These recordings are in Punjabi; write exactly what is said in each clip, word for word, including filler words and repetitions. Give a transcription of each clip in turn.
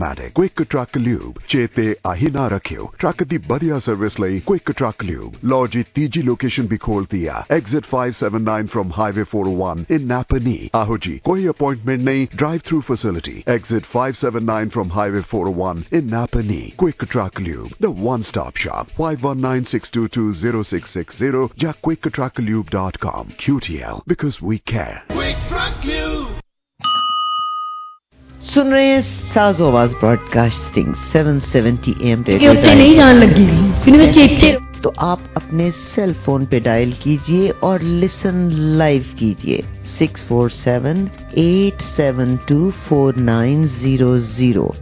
क्विक ट्रक ल्यूब चेते आही ना रखियो ट्रक दी बढ़िया सर्विस लई क्विक ट्रक ल्यूब लो जी तीजी लोकेशन भी खोल दिया exit five seven nine from highway four oh one in Napanee आहो जी कोई अपॉइंटमेंट नहीं drive through facility exit five seven nine from highway four oh one in Napanee quick truck lube the one stop shop five one nine six two two zero six six zero या quick truck lube dot com Q T L because we care quick truck lube. सुन रहे हैं Saazo Awaaz broadcasting seven seventy AM radio नहीं जान लगी तो आप अपने सेल फोन पे डायल कीजिए और लिसन लाइव कीजिए six four seven eight seven two four nine zero zero.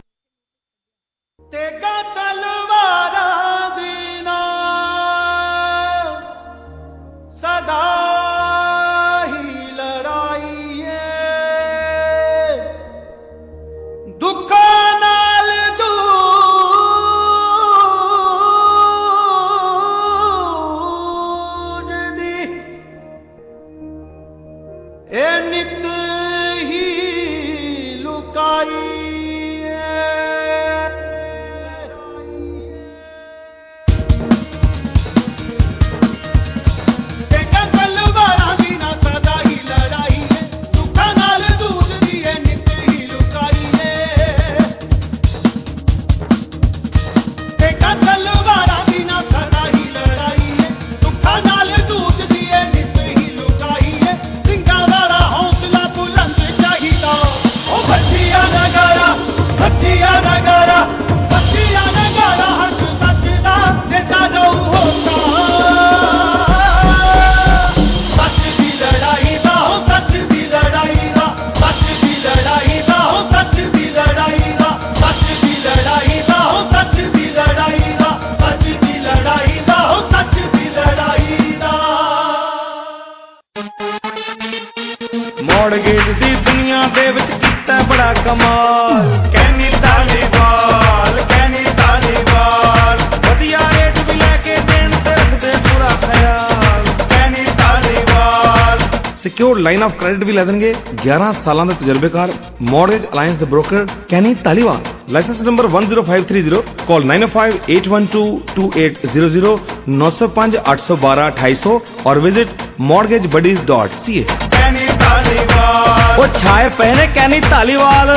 Mortgage ਦੀ ਦੁਨੀਆ ਦੇ ਵਿੱਚ ਕੀਤਾ ਬੜਾ ਕਮਾਲ ਕਹਿਨੀ ਧਾਲੀਵਾਲ ਕਹਿਨੀ ਧਾਲੀਵਾਲ ਵਧੀਆ ਰੇਟ ਵੀ ਲੈ ਕੇ ਦੇਣ ਤੇ ਰੱਖਦੇ ਪੂਰਾ ਖਿਆਲ Kenny Dhaliwal secured line of credit ਵੀ ਲੈ ਦੇਣਗੇ ਗਿਆਰਾਂ ਸਾਲਾਂ ਦੇ ਤਜਰਬੇਕਾਰ ਮੌੜਗੇਜ ਅਲਾਈਅੰਸ ਦੇ broker Kenny Dhaliwal license number one zero five three zero call nine oh five eight one two two eight zero zero nine oh five eight one two one eight zero zero और visit mortgage buddies dot c a। ਉਹ ਛਾਏ ਪਏ ਨੇ Kenny Dhaliwal.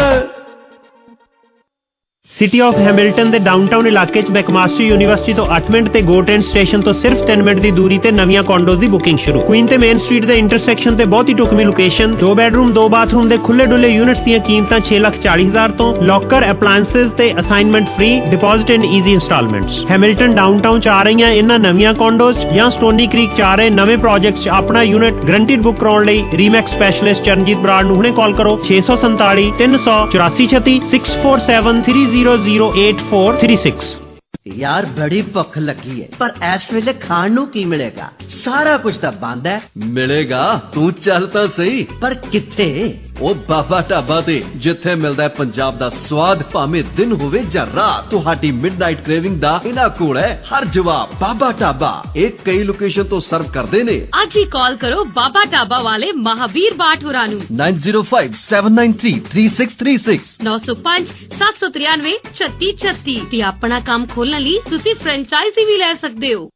City of Hamilton ਦੇ ਡਾਊਨਟਾਊਨ ਇਲਾਕੇ 'ਚ ਮੈਕਮਾਸਟਰ ਯੂਨੀਵਰਸਿਟੀ ਤੋਂ ਅੱਠ ਮਿੰਟ ਤੇ ਗੋ ਟ੍ਰੇਨ ਸਟੇਸ਼ਨ ਤੋਂ ਸਿਰਫ ਤਿੰਨ ਮਿੰਟ ਦੀ ਦੂਰੀ ਤੇ ਨਵੀਆਂ ਕੰਡੋਜ਼ ਦੀ ਬੁਕਿੰਗ ਸ਼ੁਰੂ। ਕੁਈਨ ਤੇ ਮੇਨ ਸਟਰੀਟ ਦੇ ਇੰਟਰਸੈਕਸ਼ਨ ਤੇ ਬਹੁਤ ਹੀ ਢੁਕਵੀਂ ਲੋਕੇਸ਼ਨ, ਦੋ ਬੈਡਰੂਮ ਦੋ ਬਾਥਰੂਮ ਦੇ ਖੁੱਲੇ ਡੁੱਲੇ ਯੂਨਿਟਸ ਦੀਆਂ ਕੀਮਤਾਂ ਛੇ ਲੱਖ ਚਾਲੀ ਹਜ਼ਾਰ ਤੋਂ, ਲੋਕਰ ਅਪਲਾਇੰਸਸ ਤੇ assignment free, deposit in easy installments. Hamilton downtown 'ਚ ਆ ਰਹੀਆਂ ਇਹਨਾਂ ਨਵੀਆਂ ਕੰਡੋਜ਼ ਜਾਂ ਸਟੋਨੀ ਕ੍ਰੀਕ 'ਚ ਆ ਰਹੇ ਨਵੇਂ ਪ੍ਰੋਜੈਕਟਸ 'ਚ ਆਪਣਾ ਯੂਨਿਟ ਗਰੰਟਿਡ ਬੁੱਕ ਕਰਾਉਣ ਲਈ ਰੀਮੈਕਸ ਸਪੈਸ਼ਲਿਸਟ ਚਰਨਜੀਤ ਬਰਾੜ ਨੂੰ ਹੁਣੇ ਕਾਲ ਕਰੋ ਛੇ ਸੌ ਸੰਤਾਲੀ ਤਿੰਨ ਸੌ ਚੁਰਾਸੀ ਛੱਤੀ six four seven three zero zero eight four three six। यार बड़ी भुख लगी है पर इस वेले खाण नूं की मिलेगा? सारा कुछ तो बंद है। मिलेगा तू चल तो सही पर किथे? ओ बाबा ढाबा ते जिथे मिलदा है पंजाब दा स्वाद भावें दिन होवे जां रात। तुहाडी मिडनाइट क्रेविंग दा इना कोल है हर जवाब। बाबा ढाबा एक कई लोकेशन तो सर्व करदे ने। आज ही कॉल करो बाबा ढाबा वाले महावीर बाट होरां नूं nine zero five seven nine three three six three six नौ सौ पांच सात सौ तिरानवे छत्ती छत्ती ते अपना काम खोलने ਲਈ ਤੁਸੀਂ ਫਰੈਂਚਾਈਜ਼ੀ ਵੀ ਲੈ ਸਕਦੇ ਹੋ।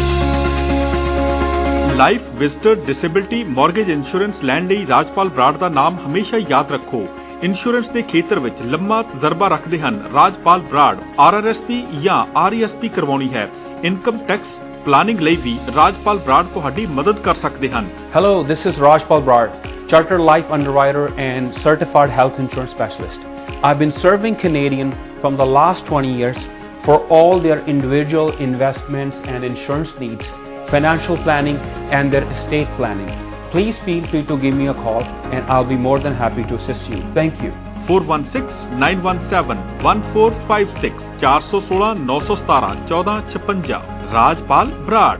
Life visitor disability mortgage insurance ਲੈਣ ਲਈ ਰਾਜਪਾਲ ਬਰਾੜ ਦਾ ਨਾਮ ਹਮੇਸ਼ਾ ਯਾਦ ਰੱਖੋ। ਇੰਸ਼ੋਰੈਂਸ ਦੇ ਖੇਤਰ ਵਿੱਚ ਲੰਮਾ ਤਜਰਬਾ ਰੱਖਦੇ ਹਨ Rajpal Brar. R R S P ਜਾਂ ਆਰ ਈ ਐਸ ਪੀ ਕਰਵਾਉਣੀ ਹੈ, ਇਨਕਮ ਟੈਕਸ ਪਲਾਨਿੰਗ ਲਈ ਵੀ ਰਾਜਪਾਲ ਬਰਾੜ ਤੁਹਾਡੀ ਮਦਦ ਕਰ ਸਕਦੇ ਹਨ। Hello, this is Rajpal Brad, Chartered Life Underwriter and Certified Health Insurance Specialist. I've been serving Canadian from the last twenty years for all their individual investments and insurance needs, financial planning and their estate planning. Please feel free to give me a call and I'll be more than happy to assist you. Thank you. four one six nine one seven one four five six four one six nine one seven one four six five Rajpal Brar.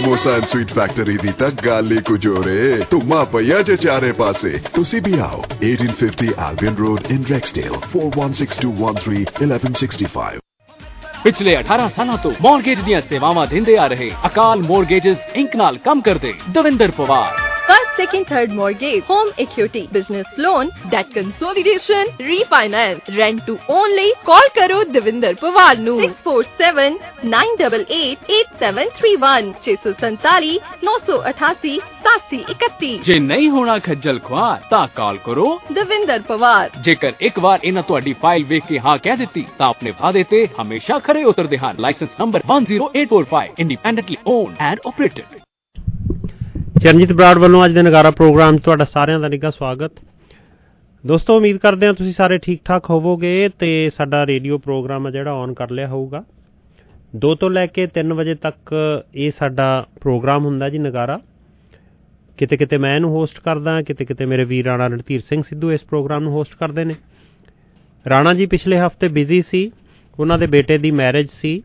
Samosa and sweet factory ਦੀ ਤਾਂ ਗੱਲ ਹੀ ਕੁਝ ਹੋਰ ਏ। ਧੁੰਮਾ ਪਈਆ ਜੇ ਚਾਰੇ ਪਾਸੇ। ਤੁਸੀਂ ਵੀ ਆਓ eighteen fifty Albion Road in Rexdale four one six two one three eleven sixty-five। ਪਿਛਲੇ ਅਠਾਰਾਂ ਸਾਲਾਂ ਤੋਂ ਮੌਰਗੇਜ ਦੀਆਂ ਸੇਵਾਵਾਂ ਦਿੰਦੇ ਆ ਰਹੇ ਅਕਾਲ ਮੌਰਗੇਜਸ ਇੰਕ ਨਾਲ ਕੰਮ ਕਰਦੇ Davinder Pawar. First, second, third mortgage, home equity, business loan, debt consolidation, refinance, rent to own ਲਈ call ਕਰੋ ਦਵਿੰਦਰ ਪਵਾਰ ਨੂੰ six four seven nine eight eight eight seven three one ਛੇ ਸੌ ਸੰਤਾਲੀ ਨੌ ਸੌ ਅਠਾਸੀ ਸਤਾਸੀ ਇਕੱਤੀ। ਜੇ ਨਹੀਂ ਹੋਣਾ ਖੱਜਲ ਖੁਆਰ ਤਾਂ ਕਾਲ ਕਰੋ ਦਵਿੰਦਰ ਪਵਾਰ। ਜੇਕਰ ਇੱਕ ਵਾਰ ਇਹਨਾਂ ਤੁਹਾਡੀ ਫਾਈਲ ਵੇਖ ਕੇ ਹਾਂ ਕਹਿ ਦਿੱਤੀ ਤਾਂ ਆਪਣੇ ਵਾਅਦੇ ਤੇ ਹਮੇਸ਼ਾ ਖਰੇ ਉਤਰਦੇ ਹਨ। License number one zero eight four five, independently owned and operated. Charanjit Brar ਵੱਲੋਂ ਅੱਜ ਦੇ ਨਗਾਰਾ ਪ੍ਰੋਗਰਾਮ 'ਚ ਤੁਹਾਡਾ ਸਾਰਿਆਂ ਦਾ ਨਿੱਘਾ ਸਵਾਗਤ। ਦੋਸਤੋ, ਉਮੀਦ ਕਰਦੇ ਹਾਂ ਤੁਸੀਂ ਸਾਰੇ ਠੀਕ ਠਾਕ ਹੋਵੋਗੇ ਅਤੇ ਸਾਡਾ ਰੇਡੀਓ ਪ੍ਰੋਗਰਾਮ ਹੈ ਜਿਹੜਾ ਔਨ ਕਰ ਲਿਆ ਹੋਊਗਾ। ਦੋ ਤੋਂ ਲੈ ਕੇ ਤਿੰਨ ਵਜੇ ਤੱਕ ਇਹ ਸਾਡਾ ਪ੍ਰੋਗਰਾਮ ਹੁੰਦਾ ਜੀ ਨਗਾਰਾ। ਕਿਤੇ ਕਿਤੇ ਮੈਂ ਇਹਨੂੰ ਹੋਸਟ ਕਰਦਾ, ਕਿਤੇ ਕਿਤੇ ਮੇਰੇ ਵੀਰ ਰਾਣਾ ਰਣਧੀਰ ਸਿੰਘ ਸਿੱਧੂ ਇਸ ਪ੍ਰੋਗਰਾਮ ਨੂੰ ਹੋਸਟ ਕਰਦੇ ਨੇ। ਰਾਣਾ ਜੀ ਪਿਛਲੇ ਹਫ਼ਤੇ ਬਿਜ਼ੀ ਸੀ, ਉਹਨਾਂ ਦੇ ਬੇਟੇ ਦੀ ਮੈਰਿਜ ਸੀ।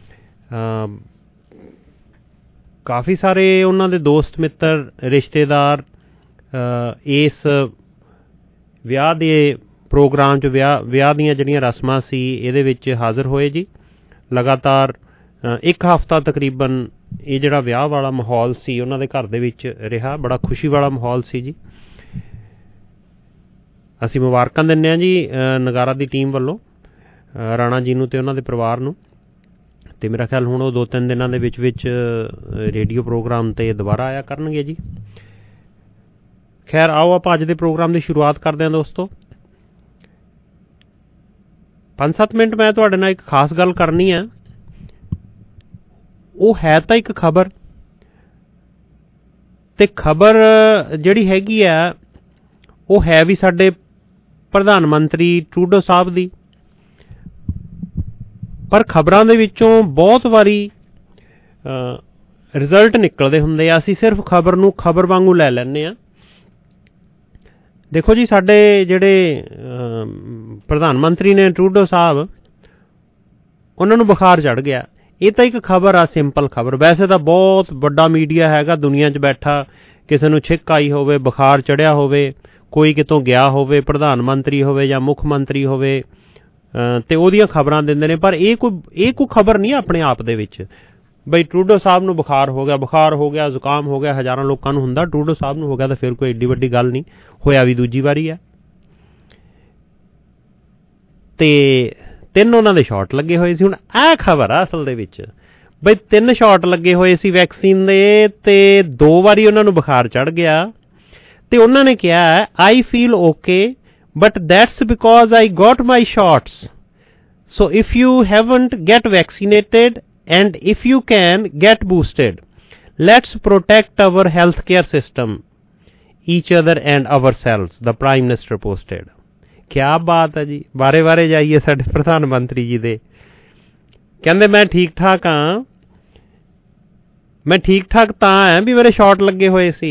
ਕਾਫੀ ਸਾਰੇ ਉਹਨਾਂ ਦੇ ਦੋਸਤ ਮਿੱਤਰ ਰਿਸ਼ਤੇਦਾਰ ਇਸ ਵਿਆਹ ਦੇ ਪ੍ਰੋਗਰਾਮ 'ਚ ਵਿਆਹ ਵਿਆਹ ਦੀਆਂ ਜਿਹੜੀਆਂ ਰਸਮਾਂ ਸੀ ਇਹਦੇ ਵਿੱਚ ਹਾਜ਼ਰ ਹੋਏ ਜੀ। ਲਗਾਤਾਰ ਇੱਕ ਹਫ਼ਤਾ ਤਕਰੀਬਨ ਇਹ ਜਿਹੜਾ ਵਿਆਹ ਵਾਲਾ ਮਾਹੌਲ ਸੀ ਉਹਨਾਂ ਦੇ ਘਰ ਦੇ ਵਿੱਚ ਰਿਹਾ। ਬੜਾ ਖੁਸ਼ੀ ਵਾਲਾ ਮਾਹੌਲ ਸੀ ਜੀ। ਅਸੀਂ ਮੁਬਾਰਕਾਂ ਦਿੰਦੇ ਹਾਂ ਜੀ ਨਗਾਰਾ ਦੀ ਟੀਮ ਵੱਲੋਂ ਰਾਣਾ ਜੀ ਨੂੰ ਅਤੇ ਉਹਨਾਂ ਦੇ ਪਰਿਵਾਰ ਨੂੰ। ਅਤੇ ਮੇਰਾ ਖਿਆਲ ਹੁਣ ਉਹ ਦੋ ਤਿੰਨ ਦਿਨਾਂ ਦੇ ਵਿੱਚ ਵਿੱਚ ਰੇਡੀਓ ਪ੍ਰੋਗਰਾਮ 'ਤੇ ਦੁਬਾਰਾ ਆਇਆ ਕਰਨਗੇ ਜੀ। ਖੈਰ ਆਓ ਆਪਾਂ ਅੱਜ ਦੇ ਪ੍ਰੋਗਰਾਮ ਦੀ ਸ਼ੁਰੂਆਤ ਕਰਦੇ ਹਾਂ ਦੋਸਤੋ। ਪੰਜ ਸੱਤ ਮਿੰਟ ਮੈਂ ਤੁਹਾਡੇ ਨਾਲ ਇੱਕ ਖਾਸ ਗੱਲ ਕਰਨੀ ਹੈ। ਉਹ ਹੈ ਤਾਂ ਇੱਕ ਖਬਰ, ਅਤੇ ਖਬਰ ਜਿਹੜੀ ਹੈਗੀ ਆ ਉਹ ਹੈ ਵੀ ਸਾਡੇ ਪ੍ਰਧਾਨ ਮੰਤਰੀ ਟਰੂਡੋ ਸਾਹਿਬ ਦੀ। ਪਰ ਖਬਰਾਂ ਦੇ ਵਿੱਚੋਂ ਬਹੁਤ ਵਾਰੀ ਰਿਜ਼ਲਟ ਨਿਕਲਦੇ ਹੁੰਦੇ ਆ, ਅਸੀਂ ਸਿਰਫ ਖਬਰ ਨੂੰ ਖਬਰ ਵਾਂਗੂ ਲੈ ਲੈਂਦੇ ਹਾਂ। ਦੇਖੋ ਜੀ, ਸਾਡੇ ਜਿਹੜੇ ਪ੍ਰਧਾਨ ਮੰਤਰੀ ਨੇ ਟਰੂਡੋ ਸਾਹਿਬ, ਉਹਨਾਂ ਨੂੰ ਬੁਖਾਰ ਚੜ੍ਹ ਗਿਆ। ਇਹ ਤਾਂ ਇੱਕ ਖਬਰ ਆ, ਸਿੰਪਲ ਖਬਰ। ਵੈਸੇ ਤਾਂ ਬਹੁਤ ਵੱਡਾ ਮੀਡੀਆ ਹੈਗਾ ਦੁਨੀਆ 'ਚ ਬੈਠਾ, ਕਿਸੇ ਨੂੰ ਛਿੱਕ ਆਈ ਹੋਵੇ, ਬੁਖਾਰ ਚੜ੍ਹਿਆ ਹੋਵੇ, ਕੋਈ ਕਿਤੋਂ ਗਿਆ ਹੋਵੇ, ਪ੍ਰਧਾਨ ਮੰਤਰੀ ਹੋਵੇ ਜਾਂ ਮੁੱਖ ਮੰਤਰੀ ਹੋਵੇ, ਅਤੇ ਉਹਦੀਆਂ ਖਬਰਾਂ ਦਿੰਦੇ ਨੇ। ਪਰ ਇਹ ਕੋਈ ਇਹ ਕੋਈ ਖਬਰ ਨਹੀਂ ਆਪਣੇ ਆਪ ਦੇ ਵਿੱਚ ਬਈ ਟਰੂਡੋ ਸਾਹਿਬ ਨੂੰ ਬੁਖਾਰ ਹੋ ਗਿਆ, ਬੁਖਾਰ ਹੋ ਗਿਆ, ਜ਼ੁਕਾਮ ਹੋ ਗਿਆ। ਹਜ਼ਾਰਾਂ ਲੋਕਾਂ ਨੂੰ ਹੁੰਦਾ, ਟਰੂਡੋ ਸਾਹਿਬ ਨੂੰ ਹੋ ਗਿਆ ਤਾਂ ਫਿਰ ਕੋਈ ਐਡੀ ਵੱਡੀ ਗੱਲ ਨਹੀਂ। ਹੋਇਆ ਵੀ ਦੂਜੀ ਵਾਰੀ ਹੈ। ਅਤੇ ਤਿੰਨ ਉਹਨਾਂ ਦੇ ਸ਼ਾਟ ਲੱਗੇ ਹੋਏ ਸੀ। ਹੁਣ ਇਹ ਖਬਰ ਆ ਅਸਲ ਦੇ ਵਿੱਚ ਬਈ ਤਿੰਨ ਸ਼ਾਟ ਲੱਗੇ ਹੋਏ ਸੀ ਵੈਕਸੀਨ ਦੇ, ਅਤੇ ਦੋ ਵਾਰੀ ਉਹਨਾਂ ਨੂੰ ਬੁਖਾਰ ਚੜ੍ਹ ਗਿਆ। ਅਤੇ ਉਹਨਾਂ ਨੇ ਕਿਹਾ I feel okay but that's because I got my shots. So if you haven't get vaccinated and if you can get boosted, let's protect our healthcare system, each other and ourselves, the Prime Minister posted. ਕਿਆ ਬਾਤ ਹੈ ਜੀ। ਬਾਰੇ ਬਾਰੇ ਜਾਈਏ ਸਾਡੇ ਪ੍ਰਧਾਨ ਮੰਤਰੀ ਜੀ ਦੇ। ਕਹਿੰਦੇ ਮੈਂ ਠੀਕ ਠਾਕ ਹਾਂ, ਮੈਂ ਠੀਕ ਠਾਕ ਤਾਂ ਹੈ ਵੀ ਮੇਰੇ ਸ਼ਾਟ ਲੱਗੇ ਹੋਏ ਸੀ।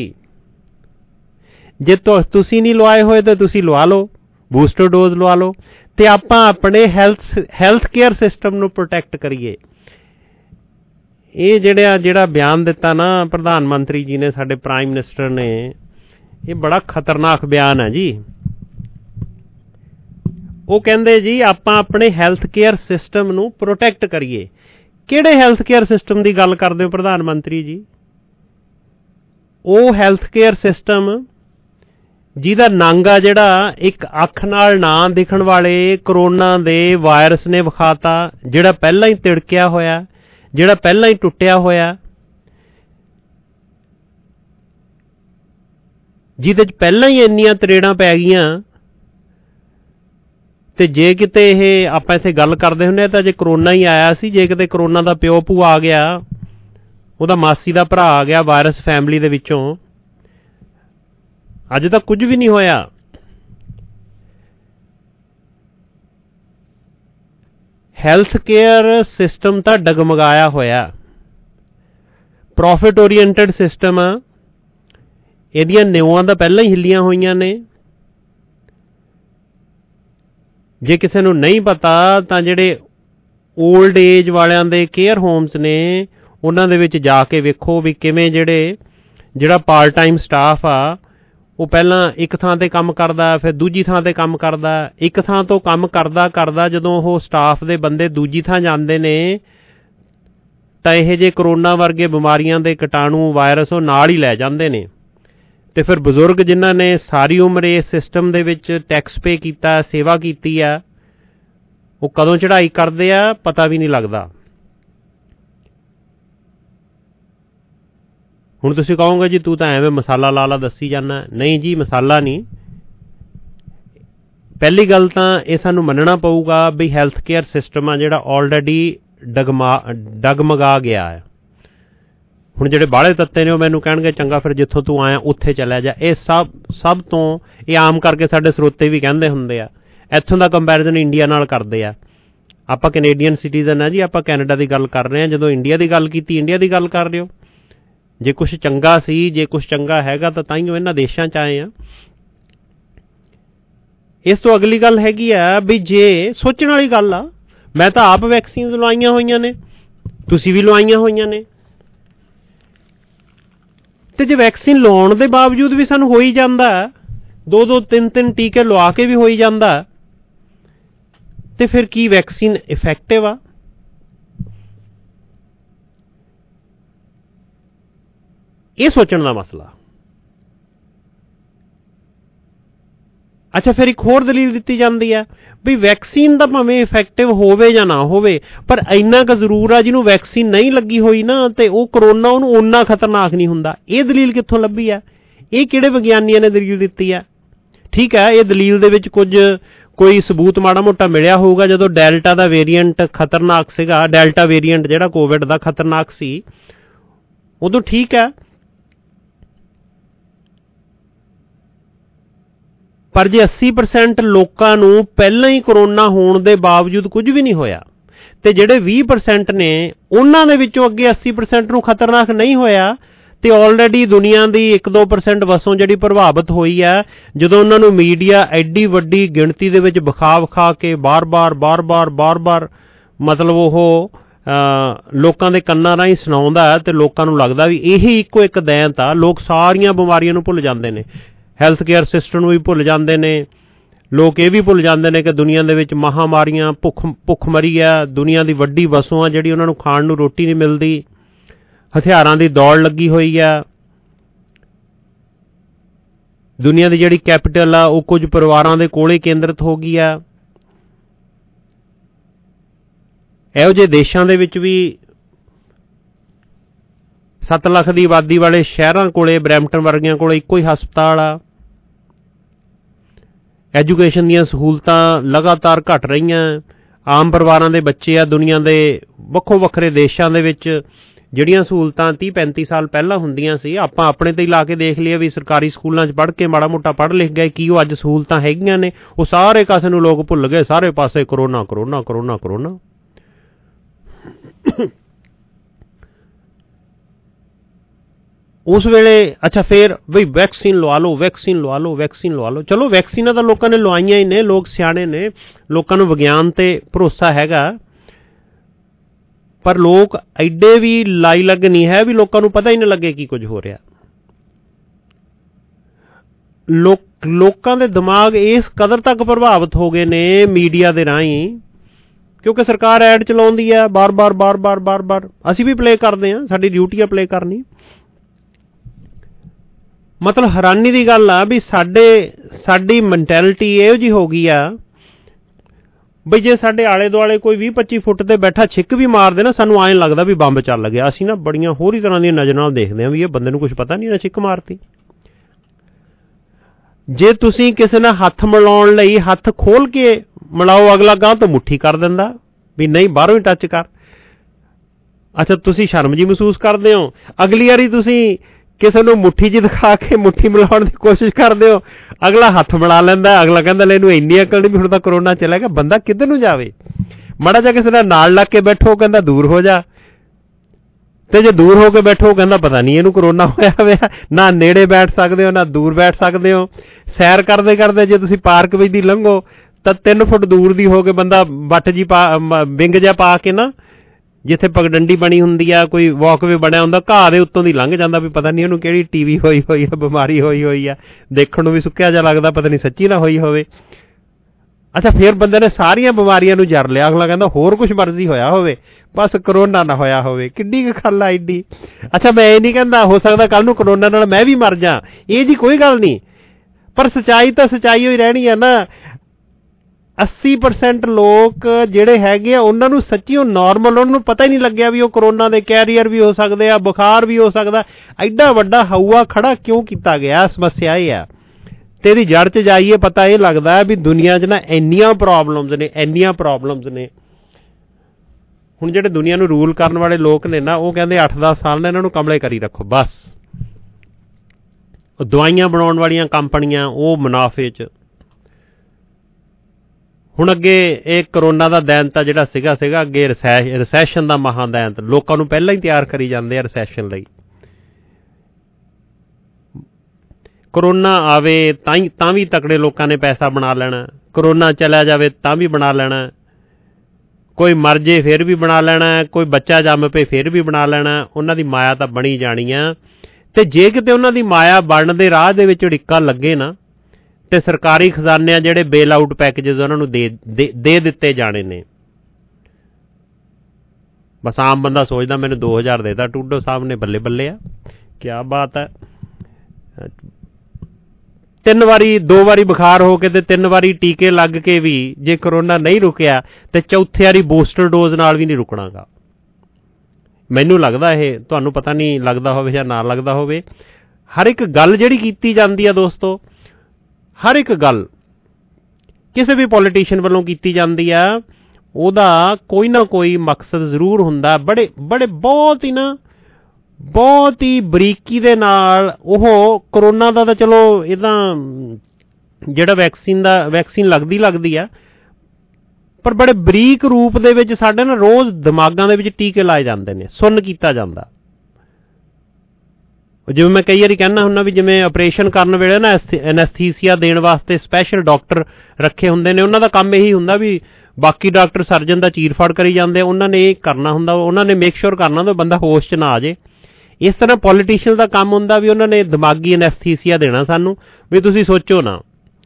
ਜੇ ਤੁਸੀਂ ਨਹੀਂ ਲਵਾਏ ਹੋਏ ਤਾਂ ਤੁਸੀਂ ਲਵਾ ਲਓ, ਬੂਸਟਰ ਡੋਜ਼ ਲਵਾ ਲਓ, ਅਤੇ ਆਪਾਂ ਆਪਣੇ ਹੈਲਥ ਹੈਲਥ ਕੇਅਰ ਸਿਸਟਮ ਨੂੰ ਪ੍ਰੋਟੈਕਟ ਕਰੀਏ। ਇਹ ਜਿਹੜਾ ਜਿਹੜਾ ਬਿਆਨ ਦਿੱਤਾ ਨਾ ਪ੍ਰਧਾਨ ਮੰਤਰੀ ਜੀ ਨੇ, ਸਾਡੇ ਪ੍ਰਾਈਮ ਮਿਨਿਸਟਰ ਨੇ, ਇਹ ਬੜਾ ਖਤਰਨਾਕ ਬਿਆਨ ਹੈ ਜੀ। ਉਹ ਕਹਿੰਦੇ ਜੀ ਆਪਾਂ ਆਪਣੇ ਹੈਲਥ ਕੇਅਰ ਸਿਸਟਮ ਨੂੰ ਪ੍ਰੋਟੈਕਟ ਕਰੀਏ। ਕਿਹੜੇ ਹੈਲਥ ਕੇਅਰ ਸਿਸਟਮ ਦੀ ਗੱਲ ਕਰਦੇ ਹੋ ਪ੍ਰਧਾਨ ਮੰਤਰੀ ਜੀ? ਉਹ ਹੈਲਥ ਕੇਅਰ ਸਿਸਟਮ ਜਿਹਦਾ ਨਾਂਗਾ ਜਿਹੜਾ ਇੱਕ ਅੱਖ ਨਾਲ ਨਾ ਦਿਖਣ ਵਾਲੇ ਕਰੋਨਾ ਦੇ ਵਾਇਰਸ ਨੇ ਵਿਖਾਤਾ, ਜਿਹੜਾ ਪਹਿਲਾਂ ਹੀ ਤਿੜਕਿਆ ਹੋਇਆ, ਜਿਹੜਾ ਪਹਿਲਾਂ ਹੀ ਟੁੱਟਿਆ ਹੋਇਆ, ਜਿਹਦੇ 'ਚ ਪਹਿਲਾਂ ਹੀ ਇੰਨੀਆਂ ਤਰੇੜਾਂ ਪੈ ਗਈਆਂ। ਅਤੇ ਜੇ ਕਿਤੇ ਇਹ ਆਪਾਂ ਇੱਥੇ ਗੱਲ ਕਰਦੇ ਹੁੰਦੇ ਹਾਂ ਤਾਂ ਜੇ ਕਰੋਨਾ ਹੀ ਆਇਆ ਸੀ, ਜੇ ਕਿਤੇ ਕਰੋਨਾ ਦਾ ਪਿਓ ਭੂਆ ਆ ਗਿਆ, ਉਹਦਾ ਮਾਸੀ ਦਾ ਭਰਾ ਆ ਗਿਆ ਵਾਇਰਸ ਫੈਮਿਲੀ ਦੇ ਵਿੱਚੋਂ, ਅੱਜ ਤੱਕ ਕੁਝ ਵੀ ਨਹੀਂ ਹੋਇਆ। ਹੈਲਥ ਕੇਅਰ ਸਿਸਟਮ ਤਾਂ ਡਗਮਗਾਇਆ ਹੋਇਆ। ਪ੍ਰੋਫਿਟ ਓਰੀਐਂਟਡ ਸਿਸਟਮ ਆ, ਇਹਦੀਆਂ ਨਿਊਆਂ ਤਾਂ ਪਹਿਲਾਂ ਹੀ ਹਿੱਲੀਆਂ ਹੋਈਆਂ ਨੇ। ਜੇ ਕਿਸੇ ਨੂੰ ਨਹੀਂ ਪਤਾ ਤਾਂ ਜਿਹੜੇ ਓਲਡ ਏਜ ਵਾਲਿਆਂ ਦੇ ਕੇਅਰ ਹੋਮਸ ਨੇ, ਉਹਨਾਂ ਦੇ ਵਿੱਚ ਜਾ ਕੇ ਵੇਖੋ ਵੀ ਕਿਵੇਂ ਜਿਹੜੇ ਜਿਹੜਾ ਪਾਰਟ ਟਾਈਮ ਸਟਾਫ ਆ ਉਹ ਪਹਿਲਾਂ ਇੱਕ ਥਾਂ 'ਤੇ ਕੰਮ ਕਰਦਾ, ਫਿਰ ਦੂਜੀ ਥਾਂ 'ਤੇ ਕੰਮ ਕਰਦਾ। ਇੱਕ ਥਾਂ ਤੋਂ ਕੰਮ ਕਰਦਾ ਕਰਦਾ ਜਦੋਂ ਉਹ ਸਟਾਫ ਦੇ ਬੰਦੇ ਦੂਜੀ ਥਾਂ ਜਾਂਦੇ ਨੇ ਤਾਂ ਇਹ ਜਿਹੇ ਕਰੋਨਾ ਵਰਗੇ ਬਿਮਾਰੀਆਂ ਦੇ ਕੀਟਾਣੂ ਵਾਇਰਸ ਉਹ ਨਾਲ ਹੀ ਲੈ ਜਾਂਦੇ ਨੇ। ਅਤੇ ਫਿਰ ਬਜ਼ੁਰਗ ਜਿਨ੍ਹਾਂ ਨੇ ਸਾਰੀ ਉਮਰ ਇਸ ਸਿਸਟਮ ਦੇ ਵਿੱਚ ਟੈਕਸ ਪੇ ਕੀਤਾ, ਸੇਵਾ ਕੀਤੀ ਆ, ਉਹ ਕਦੋਂ ਚੜ੍ਹਾਈ ਕਰਦੇ ਆ ਪਤਾ ਵੀ ਨਹੀਂ ਲੱਗਦਾ। ਹੁਣ ਤੁਸੀਂ ਕਹੋਗੇ ਜੀ ਤੂੰ ਤਾਂ ਐਵੇਂ ਮਸਾਲਾ ਲਾ ਲਾ ਦੱਸੀ ਜਾਂਦਾ। ਨਹੀਂ ਜੀ, ਮਸਾਲਾ ਨਹੀਂ। ਪਹਿਲੀ ਗੱਲ ਤਾਂ ਇਹ ਸਾਨੂੰ ਮੰਨਣਾ ਪਊਗਾ ਵੀ ਹੈਲਥ ਕੇਅਰ ਸਿਸਟਮ ਆ ਜਿਹੜਾ ਆਲਰੇਡੀ ਡਗਮਾ ਡਗਮਗਾ ਗਿਆ ਹੈ। ਹੁਣ ਜਿਹੜੇ ਬਾਹਲੇ ਤੱਤੇ ਨੇ ਉਹ ਮੈਨੂੰ ਕਹਿਣਗੇ ਚੰਗਾ ਫਿਰ ਜਿੱਥੋਂ ਤੂੰ ਆਇਆ ਉੱਥੇ ਚਲਿਆ ਜਾ। ਇਹ ਸਭ ਸਭ ਤੋਂ ਇਹ ਆਮ ਕਰਕੇ ਸਾਡੇ ਸਰੋਤੇ ਵੀ ਕਹਿੰਦੇ ਹੁੰਦੇ ਆ। ਇੱਥੋਂ ਦਾ ਕੰਪੈਰੀਜ਼ਨ ਇੰਡੀਆ ਨਾਲ ਕਰਦੇ ਆ। ਆਪਾਂ ਕੈਨੇਡੀਅਨ ਸਿਟੀਜ਼ਨ ਆ ਜੀ, ਆਪਾਂ ਕੈਨੇਡਾ ਦੀ ਗੱਲ ਕਰ ਰਹੇ ਹਾਂ। ਜਦੋਂ ਇੰਡੀਆ ਦੀ ਗੱਲ ਕੀਤੀ, ਇੰਡੀਆ ਦੀ ਗੱਲ ਕਰ ਰਹੇ ਹੋ। ਜੇ ਕੁਛ ਚੰਗਾ ਸੀ, ਜੇ ਕੁਛ ਚੰਗਾ ਹੈਗਾ ਤਾਂ ਤਾਂ ਹੀ ਉਹ ਇਹਨਾਂ ਦੇਸ਼ਾਂ 'ਚ ਆਏ ਆ। ਇਸ ਤੋਂ ਅਗਲੀ ਗੱਲ ਹੈਗੀ ਆ ਵੀ ਜੇ ਸੋਚਣ ਵਾਲੀ ਗੱਲ ਆ, ਮੈਂ ਤਾਂ ਆਪ ਵੈਕਸੀਨ ਲਵਾਈਆਂ ਹੋਈਆਂ ਨੇ, ਤੁਸੀਂ ਵੀ ਲਵਾਈਆਂ ਹੋਈਆਂ ਨੇ, ਅਤੇ ਜੇ ਵੈਕਸੀਨ ਲਾਉਣ ਦੇ ਬਾਵਜੂਦ ਵੀ ਸਾਨੂੰ ਹੋ ਹੀ ਜਾਂਦਾ, ਦੋ ਦੋ ਤਿੰਨ ਤਿੰਨ ਟੀਕੇ ਲਵਾ ਕੇ ਵੀ ਹੋ ਹੀ ਜਾਂਦਾ, ਅਤੇ ਫਿਰ ਕੀ ਵੈਕਸੀਨ ਇਫੈਕਟਿਵ ਆ? ਇਹ ਸੋਚਣ ਦਾ ਮਸਲਾ। ਅੱਛਾ, ਫਿਰ ਇੱਕ ਹੋਰ ਦਲੀਲ ਦਿੱਤੀ ਜਾਂਦੀ ਹੈ ਵੀ ਵੈਕਸੀਨ ਤਾਂ ਭਾਵੇਂ ਇਫੈਕਟਿਵ ਹੋਵੇ ਜਾਂ ਨਾ ਹੋਵੇ, ਪਰ ਇੰਨਾ ਕੁ ਜ਼ਰੂਰ ਆ ਜਿਹਨੂੰ ਵੈਕਸੀਨ ਨਹੀਂ ਲੱਗੀ ਹੋਈ ਨਾ ਅਤੇ ਉਹ ਕਰੋਨਾ ਉਹਨੂੰ ਓਨਾ ਖਤਰਨਾਕ ਨਹੀਂ ਹੁੰਦਾ। ਇਹ ਦਲੀਲ ਕਿੱਥੋਂ ਲੱਭੀ ਆ? ਇਹ ਕਿਹੜੇ ਵਿਗਿਆਨੀਆਂ ਨੇ ਦਲੀਲ ਦਿੱਤੀ ਆ? ਠੀਕ ਹੈ, ਇਹ ਦਲੀਲ ਦੇ ਵਿੱਚ ਕੁਝ ਕੋਈ ਸਬੂਤ ਮਾੜਾ ਮੋਟਾ ਮਿਲਿਆ ਹੋਊਗਾ ਜਦੋਂ ਡੈਲਟਾ ਦਾ ਵੇਰੀਐਂਟ ਖਤਰਨਾਕ ਸੀਗਾ। ਡੈਲਟਾ ਵੇਰੀਐਂਟ ਜਿਹੜਾ ਕੋਵਿਡ ਦਾ ਖਤਰਨਾਕ ਸੀ, ਉਦੋਂ ਠੀਕ ਹੈ। ਪਰ ਜੇ ਅੱਸੀ ਪਰਸੈਂਟ ਲੋਕਾਂ ਨੂੰ ਪਹਿਲਾਂ ਹੀ ਕਰੋਨਾ ਹੋਣ ਦੇ ਬਾਵਜੂਦ ਕੁਝ ਵੀ ਨਹੀਂ ਹੋਇਆ, ਅਤੇ ਜਿਹੜੇ ਵੀਹ ਪਰਸੈਂਟ ਨੇ ਉਹਨਾਂ ਦੇ ਵਿੱਚੋਂ ਅੱਗੇ ਅੱਸੀ ਪਰਸੈਂਟ ਨੂੰ ਖਤਰਨਾਕ ਨਹੀਂ ਹੋਇਆ, ਅਤੇ ਆਲਰੇਡੀ ਦੁਨੀਆ ਦੀ ਇੱਕ ਦੋ ਪਰਸੈਂਟ ਵਸੋਂ ਜਿਹੜੀ ਪ੍ਰਭਾਵਿਤ ਹੋਈ ਹੈ, ਜਦੋਂ ਉਹਨਾਂ ਨੂੰ ਮੀਡੀਆ ਐਡੀ ਵੱਡੀ ਗਿਣਤੀ ਦੇ ਵਿੱਚ ਵਿਖਾ ਵਿਖਾ ਕੇ ਬਾਰ ਬਾਰ ਬਾਰ ਬਾਰ ਬਾਰ ਬਾਰ ਮਤਲਬ ਉਹ ਲੋਕਾਂ ਦੇ ਕੰਨਾਂ ਰਾਹੀਂ ਸੁਣਾਉਂਦਾ ਅਤੇ ਲੋਕਾਂ ਨੂੰ ਲੱਗਦਾ ਵੀ ਇਹੀ ਇੱਕੋ ਇੱਕ ਦੈਂਤ ਆ, ਲੋਕ ਸਾਰੀਆਂ ਬਿਮਾਰੀਆਂ ਨੂੰ ਭੁੱਲ ਜਾਂਦੇ ਨੇ, ਹੈਲਥ ਕੇਅਰ ਸਿਸਟਮ ਨੂੰ ਵੀ ਭੁੱਲ ਜਾਂਦੇ ਨੇ। ਲੋਕ ਇਹ ਵੀ ਭੁੱਲ ਜਾਂਦੇ ਨੇ ਕਿ ਦੁਨੀਆ ਦੇ ਵਿੱਚ ਮਹਾਂਮਾਰੀਆਂ, ਭੁੱਖ ਭੁੱਖਮਰੀ ਆ, ਦੁਨੀਆ ਦੀ ਵੱਡੀ ਵਸੋਂ ਆ ਜਿਹੜੀ ਉਹਨਾਂ ਨੂੰ ਖਾਣ ਨੂੰ ਰੋਟੀ ਨਹੀਂ ਮਿਲਦੀ, ਹਥਿਆਰਾਂ ਦੀ ਦੌੜ ਲੱਗੀ ਹੋਈ ਆ, ਦੁਨੀਆ ਦੀ ਜਿਹੜੀ ਕੈਪੀਟਲ ਆ ਉਹ ਕੁਝ ਪਰਿਵਾਰਾਂ ਦੇ ਕੋਲੇ ਕੇਂਦਰਿਤ ਹੋ ਗਈ ਆ। ਇਹੋ ਜਿਹੇ ਦੇਸ਼ਾਂ ਦੇ ਵਿੱਚ ਵੀ ਸੱਤ ਲੱਖ ਦੀ ਆਬਾਦੀ ਵਾਲੇ ਸ਼ਹਿਰਾਂ ਕੋਲੇ, ਬਰੈਂਪਟਨ ਵਰਗਿਆਂ ਕੋਲ ਇੱਕੋ ਹੀ ਹਸਪਤਾਲ ਆ। ਐਜੂਕੇਸ਼ਨ ਦੀਆਂ ਸਹੂਲਤਾਂ ਲਗਾਤਾਰ ਘਟ ਰਹੀਆਂ। ਆਮ ਪਰਿਵਾਰਾਂ ਦੇ ਬੱਚੇ ਆ ਦੁਨੀਆ ਦੇ ਵੱਖੋ ਵੱਖਰੇ ਦੇਸ਼ਾਂ ਦੇ ਵਿੱਚ ਜਿਹੜੀਆਂ ਸਹੂਲਤਾਂ ਤੀਹ ਪੈਂਤੀ ਸਾਲ ਪਹਿਲਾਂ ਹੁੰਦੀਆਂ ਸੀ, ਆਪਾਂ ਆਪਣੇ 'ਤੇ ਹੀ ਲਾ ਕੇ ਦੇਖ ਲਈਏ ਵੀ ਸਰਕਾਰੀ ਸਕੂਲਾਂ 'ਚ ਪੜ੍ਹ ਕੇ ਮਾੜਾ ਮੋਟਾ ਪੜ੍ਹ ਲਿਖ ਗਏ, ਕੀ ਉਹ ਅੱਜ ਸਹੂਲਤਾਂ ਹੈਗੀਆਂ ਨੇ? ਉਹ ਸਾਰੇ ਕਾਸੇ ਨੂੰ ਲੋਕ ਭੁੱਲ ਗਏ, ਸਾਰੇ ਪਾਸੇ ਕਰੋਨਾ ਕਰੋਨਾ ਕਰੋਨਾ ਕਰੋਨਾ। ਉਸ ਵੇਲੇ ਅੱਛਾ ਫਿਰ ਬਈ ਵੈਕਸੀਨ ਲਵਾ ਲਓ, ਵੈਕਸੀਨ ਲਵਾ ਲਓ, ਵੈਕਸੀਨ ਲਵਾ ਲਓ। ਚਲੋ ਵੈਕਸੀਨਾਂ ਤਾਂ ਲੋਕਾਂ ਨੇ ਲਵਾਈਆਂ ਹੀ ਨੇ, ਲੋਕ ਸਿਆਣੇ ਨੇ, ਲੋਕਾਂ ਨੂੰ ਵਿਗਿਆਨ 'ਤੇ ਭਰੋਸਾ ਹੈਗਾ, ਪਰ ਲੋਕ ਐਡੇ ਵੀ ਲਾਈ ਲੱਗ ਨਹੀਂ ਹੈ ਵੀ ਲੋਕਾਂ ਨੂੰ ਪਤਾ ਹੀ ਨਾ ਲੱਗੇ ਕੀ ਕੁਝ ਹੋ ਰਿਹਾ। ਲੋਕ ਲੋਕਾਂ ਦੇ ਦਿਮਾਗ ਇਸ ਕਦਰ ਤੱਕ ਪ੍ਰਭਾਵਿਤ ਹੋ ਗਏ ਨੇ ਮੀਡੀਆ ਦੇ ਰਾਹੀਂ, ਕਿਉਂਕਿ ਸਰਕਾਰ ਐਡ ਚਲਾਉਂਦੀ ਹੈ ਬਾਰ ਬਾਰ ਬਾਰ ਬਾਰ ਬਾਰ ਬਾਰ। ਅਸੀਂ ਵੀ ਪਲੇ ਕਰਦੇ ਹਾਂ, ਸਾਡੀ ਡਿਊਟੀ ਆ ਪਲੇ ਕਰਨੀ। ਮਤਲਬ ਹੈਰਾਨੀ ਦੀ ਗੱਲ ਆ ਵੀ ਸਾਡੇ ਸਾਡੀ ਮੈਂਟੈਲਿਟੀ ਇਹੋ ਜਿਹੀ ਹੋ ਗਈ ਆ ਬਈ ਜੇ ਸਾਡੇ ਆਲੇ ਦੁਆਲੇ ਕੋਈ ਵੀਹ ਪੱਚੀ ਫੁੱਟ ਤੇ ਬੈਠਾ ਛਿੱਕ ਵੀ ਮਾਰਦੇ ਨਾ, ਸਾਨੂੰ ਐਂ ਲੱਗਦਾ ਵੀ ਬੰਬ ਚੱਲ ਗਿਆ। ਅਸੀਂ ਨਾ ਬੜੀਆਂ ਹੋਰ ਹੀ ਤਰ੍ਹਾਂ ਦੀਆਂ ਨਜ਼ਰ ਨਾਲ ਦੇਖਦੇ ਹਾਂ ਵੀ ਇਹ ਬੰਦੇ ਨੂੰ ਕੁਝ ਪਤਾ ਨਹੀਂ ਨਾ ਛਿੱਕ ਮਾਰਤੀ। ਜੇ ਤੁਸੀਂ ਕਿਸੇ ਨਾਲ ਹੱਥ ਮਿਲਾਉਣ ਲਈ ਹੱਥ ਖੋਲ ਕੇ ਮਿਲਾਓ, ਅਗਲਾ ਗਾਂਹ ਤੋਂ ਮੁੱਠੀ ਕਰ ਦਿੰਦਾ ਵੀ ਨਹੀਂ ਬਾਹਰੋਂ ਹੀ ਟੱਚ ਕਰ। ਅੱਛਾ, ਤੁਸੀਂ ਸ਼ਰਮ ਜੀ ਮਹਿਸੂਸ ਕਰਦੇ ਹੋ। ਅਗਲੀ ਵਾਰੀ ਤੁਸੀਂ ਕਿਸੇ ਨੂੰ ਮੁੱਠੀ ਜੀ ਦਿਖਾ ਕੇ ਮੁੱਠੀ ਮਿਲਾਉਣ ਦੀ ਕੋਸ਼ਿਸ਼ ਕਰਦੇ ਹੋ, ਅਗਲਾ ਹੱਥ ਮਿਲਾ ਲੈਂਦਾ, ਅਗਲਾ ਕਹਿੰਦਾ ਲੈ ਇਹਨੂੰ ਇੰਨੀ ਅਕਲ ਨਹੀਂ ਵੀ ਹੁਣ ਤਾਂ ਕਰੋਨਾ ਚਲਾ ਗਿਆ। ਬੰਦਾ ਕਿੱਧਰ ਨੂੰ ਜਾਵੇ? ਮਾੜਾ ਜਿਹਾ ਕਿਸੇ ਨਾਲ ਨਾਲ ਲੱਗ ਕੇ ਬੈਠੋ, ਕਹਿੰਦਾ ਦੂਰ ਹੋ ਜਾ, ਤੇ ਜੇ ਦੂਰ ਹੋ ਕੇ ਬੈਠੋ ਕਹਿੰਦਾ ਪਤਾ ਨਹੀਂ ਇਹਨੂੰ ਕਰੋਨਾ ਹੋਇਆ ਹੋਇਆ। ਨਾ ਨੇੜੇ ਬੈਠ ਸਕਦੇ ਹੋ ਨਾ ਦੂਰ ਬੈਠ ਸਕਦੇ ਹੋ। ਸੈਰ ਕਰਦੇ ਕਰਦੇ ਜੇ ਤੁਸੀਂ ਪਾਰਕ ਵਿੱਚ ਦੀ ਲੰਘੋ ਤਾਂ ਤਿੰਨ ਫੁੱਟ ਦੂਰ ਦੀ ਹੋ ਕੇ ਬੰਦਾ ਵੱਟ ਜੀ ਪਾ ਵਿੰਗ ਜਿਹਾ ਪਾ ਕੇ ਨਾ ਜਿੱਥੇ ਪਗਡੰਡੀ ਬਣੀ ਹੁੰਦੀ ਆ, ਕੋਈ ਵਾਕਵੇ ਬਣਿਆ ਹੁੰਦਾ, ਘਾਹ ਦੇ ਉੱਤੋਂ ਦੀ ਲੰਘ ਜਾਂਦਾ ਵੀ ਪਤਾ ਨਹੀਂ ਉਹਨੂੰ ਕਿਹੜੀ ਟੀਵੀ ਹੋਈ ਹੋਈ ਆ, ਬਿਮਾਰੀ ਹੋਈ ਹੋਈ ਆ, ਦੇਖਣ ਨੂੰ ਵੀ ਸੁੱਕਿਆ ਜਿਹਾ ਲੱਗਦਾ, ਪਤਾ ਨਹੀਂ ਸੱਚੀ ਨਾ ਹੋਈ ਹੋਵੇ। ਅੱਛਾ, ਫਿਰ ਬੰਦੇ ਨੇ ਸਾਰੀਆਂ ਬਿਮਾਰੀਆਂ ਨੂੰ ਜਰ ਲਿਆ। ਅਗਲਾ ਕਹਿੰਦਾ ਹੋਰ ਕੁਛ ਮਰਜ਼ੀ ਹੋਇਆ ਹੋਵੇ, ਬਸ ਕਰੋਨਾ ਨਾ ਹੋਇਆ ਹੋਵੇ। ਕਿੱਡੀ ਕੁ ਗੱਲ ਆ ਐਡੀ। ਅੱਛਾ, ਮੈਂ ਇਹ ਨਹੀਂ ਕਹਿੰਦਾ ਹੋ ਸਕਦਾ ਕੱਲ੍ਹ ਨੂੰ ਕਰੋਨਾ ਨਾਲ ਮੈਂ ਵੀ ਮਰ ਜਾ, ਇਹ ਜੀ ਕੋਈ ਗੱਲ ਨਹੀਂ, ਪਰ ਸੱਚਾਈ ਤਾਂ ਸੱਚਾਈ ਹੋਈ ਰਹਿਣੀ ਆ ਨਾ। ਅੱਸੀ ਪਰਸੈਂਟ ਲੋਕ ਜਿਹੜੇ ਹੈਗੇ ਆ ਉਹਨਾਂ ਨੂੰ ਸੱਚੀ ਉਹ ਨੋਰਮਲ, ਉਹਨਾਂ ਨੂੰ ਪਤਾ ਹੀ ਨਹੀਂ ਲੱਗਿਆ ਵੀ ਉਹ ਕਰੋਨਾ ਦੇ ਕੈਰੀਅਰ ਵੀ ਹੋ ਸਕਦੇ ਆ, ਬੁਖਾਰ ਵੀ ਹੋ ਸਕਦਾ। ਐਡਾ ਵੱਡਾ ਹਊਆ ਖੜਾ ਕਿਉਂ ਕੀਤਾ ਗਿਆ? ਸਮੱਸਿਆ ਇਹ ਆ। ਤੇ ਇਹਦੀ ਜੜ 'ਚ ਜਾਈਏ, ਪਤਾ ਇਹ ਲੱਗਦਾ ਵੀ ਦੁਨੀਆ 'ਚ ਨਾ ਇੰਨੀਆਂ ਪ੍ਰੋਬਲਮਸ ਨੇ, ਇੰਨੀਆਂ ਪ੍ਰੋਬਲਮਸ ਨੇ। ਹੁਣ ਜਿਹੜੇ ਦੁਨੀਆ ਨੂੰ ਰੂਲ ਕਰਨ ਵਾਲੇ ਲੋਕ ਨੇ ਨਾ, ਉਹ ਕਹਿੰਦੇ ਅੱਠ ਦਸ ਸਾਲ ਨੇ ਇਹਨਾਂ ਨੂੰ ਕਮਲੇ ਕਰੀ ਰੱਖੋ ਬਸ। ਦਵਾਈਆਂ ਬਣਾਉਣ ਵਾਲੀਆਂ ਕੰਪਨੀਆਂ ਉਹ ਮੁਨਾਫੇ 'ਚ। ਹੁਣ ਅੱਗੇ ਇਹ ਕਰੋਨਾ ਦਾ ਦੈਂਤ ਜਿਹੜਾ ਸੀਗਾ ਸੀਗਾ ਅੱਗੇ ਰਿਸੈ ਰਿਸੈਸ਼ਨ ਦਾ ਮਹਾਂ ਦੈਂਤ, ਲੋਕਾਂ ਨੂੰ ਪਹਿਲਾਂ ਹੀ ਤਿਆਰ ਕਰੀ ਜਾਂਦੇ ਆ ਰਿਸੈਸ਼ਨ ਲਈ। ਕਰੋਨਾ ਆਵੇ ਤਾਂ ਹੀ ਤਾਂ ਵੀ ਤਕੜੇ ਲੋਕਾਂ ਨੇ ਪੈਸਾ ਬਣਾ ਲੈਣਾ, ਕਰੋਨਾ ਚਲਾ ਜਾਵੇ ਤਾਂ ਵੀ ਬਣਾ ਲੈਣਾ, ਕੋਈ ਮਰ ਜੇ ਫਿਰ ਵੀ ਬਣਾ ਲੈਣਾ, ਕੋਈ ਬੱਚਾ ਜੰਮ ਪਏ ਫਿਰ ਵੀ ਬਣਾ ਲੈਣਾ। ਉਹਨਾਂ ਦੀ ਮਾਇਆ ਤਾਂ ਬਣੀ ਜਾਣੀ ਆ। ਤੇ ਜੇ ਕਿਤੇ ਉਹਨਾਂ ਦੀ ਮਾਇਆ ਬਣਨ ਦੇ ਰਾਹ ਦੇ ਵਿੱਚ ਢਿੱਕਾ ਲੱਗੇ ਨਾ, ਤੇ ਸਰਕਾਰੀ ਖਜ਼ਾਨਿਆਂ ਜਿਹੜੇ ਬੇਲ ਆਊਟ ਪੈਕੇਜਸ ਉਹਨਾਂ ਨੂੰ ਦੇ ਦੇ ਦਿੱਤੇ ਜਾਣੇ ਨੇ। ਬਸ ਆਮ ਬੰਦਾ ਸੋਚਦਾ ਮੈਨੂੰ ਦੋ ਹਜ਼ਾਰ ਦੇਤਾ ਟੂਡੋ ਸਾਹਿਬ ਨੇ, ਬੱਲੇ ਬੱਲੇ ਆ, ਕਿਆ ਬਾਤ ਹੈ। ਤਿੰਨ ਵਾਰੀ ਦੋ ਵਾਰੀ ਬੁਖਾਰ ਹੋ ਕੇ ਤੇ ਤਿੰਨ ਵਾਰੀ ਟੀਕੇ ਲੱਗ ਕੇ ਵੀ ਜੇ ਕਰੋਨਾ ਨਹੀਂ ਰੁਕਿਆ ਤੇ ਚੌਥੀ ਵਾਰੀ ਬੂਸਟਰ ਡੋਜ਼ ਨਾਲ ਵੀ ਨਹੀਂ ਰੁਕਣਾਗਾ। ਮੈਨੂੰ ਲੱਗਦਾ ਇਹ, ਤੁਹਾਨੂੰ ਪਤਾ ਨਹੀਂ ਲੱਗਦਾ ਹੋਵੇ ਜਾਂ ਨਾ ਲੱਗਦਾ ਹੋਵੇ, ਹਰ ਇੱਕ ਗੱਲ ਜਿਹੜੀ ਕੀਤੀ ਜਾਂਦੀ ਆ ਦੋਸਤੋ, ਹਰ ਇੱਕ ਗੱਲ ਕਿਸੇ ਵੀ ਪੋਲੀਟੀਸ਼ੀਅਨ ਵੱਲੋਂ ਕੀਤੀ ਜਾਂਦੀ ਆ, ਉਹਦਾ ਕੋਈ ਨਾ ਕੋਈ ਮਕਸਦ ਜ਼ਰੂਰ ਹੁੰਦਾ। ਬੜੇ ਬੜੇ ਬਹੁਤ ਹੀ ਨਾ ਬਹੁਤ ਹੀ ਬਰੀਕੀ ਦੇ ਨਾਲ ਉਹ ਕਰੋਨਾ ਦਾ ਤਾਂ ਚਲੋ ਇਹਦਾ ਜਿਹੜਾ ਵੈਕਸੀਨ ਦਾ ਵੈਕਸੀਨ ਲੱਗਦੀ ਲੱਗਦੀ ਆ, ਪਰ ਬੜੇ ਬਰੀਕ ਰੂਪ ਦੇ ਵਿੱਚ ਸਾਡੇ ਨਾ ਰੋਜ਼ ਦਿਮਾਗਾਂ ਦੇ ਵਿੱਚ ਟੀਕੇ ਲਾਏ ਜਾਂਦੇ ਨੇ, ਸੁੰਨ ਕੀਤਾ ਜਾਂਦਾ। ਜਿਵੇਂ ਮੈਂ ਕਈ ਵਾਰੀ ਕਹਿੰਦਾ ਹੁੰਦਾ ਵੀ ਜਿਵੇਂ ਆਪਰੇਸ਼ਨ ਕਰਨ ਵੇਲੇ ਨਾ ਐਨੈਸਥੀਸੀਆ ਦੇਣ ਵਾਸਤੇ ਸਪੈਸ਼ਲ ਡਾਕਟਰ ਰੱਖੇ ਹੁੰਦੇ ਨੇ, ਉਹਨਾਂ ਦਾ ਕੰਮ ਇਹੀ ਹੁੰਦਾ ਵੀ ਬਾਕੀ ਡਾਕਟਰ ਸਰਜਨ ਦਾ ਚੀਰ ਫਾੜ ਕਰੀ ਜਾਂਦੇ, ਉਹਨਾਂ ਨੇ ਇਹ ਕਰਨਾ ਹੁੰਦਾ, ਉਹਨਾਂ ਨੇ ਮੇਕ ਸ਼ੋਰ ਕਰਨਾ ਹੁੰਦਾ ਬੰਦਾ ਹੋਸ਼ 'ਚ ਨਾ ਆ ਜੇ। ਇਸ ਤਰ੍ਹਾਂ ਪੋਲੀਟੀਸ਼ੀਅਨ ਦਾ ਕੰਮ ਹੁੰਦਾ ਵੀ ਉਹਨਾਂ ਨੇ ਦਿਮਾਗੀ ਐਨੈਸਥੀਸੀਆ ਦੇਣਾ ਸਾਨੂੰ, ਵੀ ਤੁਸੀਂ ਸੋਚੋ ਨਾ।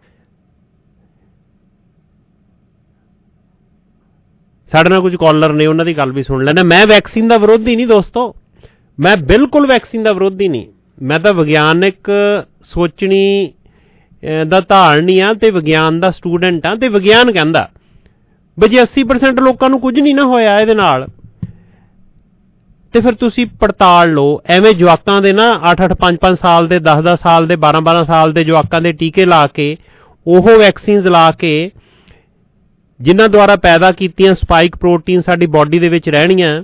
ਸਾਡੇ ਨਾਲ ਕੁਝ ਕਾਲਰ ਨੇ, ਉਹਨਾਂ ਦੀ ਗੱਲ ਵੀ ਸੁਣ ਲੈਣਾ। ਮੈਂ ਵੈਕਸੀਨ ਦਾ ਵਿਰੋਧੀ ਨਹੀਂ ਦੋਸਤੋ, ਮੈਂ ਬਿਲਕੁਲ ਵੈਕਸੀਨ ਦਾ ਵਿਰੋਧੀ ਨਹੀਂ। ਮੈਂ ਤਾਂ ਵਿਗਿਆਨਕ ਸੋਚਣੀ ਦਾ ਧਾਰਨੀ ਆ ਤੇ ਵਿਗਿਆਨ ਦਾ ਸਟੂਡੈਂਟ ਆ। ਤੇ ਵਿਗਿਆਨ ਕਹਿੰਦਾ ਵੀ ਜੇ ਅੱਸੀ ਪਰਸੈਂਟ ਲੋਕਾਂ ਨੂੰ ਕੁਝ ਨਹੀਂ ਨਾ ਹੋਇਆ ਇਹਦੇ ਨਾਲ, ਤੇ ਫਿਰ ਤੁਸੀਂ ਪੜਤਾਲ ਲਓ। ਐਵੇਂ ਜਵਾਕਾਂ ਦੇ ਨਾ ਅੱਠ ਅੱਠ ਪੰਜ ਪੰਜ ਸਾਲ ਦੇ, ਦਸ ਦਸ ਸਾਲ ਦੇ, ਬਾਰਾਂ ਬਾਰਾਂ ਸਾਲ ਦੇ ਜਵਾਕਾਂ ਦੇ ਟੀਕੇ ਲਾ ਕੇ, ਉਹ ਵੈਕਸੀਨਸ ਲਾ ਕੇ ਜਿਨ੍ਹਾਂ ਦੁਆਰਾ ਪੈਦਾ ਕੀਤੀਆਂ ਸਪਾਈਕ ਪ੍ਰੋਟੀਨ ਸਾਡੀ ਬਾਡੀ ਦੇ ਵਿੱਚ ਰਹਿਣੀਆਂ,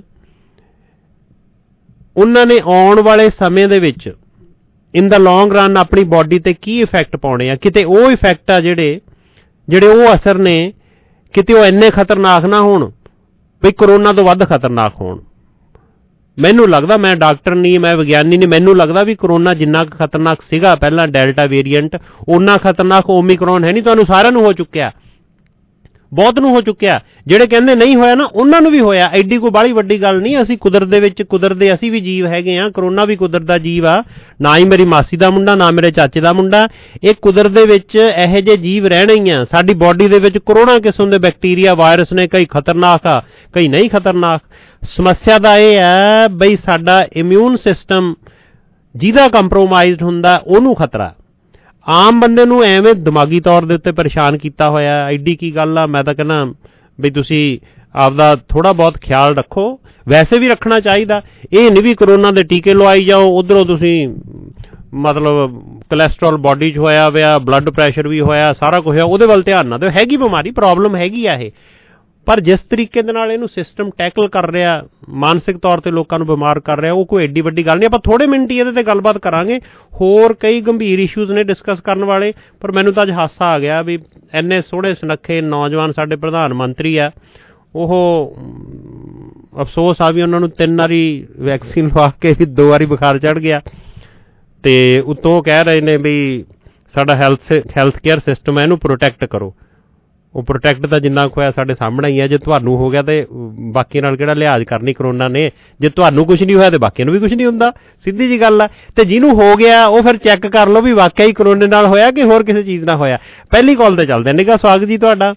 ਉਹਨਾਂ ਨੇ ਆਉਣ ਵਾਲੇ ਸਮੇਂ ਦੇ ਵਿੱਚ ਇਨ ਦਾ ਲੌਂਗ ਰਨ ਆਪਣੀ ਬਾਡੀ ਤੇ ਕੀ ਇਫੈਕਟ ਪਾਉਣੇ ਆ। ਕਿਤੇ ਉਹ ਇਫੈਕਟ ਆ ਜਿਹੜੇ ਜਿਹੜੇ ਉਹ ਅਸਰ ਨੇ, ਕਿਤੇ ਉਹ ਇੰਨੇ ਖਤਰਨਾਕ ਨਾ ਹੋਣ ਵੀ ਕਰੋਨਾ ਤੋਂ ਵੱਧ ਖਤਰਨਾਕ ਹੋਣ। ਮੈਨੂੰ ਲੱਗਦਾ, ਮੈਂ ਡਾਕਟਰ ਨਹੀਂ, ਮੈਂ ਵਿਗਿਆਨੀ ਨਹੀਂ, ਮੈਨੂੰ ਲੱਗਦਾ ਵੀ ਕਰੋਨਾ ਜਿੰਨਾ ਕੁ ਖਤਰਨਾਕ ਸੀਗਾ ਪਹਿਲਾਂ ਡੈਲਟਾ ਵੇਰੀਐਂਟ, ਓਨਾ ਖਤਰਨਾਕ ਓਮਿਕਰੋਨ ਹੈ ਨਹੀਂ। ਤੁਹਾਨੂੰ ਸਾਰਿਆਂ ਨੂੰ ਹੋ ਚੁੱਕਿਆ, ਬਹੁਤ ਨੂੰ ਹੋ ਚੁੱਕਿਆ। ਜਿਹੜੇ ਕਹਿੰਦੇ ਨਹੀਂ ਹੋਇਆ ਨਾ, ਉਹਨਾਂ ਨੂੰ ਵੀ ਹੋਇਆ। ਐਡੀ ਕੋਈ ਬਾਹਲੀ ਵੱਡੀ ਗੱਲ ਨਹੀਂ। ਅਸੀਂ ਕੁਦਰਤ ਦੇ ਵਿੱਚ, ਕੁਦਰਤ ਦੇ ਅਸੀਂ ਵੀ ਜੀਵ ਹੈਗੇ ਆ। ਕਰੋਨਾ ਵੀ ਕੁਦਰਤ ਦਾ ਜੀਵ ਆ, ਨਾ ਹੀ ਮੇਰੀ ਮਾਸੀ ਦਾ ਮੁੰਡਾ, ਨਾ ਮੇਰੇ ਚਾਚੇ ਦਾ ਮੁੰਡਾ। ਇਹ ਕੁਦਰਤ ਦੇ ਵਿੱਚ ਇਹੋ ਜਿਹੇ ਜੀਵ ਰਹਿਣੇ ਹੀ ਆ। ਸਾਡੀ ਬਾਡੀ ਦੇ ਵਿੱਚ ਕਰੋੜਾਂ ਕਿਸਮ ਦੇ ਬੈਕਟੀਰੀਆ, ਵਾਇਰਸ ਨੇ, ਕਈ ਖਤਰਨਾਕ ਆ, ਕਈ ਨਹੀਂ ਖਤਰਨਾਕ। ਸਮੱਸਿਆ ਦਾ ਇਹ ਹੈ ਬਈ ਸਾਡਾ ਇਮਿਊਨ ਸਿਸਟਮ ਜਿਹਦਾ ਕੰਪਰੋਮਾਈਜ਼ਡ ਹੁੰਦਾ ਉਹਨੂੰ ਖਤਰਾ। ਆਮ ਬੰਦੇ ਨੂੰ ਐਵੇਂ ਦਿਮਾਗੀ ਤੌਰ ਦੇ ਉੱਤੇ ਪਰੇਸ਼ਾਨ ਕੀਤਾ ਹੋਇਆ, ਐਡੀ ਕੀ ਗੱਲ ਆ। ਮੈਂ ਤਾਂ ਕਹਿੰਦਾ ਵੀ ਤੁਸੀਂ ਆਪਦਾ ਥੋੜ੍ਹਾ ਬਹੁਤ ਖਿਆਲ ਰੱਖੋ, ਵੈਸੇ ਵੀ ਰੱਖਣਾ ਚਾਹੀਦਾ। ਇਹ ਨਹੀਂ ਵੀ ਕਰੋਨਾ ਦੇ ਟੀਕੇ ਲਵਾਈ ਜਾਓ, ਉੱਧਰੋਂ ਤੁਸੀਂ ਮਤਲਬ ਕੋਲੈਸਟਰੋਲ ਬਾਡੀ 'ਚ ਹੋਇਆ ਹੋਇਆ, ਬਲੱਡ ਪ੍ਰੈਸ਼ਰ ਵੀ ਹੋਇਆ, ਸਾਰਾ ਕੁਝ ਹੋਇਆ, ਉਹਦੇ ਵੱਲ ਧਿਆਨ ਨਾ ਦਿਓ। ਹੈਗੀ ਬਿਮਾਰੀ, ਪ੍ਰੋਬਲਮ ਹੈਗੀ ਆ ਇਹ, ਪਰ ਜਿਸ ਤਰੀਕੇ ਦੇ ਨਾਲ ਇਹਨੂੰ ਸਿਸਟਮ ਟੈਕਲ ਕਰ ਰਿਹਾ, ਮਾਨਸਿਕ ਤੌਰ ਤੇ ਲੋਕਾਂ ਨੂੰ ਬਿਮਾਰ ਕਰ ਰਿਹਾ, ਉਹ ਕੋਈ ਐਡੀ ਵੱਡੀ ਗੱਲ ਨਹੀਂ। ਆਪਾਂ ਥੋੜ੍ਹੇ ਮਿੰਟ ਹੀ ਇਹਦੇ ਤੇ ਗੱਲਬਾਤ ਕਰਾਂਗੇ। ਹੋਰ ਕਈ ਗੰਭੀਰ ਇਸ਼ੂਜ਼ ਨੇ ਡਿਸਕਸ ਕਰਨ ਵਾਲੇ, ਪਰ ਮੈਨੂੰ ਤਾਂ ਅੱਜ ਹਾਸਾ ਆ ਗਿਆ ਵੀ ਇੰਨੇ ਸੋਹਣੇ ਸੁਨੱਖੇ ਨੌਜਵਾਨ ਸਾਡੇ ਪ੍ਰਧਾਨ ਮੰਤਰੀ ਆ, ਉਹ ਅਫਸੋਸ ਆ ਵੀ ਉਹਨਾਂ ਨੂੰ ਤਿੰਨ ਵਾਰੀ ਵੈਕਸੀਨ ਲਵਾ ਕੇ ਵੀ ਦੋ ਵਾਰੀ ਬੁਖਾਰ ਚੜ੍ਹ ਗਿਆ, ਤੇ ਉੱਤੋਂ ਕਹਿ ਰਹੇ ਨੇ ਵੀ ਸਾਡਾ ਹੈਲਥ ਹੈਲਥ ਕੇਅਰ ਸਿਸਟਮ ਹੈ, ਇਹਨੂੰ ਪ੍ਰੋਟੈਕਟ ਕਰੋ। ਉਹ ਪ੍ਰੋਟੈਕਟ ਤਾਂ ਜਿੰਨਾ ਕੁ ਹੋਇਆ ਸਾਡੇ ਸਾਹਮਣੇ ਹੀ ਹੈ। ਜੇ ਤੁਹਾਨੂੰ ਹੋ ਗਿਆ ਤੇ ਬਾਕੀ ਨਾਲ ਕਿਹੜਾ ਲਿਹਾਜ਼ ਕਰਨੀ ਕਰੋਨਾ ਨੇ। ਜੇ ਤੁਹਾਨੂੰ ਕੁਝ ਨਹੀਂ ਹੋਇਆ ਤੇ ਬਾਕੀਆਂ ਨੂੰ ਵੀ ਕੁਝ ਨਹੀਂ ਹੁੰਦਾ, ਸਿੱਧੀ ਜੀ ਗੱਲ ਆ। ਤੇ ਜਿਹਨੂੰ ਹੋ ਗਿਆ ਉਹ ਫਿਰ ਚੈੱਕ ਕਰ ਲਓ ਵੀ ਵਾਕਿਆ ਹੀ ਕਰੋਨੇ ਨਾਲ ਹੋਇਆ ਕਿ ਹੋਰ ਕਿਸੇ ਚੀਜ਼ ਨਾਲ ਹੋਇਆ। ਪਹਿਲੀ ਕਾਲ ਤੇ ਚੱਲਦੇ ਨਿੱਘਾ ਸਵਾਗਤ ਜੀ ਤੁਹਾਡਾ।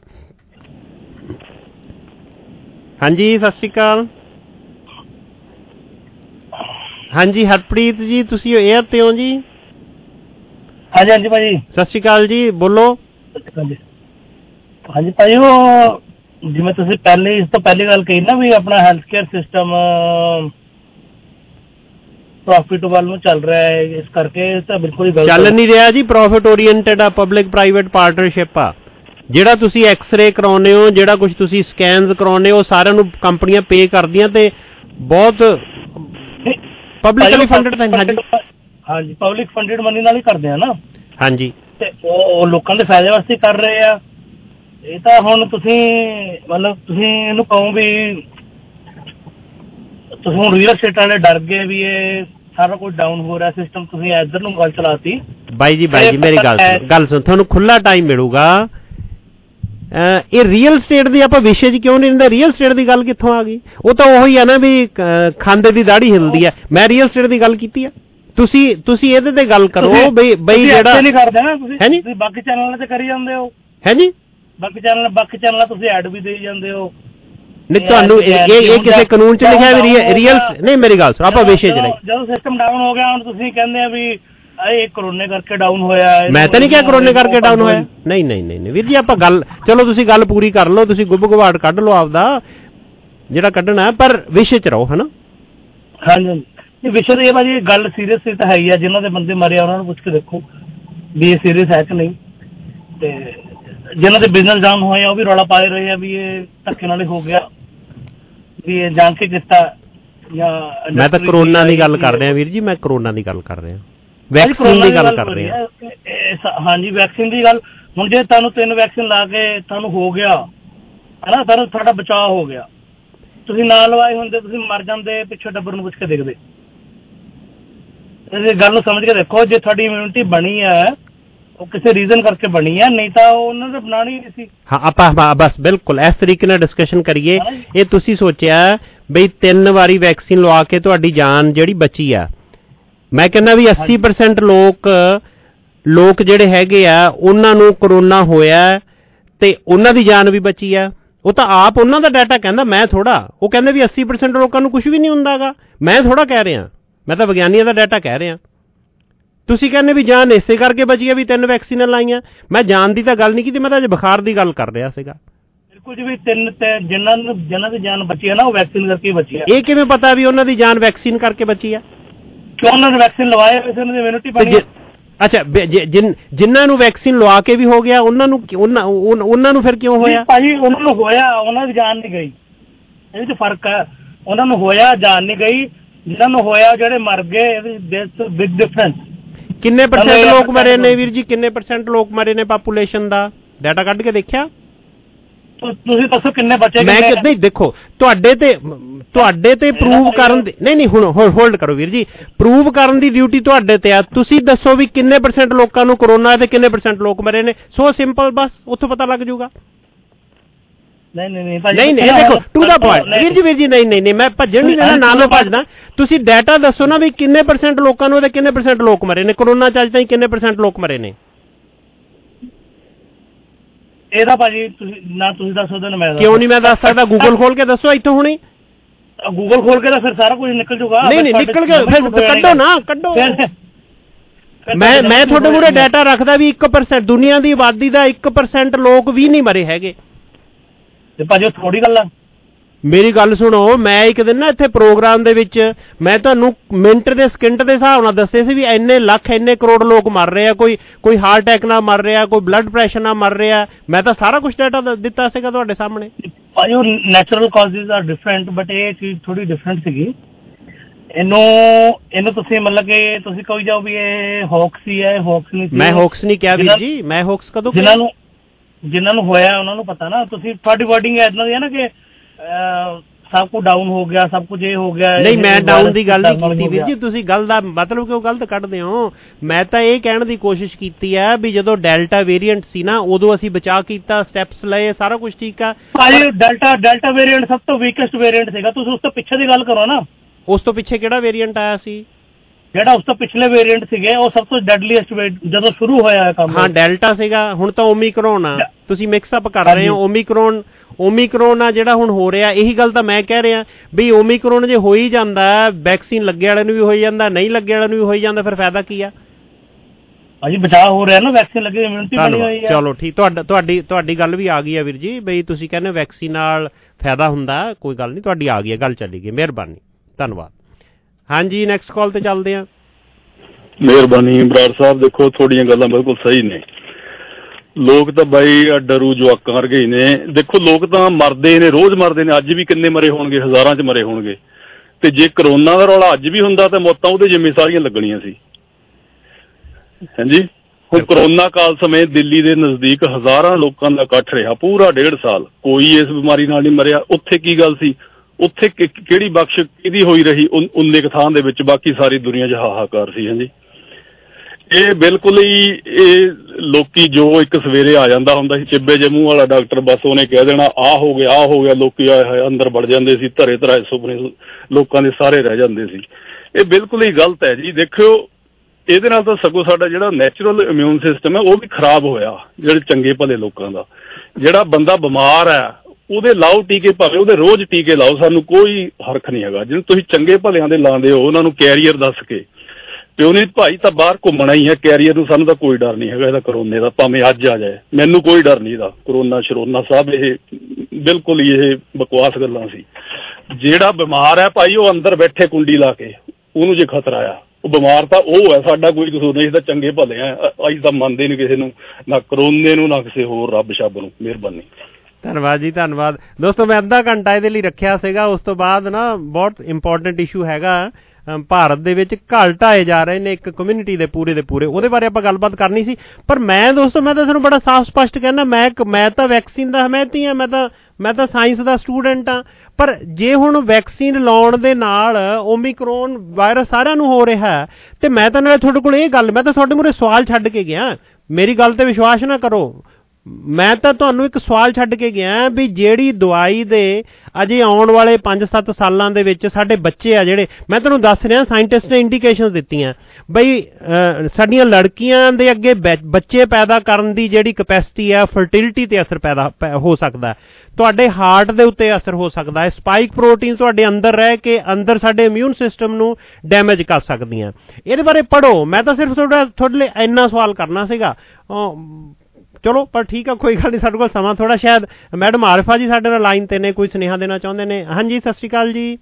ਹਾਂਜੀ ਸਤਿ ਸ਼੍ਰੀ ਅਕਾਲ। ਹਾਂਜੀ ਹਰਪ੍ਰੀਤ ਜੀ ਤੁਸੀਂ ਏਅਰ ਤੇ ਹੋ ਜੀ? ਹਾਂਜੀ ਹਾਂਜੀ ਭਾਜੀ ਸਤਿ ਸ਼੍ਰੀ ਅਕਾਲ ਜੀ, ਬੋਲੋ। ਹਾਂਜੀ ਭਾਜੀ ਉਹ ਜਿਵੇਂ ਤੁਸੀਂ ਪਹਿਲੇ ਇਸ ਤੋਂ ਪਹਿਲੀ ਗੱਲ ਕਹੀ ਨਾ ਵੀ ਆਪਣਾ ਹੈਲਥ ਕੇਅਰ ਸਿਸਟਮ ਪ੍ਰੋਫਿਟ ਵੱਲ ਨੂੰ ਚੱਲ ਰਿਹਾ ਹੈ, ਇਸ ਕਰਕੇ ਤਾਂ ਬਿਲਕੁਲ ਹੀ ਚੱਲ ਨਹੀਂ ਰਿਹਾ ਜੀ। ਪ੍ਰੋਫਿਟ ਓਰੀਐਂਟਡ ਆ, ਪਬਲਿਕ ਪ੍ਰਾਈਵੇਟ ਪਾਰਟਨਰਸ਼ਿਪ ਆ। ਜਿਹੜਾ ਤੁਸੀਂ ਐਕਸਰੇ ਕਰਾਉਂਦੇ ਹੋ, ਜਿਹੜਾ ਕੁਝ ਤੁਸੀਂ ਸਕੈਨਸ ਕਰਾਉਂਦੇ ਹੋ, ਸਾਰਿਆਂ ਨੂੰ ਕੰਪਨੀਆਂ ਪੇ ਕਰਦੀਆਂ ਤੇ ਬਹੁਤ ਪਬਲਿਕਲੀ ਫੰਡਡ ਤਾਂ। ਹਾਂਜੀ ਹਾਂਜੀ ਪਬਲਿਕ ਫੰਡਡ ਮਨੀ ਨਾਲ ਹੀ ਕਰਦੇ ਆ ਨਾ। ਹਾਂਜੀ ਤੇ ਉਹ ਲੋਕਾਂ ਦੇ ਫਾਇਦੇ ਵਾਸਤੇ ਕਰ ਰਹੇ ਆ। ਇਹ ਤਾਂ ਹੁਣ ਤੁਸੀਂ ਮਤਲਬ ਤੁਸੀਂ ਇਹਨੂੰ ਕਹੋ ਵੀ ਤੁਸੀਂ ਹੁਣ ਰੀਅਲ estate ਵਾਲੇ ਡਰ ਗਏ ਵੀ ਇਹ ਸਾਰਾ ਕੁਝ ਡਾਊਨ ਹੋ ਰਿਹਾ ਸਿਸਟਮ, ਤੁਸੀਂ ਇੱਧਰ ਨੂੰ ਗੱਲ ਚਲਾਤੀ। ਬਾਈ ਜੀ ਬਾਈ ਜੀ ਮੇਰੀ ਗੱਲ ਸੁਣ ਗੱਲ ਸੁਣ ਤੁਹਾਨੂੰ ਖੁੱਲਾ ਟਾਈਮ ਮਿਲੂਗਾ। ਇਹ ਰੀਅਲ estate ਦੀ ਆਪਾਂ ਵਿਸ਼ੇ 'ਚ ਕਿਉਂ ਨਹੀਂ ਰਹਿੰਦੇ? ਰੀਅਲ estate ਦੀ ਗੱਲ ਕਿੱਥੋਂ ਆ ਗਈ? ਉਹ ਤਾਂ ਉਹੀ ਆ ਨਾ ਵੀ ਖਾਂਦੇ ਦੀ ਦਾੜੀ ਹਿਲਦੀ ਹੈ। ਮੈਂ ਰੀਅਲ estate ਦੀ ਗੱਲ ਕੀਤੀ ਆ। ਤੁਸੀਂ ਤੁਸੀਂ ਇਹਦੇ ਤੇ ਗੱਲ ਕਰੋ ਬਈ ਬਈ ਜਿਹੜਾ ਨਹੀਂ ਕਰਦੇ ਨਾ ਤੁਸੀਂ, ਤੁਸੀਂ ਬਾਕੀ ਚੈਨਲਾਂ ਤੇ ਕਰੀ ਜਾਂਦੇ ਹੋ। ਹੈ ਜੀ ਬਾਕੀ ਚੈਨਲ ਬਾਕੀ ਚੈਨਲਾਂ ਤੁਸੀਂ ਐਡ ਵੀ ਦੇਈ ਜਾਂਦੇ ਹੋ। ਨਹੀਂ ਤੁਹਾਨੂੰ ਇਹ ਇਹ ਕਿਸੇ ਕਾਨੂੰਨ 'ਚ ਲਿਖਿਆ ਵੀ ਰੀਅਲ ਨਹੀਂ। ਮੇਰੀ ਗੱਲ ਸੁਣ ਆਪਾਂ ਵਿਸ਼ੇ 'ਚ ਰਹੀ। ਜਦੋਂ ਸਿਸਟਮ ਡਾਊਨ ਹੋ ਗਿਆ ਹੁਣ ਤੁਸੀਂ ਕਹਿੰਦੇ ਆ ਵੀ ਇਹ ਕਰੋਨੇ ਕਰਕੇ ਡਾਊਨ ਹੋਇਆ। ਮੈਂ ਤਾਂ ਨਹੀਂ ਕਿਹਾ ਕਰੋਨੇ ਕਰਕੇ ਡਾਊਨ ਹੋਇਆ। ਨਹੀਂ ਨਹੀਂ ਨਹੀਂ ਵੀਰ ਜੀ ਆਪਾਂ ਗੱਲ ਚਲੋ ਤੁਸੀਂ ਗੱਲ ਪੂਰੀ ਕਰ ਲਓ, ਤੁਸੀਂ ਗੁੱਬ ਗੁਬਾੜ ਕੱਢ ਲਓ ਆਪਦਾ ਜਿਹੜਾ ਕੱਢਣਾ, ਪਰ ਵਿਸ਼ੇ 'ਚ ਰਹੋ ਹੈ ਨਾ। ਹਾਂਜੀ ਇਹ ਵਿਸ਼ੇ ਤੇ ਇਹ ਭਾਜੀ ਗੱਲ ਸੀਰੀਅਸ ਤਾਂ ਹੈ ਹੀ ਆ। ਜਿਹਨਾਂ ਦੇ ਬੰਦੇ ਮਰੇ ਆ ਉਹਨਾਂ ਨੂੰ ਪੁੱਛ ਕੇ ਦੇਖੋ ਵੀ ਇਹ ਸੀਰੀਅਸ ਹੈ ਕਿ ਨਹੀਂ। ਤੇ ਜਿਹਨਾਂ ਦੇ ਬਿਜ਼ਨਸ ਡਾਊਨ ਹੋਏ ਆ ਉਹ ਵੀ ਰੌਲਾ ਪਾ ਰਹੇ ਆ ਵੀ ਇਹ ਧੱਕੇ ਨਾਲ ਹੋ ਗਿਆ, ਵੀ ਇਹ ਜਾਣ ਕੇ ਕੀਤਾ ਜਾਂ। ਮੈਂ ਤਾਂ ਕਰੋਨਾ ਦੀ ਗੱਲ ਕਰ ਰਿਹਾ ਵੀਰ ਜੀ, ਮੈਂ ਕਰੋਨਾ ਦੀ ਗੱਲ ਕਰ ਰਿਹਾ, ਵੈਕਸੀਨ ਦੀ ਗੱਲ ਕਰ ਰਿਹਾ। ਹਾਂਜੀ ਵੈਕਸੀਨ ਦੀ ਗੱਲ। ਹੁਣ ਜੇ ਤੁਹਾਨੂੰ ਤਿੰਨ ਵੈਕਸੀਨ ਲਾ ਕੇ ਤੁਹਾਨੂੰ ਹੋ ਗਿਆ ਹੈ ਨਾ, ਤੁਹਾਨੂੰ ਤੁਹਾਡਾ ਬਚਾਅ ਹੋ ਗਿਆ, ਤੁਸੀਂ ਨਾ ਲਵਾਏ ਹੁੰਦੇ ਤੁਸੀਂ ਮਰ ਜਾਂਦੇ। ਪਿੱਛੇ ਟੱਬਰ ਨੂੰ ਪੁੱਛ ਕੇ ਦੇਖਦੇ। ਇਹ ਗੱਲ ਨੂੰ ਸਮਝ ਕੇ ਦੇਖੋ, ਜੇ ਤੁਹਾਡੀ ਇਮਿਊਨਿਟੀ ਬਣੀ ਹੈ ਉਹ ਕਿਸੇ ਰੀਜ਼ਨ ਕਰਕੇ ਬਣੀ ਹੈ, ਨਹੀਂ ਤਾਂ ਉਹਨਾਂ ਨੇ ਬਣਾਉਣੀ ਨਹੀਂ ਸੀ। ਹਾਂ ਆਪਾਂ ਬਸ ਬਿਲਕੁਲ ਇਸ ਤਰੀਕੇ ਨਾਲ ਡਿਸਕਸ਼ਨ ਕਰੀਏ। ਇਹ ਤੁਸੀਂ ਸੋਚਿਆ ਬਈ ਤਿੰਨ ਵਾਰੀ ਵੈਕਸੀਨ ਲਵਾ ਕੇ ਤੁਹਾਡੀ ਜਾਨ ਜਿਹੜੀ ਬਚੀ ਆ। ਮੈਂ ਕਹਿੰਦਾ ਵੀ ਅੱਸੀ ਪਰਸੈਂਟ ਲੋਕ ਲੋਕ ਜਿਹੜੇ ਹੈਗੇ ਆ ਉਹਨਾਂ ਨੂੰ ਕਰੋਨਾ ਹੋਇਆ ਤੇ ਉਹਨਾਂ ਦੀ ਜਾਨ ਵੀ ਬਚੀ ਆ। ਉਹ ਤਾਂ ਆਪ ਉਹਨਾਂ ਦਾ ਡਾਟਾ ਕਹਿੰਦਾ, ਮੈਂ ਥੋੜਾ। ਉਹ ਕਹਿੰਦੇ ਵੀ ਅੱਸੀ ਪਰਸੈਂਟ ਲੋਕਾਂ ਨੂੰ ਕੁਝ ਵੀ ਨਹੀਂ ਹੁੰਦਾ ਗਾ। ਮੈਂ ਥੋੜਾ ਕਹਿ ਰਿਹਾ, ਮੈਂ ਤਾਂ ਵਿਗਿਆਨੀਆਂ ਦਾ ਡਾਟਾ ਕਹਿ ਰਿਹਾ। ਤੁਸੀਂ ਕਹਿੰਦੇ ਵੀ ਜਾਨ ਇਸੇ ਕਰਕੇ ਬਚੀ ਆ ਵੀ ਤਿੰਨ ਵੈਕਸੀਨਾਂ ਲਾਈਆਂ। ਮੈਂ ਜਾਨ ਦੀ ਤਾਂ ਗੱਲ ਨਹੀਂ ਕੀਤੀ, ਮੈਂ ਤਾਂ ਅੱਜ ਬੁਖਾਰ ਦੀ ਗੱਲ ਕਰ ਰਿਹਾ ਸੀਗਾ। ਬਿਲਕੁਲ ਜੀ ਵੀ ਤਿੰਨ ਜਿਨ੍ਹਾਂ ਨੂੰ ਜਿਨ੍ਹਾਂ ਦੀ ਜਾਨ ਬਚੀ ਆ ਨਾ ਉਹ ਵੈਕਸੀਨ ਕਰਕੇ ਬਚੀ ਆ। ਇਹ ਕਿਵੇਂ ਪਤਾ ਵੀ ਉਹਨਾਂ ਦੀ ਜਾਨ ਵੈਕਸੀਨ ਕਰਕੇ ਬਚੀ ਆ? ਕਿਉਂ ਉਹਨਾਂ ਨੇ ਵੈਕਸੀਨ ਲਵਾਇਆ, ਕਿਸੇ ਦੀ ਇਮਿਊਨਿਟੀ ਬਣੀ। ਅੱਛਾ ਜਿਨ੍ਹਾਂ ਨੂੰ ਵੈਕਸੀਨ ਲਵਾ ਕੇ ਵੀ ਹੋ ਗਿਆ ਉਹਨਾਂ ਨੂੰ ਉਹਨਾਂ ਨੂੰ ਫਿਰ ਕਿਉਂ ਹੋਇਆ? ਭਾਜੀ ਉਹਨਾਂ ਨੂੰ ਹੋਇਆ, ਉਹਨਾਂ ਦੀ ਜਾਨ ਨਹੀਂ ਗਈ। ਇਹ ਚ ਫਰਕ ਹੈ। ਉਹਨਾਂ ਨੂੰ ਹੋਇਆ, ਜਾਨ ਨਹੀਂ ਗਈ। ਜਿਨ੍ਹਾਂ ਨੂੰ ਹੋਇਆ ਜਿਹੜੇ ਮਰ ਗਏ, ਬਿਗ ਡਿਫਰੈਂਸ। ਕਿੰਨੇ ਪਰਸੈਂਟ ਲੋਕ ਮਰੇ ਨੇ ਵੀਰ ਜੀ? ਕਿੰਨੇ ਪਰਸੈਂਟ ਲੋਕ ਮਰੇ ਨੇ ਪਾਪੂਲੇਸ਼ਨ ਦਾ? ਡਾਟਾ ਕੱਢ ਕੇ ਦੇਖਿਆ ਤੁਸੀਂ? ਦੱਸੋ ਕਿੰਨੇ ਬਚੇ? ਮੈਂ ਨਹੀਂ ਦੇਖੋ ਤੁਹਾਡੇ ਤੇ ਤੁਹਾਡੇ ਤੇ ਪ੍ਰੂਵ ਕਰਨ ਦੀ ਨਹੀਂ ਨਹੀਂ ਹੁਣ ਹੋਲਡ ਕਰੋ ਵੀਰ ਜੀ। ਪ੍ਰੂਵ ਕਰਨ ਦੀ ਡਿਊਟੀ ਤੁਹਾਡੇ ਤੇ ਆ। ਤੁਸੀਂ ਦੱਸੋ ਵੀ ਕਿੰਨੇ ਪਰਸੈਂਟ ਲੋਕਾਂ ਨੂੰ ਕਰੋਨਾ ਹੈ ਤੇ ਕਿੰਨੇ ਪਰਸੈਂਟ ਲੋਕ ਮਰੇ ਨੇ। ਸੋ ਸਿੰਪਲ, ਬਸ ਉੱਥੋਂ ਪਤਾ ਲੱਗ ਜਾਊਗਾ। ਨਹੀਂ ਨਹੀਂ ਨਹੀਂ ਨਹੀਂ ਦੇਖੋ ਟੂ ਦਾ ਪੁਆਇੰਟ ਵੀਰ ਜੀ। ਵੀਰ ਜੀ ਨਹੀਂ ਨਹੀਂ ਨਹੀਂ ਮੈਂ ਭੱਜਣ ਨਹੀਂ ਦੇਣਾ, ਨਾ ਮੈਂ ਭੱਜਦਾ। ਤੁਸੀਂ ਡਾਟਾ ਦੱਸੋ ਨਾ ਵੀ ਕਿੰਨੇ ਪਰਸੈਂਟ ਲੋਕਾਂ ਨੂੰ ਤੇ ਕਿੰਨੇ ਪਰਸੈਂਟ ਲੋਕ ਮਰੇ ਨੇ ਕਰੋਨਾ ਚ। ਅੱਜ ਤਾਈਂ ਕਿੰਨੇ ਪਰਸੈਂਟ ਲੋਕ ਮਰੇ ਨੇ? ਇਹਦਾ ਭਾਜੀ ਤੁਸੀਂ ਨਾ ਤੁਸੀਂ ਦੱਸ ਸਕਦੇ ਨਾ ਮੈਂ ਕਿਉਂ ਨਹੀਂ ਮੈਂ ਦੱਸ ਸਕਦਾ? ਗੂਗਲ ਖੋਲ ਕੇ ਦੱਸੋ ਇੱਥੋਂ ਹੁਣੀ। ਗੂਗਲ ਖੋਲ ਕੇ ਤਾਂ ਫਿਰ ਸਾਰਾ ਕੁਝ ਨਿਕਲ ਜੂਗਾ। ਨਹੀਂ ਨਹੀਂ ਨਿਕਲ ਕੇ ਫਿਰ ਕੱਢੋ ਨਾ, ਕੱਢੋ। ਮੈਂ ਮੈਂ ਤੁਹਾਡੇ ਮੂਹਰੇ ਡਾਟਾ ਰੱਖਦਾ ਵੀ ਇੱਕ ਪਰਸੈਂਟ ਦੁਨੀਆ ਦੀ ਆਬਾਦੀ ਦਾ ਇੱਕ ਪਰਸੈਂਟ ਲੋਕ ਵੀ ਨਹੀਂ ਮਰੇ ਹੈਗੇ। ਤੇ ਭਾਜੀ ਥੋੜੀ ਗੱਲ ਆ। ਮੇਰੀ ਗੱਲ ਸੁਣੋ, ਮੈਂ ਇੱਕ ਦਿਨ ਨਾ ਇੱਥੇ ਪ੍ਰੋਗਰਾਮ ਦੇ ਵਿੱਚ ਮੈਂ ਤੁਹਾਨੂੰ ਮਿੰਟ ਦੇ ਸਕਿੰਟ ਦੇ ਹਿਸਾਬ ਨਾਲ ਦੱਸੇ ਸੀ ਵੀ ਇੰਨੇ ਲੱਖ ਇੰਨੇ ਕਰੋੜ ਲੋਕ ਮਰ ਰਹੇ ਆ। ਕੋਈ ਕੋਈ ਹਾਰਟ ਅਟੈਕ ਨਾਲ ਮਰ ਰਿਹਾ, ਕੋਈ ਬਲੱਡ ਪ੍ਰੈਸ਼ਰ ਨਾਲ ਮਰ ਰਿਹਾ। ਮੈਂ ਤਾਂ ਸਾਰਾ ਕੁਝ ਡਾਟਾ ਦਿੱਤਾ ਸੀਗਾ ਤੁਹਾਡੇ ਸਾਹਮਣੇ। ਭਾਜੀ ਉਹ natural causes are different, but ਇਹ ਚੀਜ਼ ਥੋੜੀ ਡਿਫਰੈਂਟ ਸੀਗੀ। ਇਹਨੂੰ ਇਹਨੂੰ ਤੁਸੀਂ ਮਤਲਬ ਕਿ ਤੁਸੀਂ ਕਹੀ ਜਾਓ ਵੀ ਇਹ ਹੋਕਸ ਹੀ ਹੈ। ਹੋਕਸ ਨਹੀਂ, ਮੈਂ ਹੋਕਸ ਨਹੀਂ ਕਿਹਾ ਵੀਰ ਜੀ। ਮੈਂ ਹੋਕਸ ਕਦੋਂ? ਜਿਨ੍ਹਾਂ ਨੂੰ ਜਿਨ੍ਹਾਂ ਨੂੰ ਹੋਇਆ ਉਹਨਾਂ ਨੂੰ ਪਤਾ ਨਾ। ਤੁਸੀਂ ਤੁਹਾਡੀ ਵਰਡਿੰਗ ਏਦਾਂ ਦੀ ਹੈ ਨਾ ਕਿ ਸਭ ਕੁਝ ਡਾਊਨ ਹੋ ਗਿਆ, ਸਭ ਕੁਝ ਇਹ ਹੋ ਗਿਆ। ਨਹੀਂ, ਮੈਂ ਡਾਊਨ ਦੀ ਗੱਲ ਨਹੀਂ ਕੀਤੀ ਵੀਰ ਜੀ, ਤੁਸੀਂ ਗੱਲ ਦਾ ਮਤਲਬ ਕਿਉਂ ਗਲਤ ਕੱਢਦੇ ਹੋ? ਮੈਂ ਤਾਂ ਇਹ ਕਹਿਣ ਦੀ ਕੋਸ਼ਿਸ਼ ਕੀਤੀ ਹੈ ਵੀ ਜਦੋਂ ਡੈਲਟਾ ਵੇਰੀਐਂਟ ਸੀ ਨਾ ਉਦੋਂ ਅਸੀਂ ਬਚਾਅ ਕੀਤਾ, ਸਟੈਪਸ ਲਏ, ਸਾਰਾ ਕੁਝ ਠੀਕ ਆ। ਭਾਜੀ ਡੈਲਟਾ ਡੈਲਟਾ ਵੇਰੀਐਂਟ ਸਭ ਤੋਂ ਵੀਕੈਸਟ ਵੇਰੀਐਂਟ ਸੀਗਾ, ਤੁਸੀਂ ਉਸ ਤੋਂ ਪਿੱਛੇ ਦੀ ਗੱਲ ਕਰੋ ਨਾ। ਉਸ ਤੋਂ ਪਿੱਛੇ ਕਿਹੜਾ ਵੇਰੀਐਂਟ ਆਇਆ ਸੀ? ਜਿਹੜਾ ਉਸ ਤੋਂ ਪਿਛਲੇ ਵੇਰੀਐਂਟ ਸੀਗੇ ਉਹ ਸਭ ਤੋਂ ਡੈਡਲੀਐਸਟ ਜਦੋਂ ਸ਼ੁਰੂ ਹੋਇਆ ਕੰਮ। ਹਾਂ ਡੈਲਟਾ ਸੀਗਾ, ਹੁਣ ਤਾਂ ਓਮੀਕਰੋਨ ਆ। ਤੁਸੀਂ ਮਿਕਸ ਅਪ ਕਰ ਰਹੇ ਹੋ। ਓਮੀਕਰੋਨ ਓਮੀਕਰੋਨ ਆ ਜਿਹੜਾ ਹੁਣ ਹੋ ਰਿਹਾ, ਇਹੀ ਗੱਲ ਤਾਂ ਮੈਂ ਕਹਿ ਰਿਹਾ ਵੀ ਓਮੀਕਰੋਨ ਜੇ ਹੋ ਹੀ ਜਾਂਦਾ, ਵੈਕਸੀਨ ਲੱਗੇ ਵਾਲਿਆਂ ਨੂੰ ਵੀ ਹੋਈ ਜਾਂਦਾ, ਨਹੀਂ ਲੱਗੇ ਵਾਲਿਆਂ ਨੂੰ ਵੀ ਹੋਈ ਜਾਂਦਾ, ਫਿਰ ਫਾਇਦਾ ਕੀ ਆ? ਭਾਜੀ ਬਚਾਅ ਹੋ ਰਿਹਾ ਨਾ, ਵੈਕਸੀਨ ਲੱਗੇ, ਇਮਿਊਨਿਟੀ ਬਣੀ ਹੋਈ ਹੈ। ਚਲੋ ਠੀਕ, ਤੁਹਾਡਾ ਤੁਹਾਡੀ ਤੁਹਾਡੀ ਗੱਲ ਵੀ ਆ ਗਈ ਆ ਵੀਰ ਜੀ, ਬਈ ਤੁਸੀਂ ਕਹਿੰਦੇ ਵੈਕਸੀਨ ਨਾਲ ਫਾਇਦਾ ਹੁੰਦਾ, ਕੋਈ ਗੱਲ ਨਹੀਂ, ਤੁਹਾਡੀ ਆ ਗਈ ਹੈ, ਗੱਲ ਚੱਲੀ ਗਈ, ਮਿਹਰਬਾਨੀ, ਧੰਨਵਾਦ। ਹਾਂਜੀ ਨੈਕਸਟ ਕਾਲ ਤੇ ਚੱਲਦੇ ਹਾਂ। ਮਿਹਰਬਾਨੀ ਬਰਾੜ ਸਾਹਿਬ। ਦੇਖੋ ਤੁਹਾਡੀਆਂ ਗੱਲਾਂ ਬਿਲਕੁਲ ਸਹੀ ਨੇ। ਲੋਕ ਤਾਂ ਬਾਈ ਡਰੂ ਜਵਾਕਾਂ ਵਰਗੇ ਹੀ ਨੇ। ਦੇਖੋ ਲੋਕ ਤਾਂ ਮਰਦੇ ਨੇ, ਰੋਜ਼ ਮਰਦੇ ਨੇ। ਅੱਜ ਵੀ ਕਿੰਨੇ ਮਰੇ ਹੋਣਗੇ, ਹਜ਼ਾਰਾਂ ਚ ਮਰੇ ਹੋਣਗੇ। ਤੇ ਜੇ ਕਰੋਨਾ ਦਾ ਰੌਲਾ ਅੱਜ ਵੀ ਹੁੰਦਾ ਤਾਂ ਮੌਤਾਂ ਉਹਦੇ ਜਿੰਮੇ ਸਾਰੀਆਂ ਲੱਗਣੀਆਂ ਸੀ। ਹਾਂਜੀ, ਹੁਣ ਕਰੋਨਾ ਕਾਲ ਸਮੇਂ ਦਿੱਲੀ ਦੇ ਨਜ਼ਦੀਕ ਹਜ਼ਾਰਾਂ ਲੋਕਾਂ ਦਾ ਇਕੱਠ ਰਿਹਾ ਪੂਰਾ ਡੇਢ ਸਾਲ, ਕੋਈ ਇਸ ਬਿਮਾਰੀ ਨਾਲ ਨਹੀਂ ਮਰਿਆ। ਉੱਥੇ ਕੀ ਗੱਲ ਸੀ? ਉੱਥੇ ਕਿਹੜੀ ਬਖਸ਼ ਕਿਹਦੀ ਹੋਈ ਰਹੀ ਉਨੇ ਕੁ ਥਾਂ ਦੇ ਵਿੱਚ, ਬਾਕੀ ਸਾਰੀ ਦੁਨੀਆ 'ਚ ਹਾਹਾਕਾਰ ਸੀ। ਹਾਂਜੀ, ਇਹ ਬਿਲਕੁਲ ਹੀ ਇਹ ਲੋਕੀ ਜੋ ਇੱਕ ਸਵੇਰੇ ਆ ਜਾਂਦਾ ਹੁੰਦਾ ਸੀ ਚਿੱਬੇ ਜੇ ਮੂੰਹ ਵਾਲਾ ਡਾਕਟਰ, ਬਸ ਉਹਨੇ ਕਹਿ ਦੇਣਾ ਆਹ ਹੋ ਗਿਆ ਆਹ ਹੋ ਗਿਆ, ਲੋਕੀ ਆਏ ਹੋਏ ਅੰਦਰ ਵੜ ਜਾਂਦੇ ਸੀ, ਧਰੇ ਧਰਾਏ ਸੁਪਨੇ ਲੋਕਾਂ ਦੇ ਸਾਰੇ ਰਹਿ ਜਾਂਦੇ ਸੀ। ਇਹ ਬਿਲਕੁਲ ਹੀ ਗਲਤ ਹੈ ਜੀ। ਦੇਖਿਓ ਇਹਦੇ ਨਾਲ ਤਾਂ ਸਗੋਂ ਸਾਡਾ ਜਿਹੜਾ ਨੈਚੁਰਲ ਇਮਿਊਨ ਸਿਸਟਮ ਹੈ ਉਹ ਵੀ ਖਰਾਬ ਹੋਇਆ। ਜਿਹੜੇ ਚੰਗੇ ਭਲੇ ਲੋਕਾਂ ਦਾ, ਜਿਹੜਾ ਬੰਦਾ ਬਿਮਾਰ ਹੈ ਉਹਦੇ ਲਾਓ ਟੀਕੇ, ਭਾਵੇਂ ਉਹਦੇ ਰੋਜ਼ ਟੀਕੇ ਲਾਓ, ਸਾਨੂੰ ਕੋਈ ਹਰਖ ਨਹੀਂ ਹੈਗਾ। ਜਿਹਨੂੰ ਤੁਸੀਂ ਚੰਗੇ ਭਲਿਆਂ ਦੇ ਲਾਉਂਦੇ ਹੋ ਉਹਨਾਂ ਨੂੰ ਕੈਰੀਅਰ ਦੱਸ ਕੇ, ਤੇ ਉਹਨੇ ਭਾਈ ਤਾਂ ਬਾਹਰ ਘੁੰਮਣਾ ਹੀ ਹੈ, ਕੈਰੀਅਰ ਨੂੰ ਸਾਨੂੰ ਤਾਂ ਕੋਈ ਡਰ ਨਹੀਂ ਹੈਗਾ ਇਹਦਾ ਕਰੋਨੇ ਦਾ, ਭਾਵੇਂ ਅੱਜ ਆ ਜਾਏ, ਮੈਨੂੰ ਕੋਈ ਡਰ ਨਹੀਂ ਇਹਦਾ। ਕਰੋਨਾ ਸ਼ਰੋਨਾ ਸਭ ਇਹ ਬਿਲਕੁਲ ਹੀ ਇਹ ਬਕਵਾਸ ਗੱਲਾਂ ਸੀ। ਜਿਹੜਾ ਬਿਮਾਰ ਹੈ ਭਾਈ ਉਹ ਅੰਦਰ ਬੈਠੇ ਕੁੰਡੀ ਲਾ ਕੇ, ਉਹਨੂੰ ਜੇ ਖਤਰਾ ਆ, ਉਹ ਬਿਮਾਰ ਤਾਂ ਉਹ ਹੈ, ਸਾਡਾ ਕੋਈ ਕਸੂਰ ਨਹੀਂ। ਤਾਂ ਚੰਗੇ ਭਲੇ ਆ, ਅਸੀਂ ਤਾਂ ਮੰਨਦੇ ਨਹੀਂ ਕਿਸੇ ਨੂੰ, ਨਾ ਕਰੋਨੇ ਨੂੰ ਨਾ ਕਿਸੇ ਹੋਰ ਰੱਬ ਸ਼ੱਬ ਨੂੰ। ਮਿਹਰਬਾਨੀ। ਧੰਨਵਾਦ ਜੀ, ਧੰਨਵਾਦ ਦੋਸਤੋ। ਮੈਂ ਅੱਧਾ ਘੰਟਾ ਇਹਦੇ ਲਈ ਰੱਖਿਆ ਸੀਗਾ, ਉਸ ਤੋਂ ਬਾਅਦ ਨਾ ਬਹੁਤ ਇੰਪੋਰਟੈਂਟ ਇਸ਼ੂ ਹੈਗਾ, ਭਾਰਤ ਦੇ ਵਿੱਚ ਘਰ ਢਾਏ ਜਾ ਰਹੇ ਨੇ ਇੱਕ ਕਮਿਊਨਿਟੀ ਦੇ ਪੂਰੇ ਦੇ ਪੂਰੇ, ਉਹਦੇ ਬਾਰੇ ਆਪਾਂ ਗੱਲਬਾਤ ਕਰਨੀ ਸੀ। ਪਰ ਮੈਂ ਦੋਸਤੋ ਮੈਂ ਤਾਂ ਤੁਹਾਨੂੰ ਬੜਾ ਸਾਫ਼ ਸਪਸ਼ਟ ਕਹਿਣਾ, ਮੈਂ ਮੈਂ ਤਾਂ ਵੈਕਸੀਨ ਦਾ ਹਮਾਇਤੀ ਹਾਂ, ਮੈਂ ਤਾਂ ਮੈਂ ਤਾਂ ਸਾਇੰਸ ਦਾ ਸਟੂਡੈਂਟ ਹਾਂ। ਪਰ ਜੇ ਹੁਣ ਵੈਕਸੀਨ ਲਾਉਣ ਦੇ ਨਾਲ ਓਮੀਕਰੋਨ ਵਾਇਰਸ ਸਾਰਿਆਂ ਨੂੰ ਹੋ ਰਿਹਾ, ਤੇ ਮੈਂ ਤਾਂ ਨਾਲੇ ਤੁਹਾਡੇ ਕੋਲ ਇਹ ਗੱਲ, ਮੈਂ ਤਾਂ ਤੁਹਾਡੇ ਮੂਹਰੇ ਸਵਾਲ ਛੱਡ ਕੇ ਗਿਆ, ਮੇਰੀ ਗੱਲ ਤੇ ਵਿਸ਼ਵਾਸ ਨਾ ਕਰੋ, ਮੈਂ ਤਾਂ ਤੁਹਾਨੂੰ ਇੱਕ ਸਵਾਲ ਛੱਡ ਕੇ ਗਿਆ ਵੀ ਜਿਹੜੀ ਦਵਾਈ ਦੇ ਅਜੇ ਆਉਣ ਵਾਲੇ ਪੰਜ ਸੱਤ ਸਾਲਾਂ ਦੇ ਵਿੱਚ ਸਾਡੇ ਬੱਚੇ ਆ ਜਿਹੜੇ, ਮੈਂ ਤੁਹਾਨੂੰ ਦੱਸ ਰਿਹਾ ਸਾਇੰਟਿਸਟ ਨੇ ਇੰਡੀਕੇਸ਼ਨਸ ਦਿੱਤੀਆਂ ਬਈ ਸਾਡੀਆਂ ਲੜਕੀਆਂ ਦੇ ਅੱਗੇ ਬੱਚੇ ਪੈਦਾ ਕਰਨ ਦੀ ਜਿਹੜੀ ਕਪੈਸਿਟੀ ਹੈ, ਫਰਟੀਲਿਟੀ ਤੇ ਅਸਰ ਪੈਦਾ ਹੋ ਸਕਦਾ, ਤੁਹਾਡੇ ਹਾਰਟ ਦੇ ਉੱਤੇ ਅਸਰ ਹੋ ਸਕਦਾ ਹੈ, ਸਪਾਈਕ ਪ੍ਰੋਟੀਨ ਤੁਹਾਡੇ ਅੰਦਰ ਰਹਿ ਕੇ ਅੰਦਰ ਸਾਡੇ ਇਮਿਊਨ ਸਿਸਟਮ ਨੂੰ ਡੈਮੇਜ ਕਰ ਸਕਦੀਆਂ। ਇਹਦੇ ਬਾਰੇ ਪੜ੍ਹੋ। ਮੈਂ ਤਾਂ ਸਿਰਫ ਤੁਹਾਡਾ ਤੁਹਾਡੇ ਲਈ ਇੰਨਾ ਸਵਾਲ ਕਰਨਾ ਸੀਗਾ। ਚਲੋ ਪਰ ਠੀਕ ਆ, ਕੋਈ ਗੱਲ ਨਹੀਂ, ਸਾਡੇ ਕੋਲ ਸਮਾਂ ਥੋੜਾ। ਸ਼ਾਇਦ ਮੈਡਮ ਆਰਿਫਾ ਜੀ ਸਾਡੇ ਨਾਲ ਲਾਈਨ ਤੇ ਨੇ, ਕੋਈ ਸੁਨੇਹਾ ਦੇਣਾ ਚਾਹੁੰਦੇ ਨੇ। ਹਾਂਜੀ ਸਤਿ ਸ਼੍ਰੀ ਅਕਾਲ ਜੀ।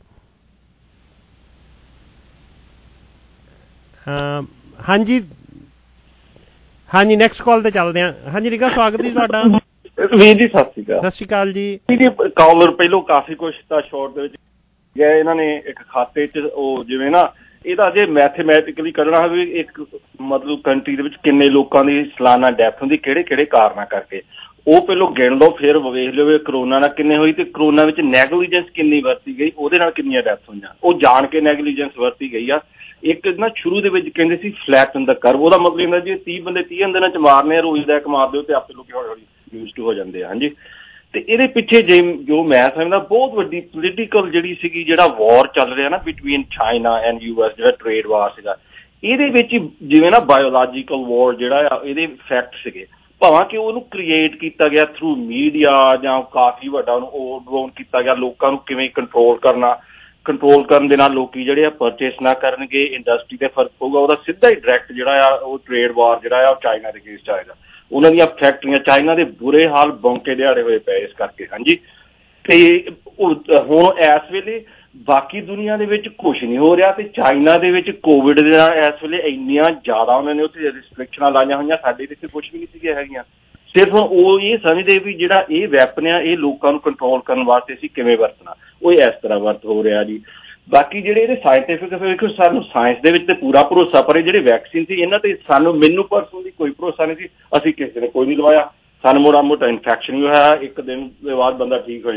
ਹਾਂਜੀ ਹਾਂਜੀ ਨੈਕਸਟ ਕਾਲ ਤੇ ਚੱਲਦੇ ਹਾਂ। ਹਾਂਜੀ ਰੀਗਾ, ਸਵਾਗਤ ਜੀ ਤੁਹਾਡਾ। ਵੀਰ ਜੀ ਸਤਿ ਸ਼੍ਰੀ ਅਕਾਲ। ਸਤਿ ਸ਼੍ਰੀ ਅਕਾਲ ਜੀ। ਕਾਲਰ ਪਹਿਲੋਂ ਕਾਫੀ ਕੁਛ ਤਾਂ ਸ਼ੋਰਟ ਦੇ ਵਿੱਚ ਇਹਨਾਂ ਨੇ ਇੱਕ ਖਾਤੇ 'ਚ ਉਹ ਜਿਵੇਂ ਨਾ ਇਹਦਾ ਜੇ ਮੈਥੇਮੈਟਿਕਲੀ ਕੱਢਣਾ ਹੋਵੇ ਇੱਕ ਮਤਲਬ ਕੰਟਰੀ ਦੇ ਵਿੱਚ ਕਿੰਨੇ ਲੋਕਾਂ ਦੀ ਸਾਲਾਨਾ ਡੈਥ ਹੁੰਦੀ, ਕਿਹੜੇ ਕਿਹੜੇ ਕਾਰਨਾਂ ਕਰਕੇ, ਉਹ ਪਹਿਲੋਂ ਗਿਣ ਲਓ, ਫਿਰ ਵੇਖ ਲਿਓ ਵੀ ਕਰੋਨਾ ਨਾਲ ਕਿੰਨੇ ਹੋਈ, ਤੇ ਕਰੋਨਾ ਵਿੱਚ ਨੈਗਲੀਜੈਂਸ ਕਿੰਨੀ ਵਰਤੀ ਗਈ, ਉਹਦੇ ਨਾਲ ਕਿੰਨੀਆਂ ਡੈਥ ਹੋਈਆਂ। ਉਹ ਜਾਣ ਕੇ ਨੈਗਲੀਜੈਂਸ ਵਰਤੀ ਗਈ ਆ। ਇੱਕ ਨਾ ਸ਼ੁਰੂ ਦੇ ਵਿੱਚ ਕਹਿੰਦੇ ਸੀ ਫਲੈਟਨ ਦਾ ਕਰਵ, ਉਹਦਾ ਮਤਲਬ ਹੁੰਦਾ ਜੀ ਤੀਹ ਬੰਦੇ ਤੀਹ ਦਿਨਾਂ 'ਚ ਮਾਰਨੇ ਆ, ਰੋਜ਼ ਦਾ ਇੱਕ ਮਾਰ ਦਿਓ ਤੇ ਆਪੇ ਲੋਕ ਹੌਲੀ ਹੌਲੀ ਯੂਜ਼ਡ ਹੋ ਜਾਂਦੇ ਆ। ਹਾਂਜੀ, ਤੇ ਇਹਦੇ ਪਿੱਛੇ ਜੇ ਜੋ ਮੈਂ ਸਮਝਦਾ ਬਹੁਤ ਵੱਡੀ ਪੋਲੀਟੀਕਲ ਜਿਹੜੀ ਸੀਗੀ, ਜਿਹੜਾ ਵਾਰ ਚੱਲ ਰਿਹਾ ਨਾ between China and U S, ਜਿਹੜਾ ਟ੍ਰੇਡ ਵਾਰ ਸੀਗਾ, ਇਹਦੇ ਵਿੱਚ ਜਿਵੇਂ ਨਾ ਬਾਇਓਲੋਜੀਕਲ ਵਾਰ ਜਿਹੜਾ ਆ ਇਹਦੇ ਫੈਕਟ ਸੀਗੇ, ਭਾਵੇਂ ਕਿ ਉਹਨੂੰ ਕ੍ਰੀਏਟ ਕੀਤਾ ਗਿਆ ਥਰੂ ਮੀਡੀਆ ਜਾਂ ਕਾਫੀ ਵੱਡਾ ਉਹਨੂੰ ਓਵਰਬਲੋਨ ਕੀਤਾ ਗਿਆ, ਲੋਕਾਂ ਨੂੰ ਕਿਵੇਂ ਕੰਟਰੋਲ ਕਰਨਾ, ਕੰਟਰੋਲ ਕਰਨ ਦੇ ਨਾਲ ਲੋਕੀ ਜਿਹੜੇ ਆ ਪਰਚੇਸ ਨਾ ਕਰਨਗੇ, ਇੰਡਸਟਰੀ ਤੇ ਫਰਕ ਪਊਗਾ, ਉਹਦਾ ਸਿੱਧਾ ਹੀ ਡਾਇਰੈਕਟ ਜਿਹੜਾ ਆ ਉਹ ਟ੍ਰੇਡ ਵਾਰ ਜਿਹੜਾ ਆ ਉਹ ਚਾਈਨਾ ਦੇ ਅਗੇਂਸਟ ਆਏਗਾ। ਉਹਨਾਂ ਦੀਆਂ ਫੈਕਟਰੀਆਂ ਚਾਈਨਾ ਦੇ ਬੁਰੇ ਹਾਲ ਬੌਂਕੇ ਦਿਹਾੜੇ ਹੋਏ ਪਏ ਇਸ ਕਰਕੇ। ਹਾਂਜੀ, ਤੇ ਹੁਣ ਇਸ ਵੇਲੇ ਬਾਕੀ ਦੁਨੀਆ ਦੇ ਵਿੱਚ ਕੁਛ ਨਹੀਂ ਹੋ ਰਿਹਾ, ਤੇ ਚਾਈਨਾ ਦੇ ਵਿੱਚ ਕੋਵਿਡ ਦੇ ਨਾਲ ਇਸ ਵੇਲੇ ਇੰਨੀਆਂ ਜ਼ਿਆਦਾ ਉਹਨਾਂ ਨੇ ਉੱਥੇ ਰਿਸਟ੍ਰਿਕਸ਼ਨਾਂ ਲਾਈਆਂ ਹੋਈਆਂ, ਸਾਡੇ ਇੱਥੇ ਕੁਛ ਵੀ ਨਹੀਂ ਸੀਗੀਆਂ ਹੈਗੀਆਂ। ਸਿਰਫ ਹੁਣ ਉਹ ਇਹ ਸਮਝਦੇ ਵੀ ਜਿਹੜਾ ਇਹ ਵੈਪਨ ਆ ਇਹ ਲੋਕਾਂ ਨੂੰ ਕੰਟਰੋਲ ਕਰਨ ਵਾਸਤੇ ਅਸੀਂ ਕਿਵੇਂ ਵਰਤਣਾ, ਉਹ ਇਸ ਤਰ੍ਹਾਂ ਵਰਤ ਹੋ ਰਿਹਾ ਜੀ। ਬਾਕੀ ਜਿਹੜੇ ਇਹਦੇ ਸਾਇੰਟੀਫਿਕ ਵੇਖੋ, ਸਾਨੂੰ ਸਾਇੰਸ ਦੇ ਵਿੱਚ ਤੇ ਪੂਰਾ ਭਰੋਸਾ, ਪਰ ਇਹ ਜਿਹੜੇ ਵੈਕਸੀਨ ਸੀ ਇਹਨਾਂ ਤੇ ਸਾਨੂੰ ਮੈਨੂੰ ਪਰਸਨਲੀ ਕੋਈ ਭਰੋਸਾ ਨਹੀਂ ਸੀ। ਅਸੀਂ ਕਿਸੇ ਨੇ ਕੋਈ ਨਹੀਂ ਲਵਾਇਆ, ਸਾਨੂੰ ਮੋੜਾ ਮੋਟਾ ਇਨਫੈਕਸ਼ਨ ਵੀ ਹੋਇਆ, ਇੱਕ ਦਿਨ ਦੇ ਬਾਅਦ ਬੰਦਾ ਠੀਕ ਹੋ ਜਾਂਦਾ।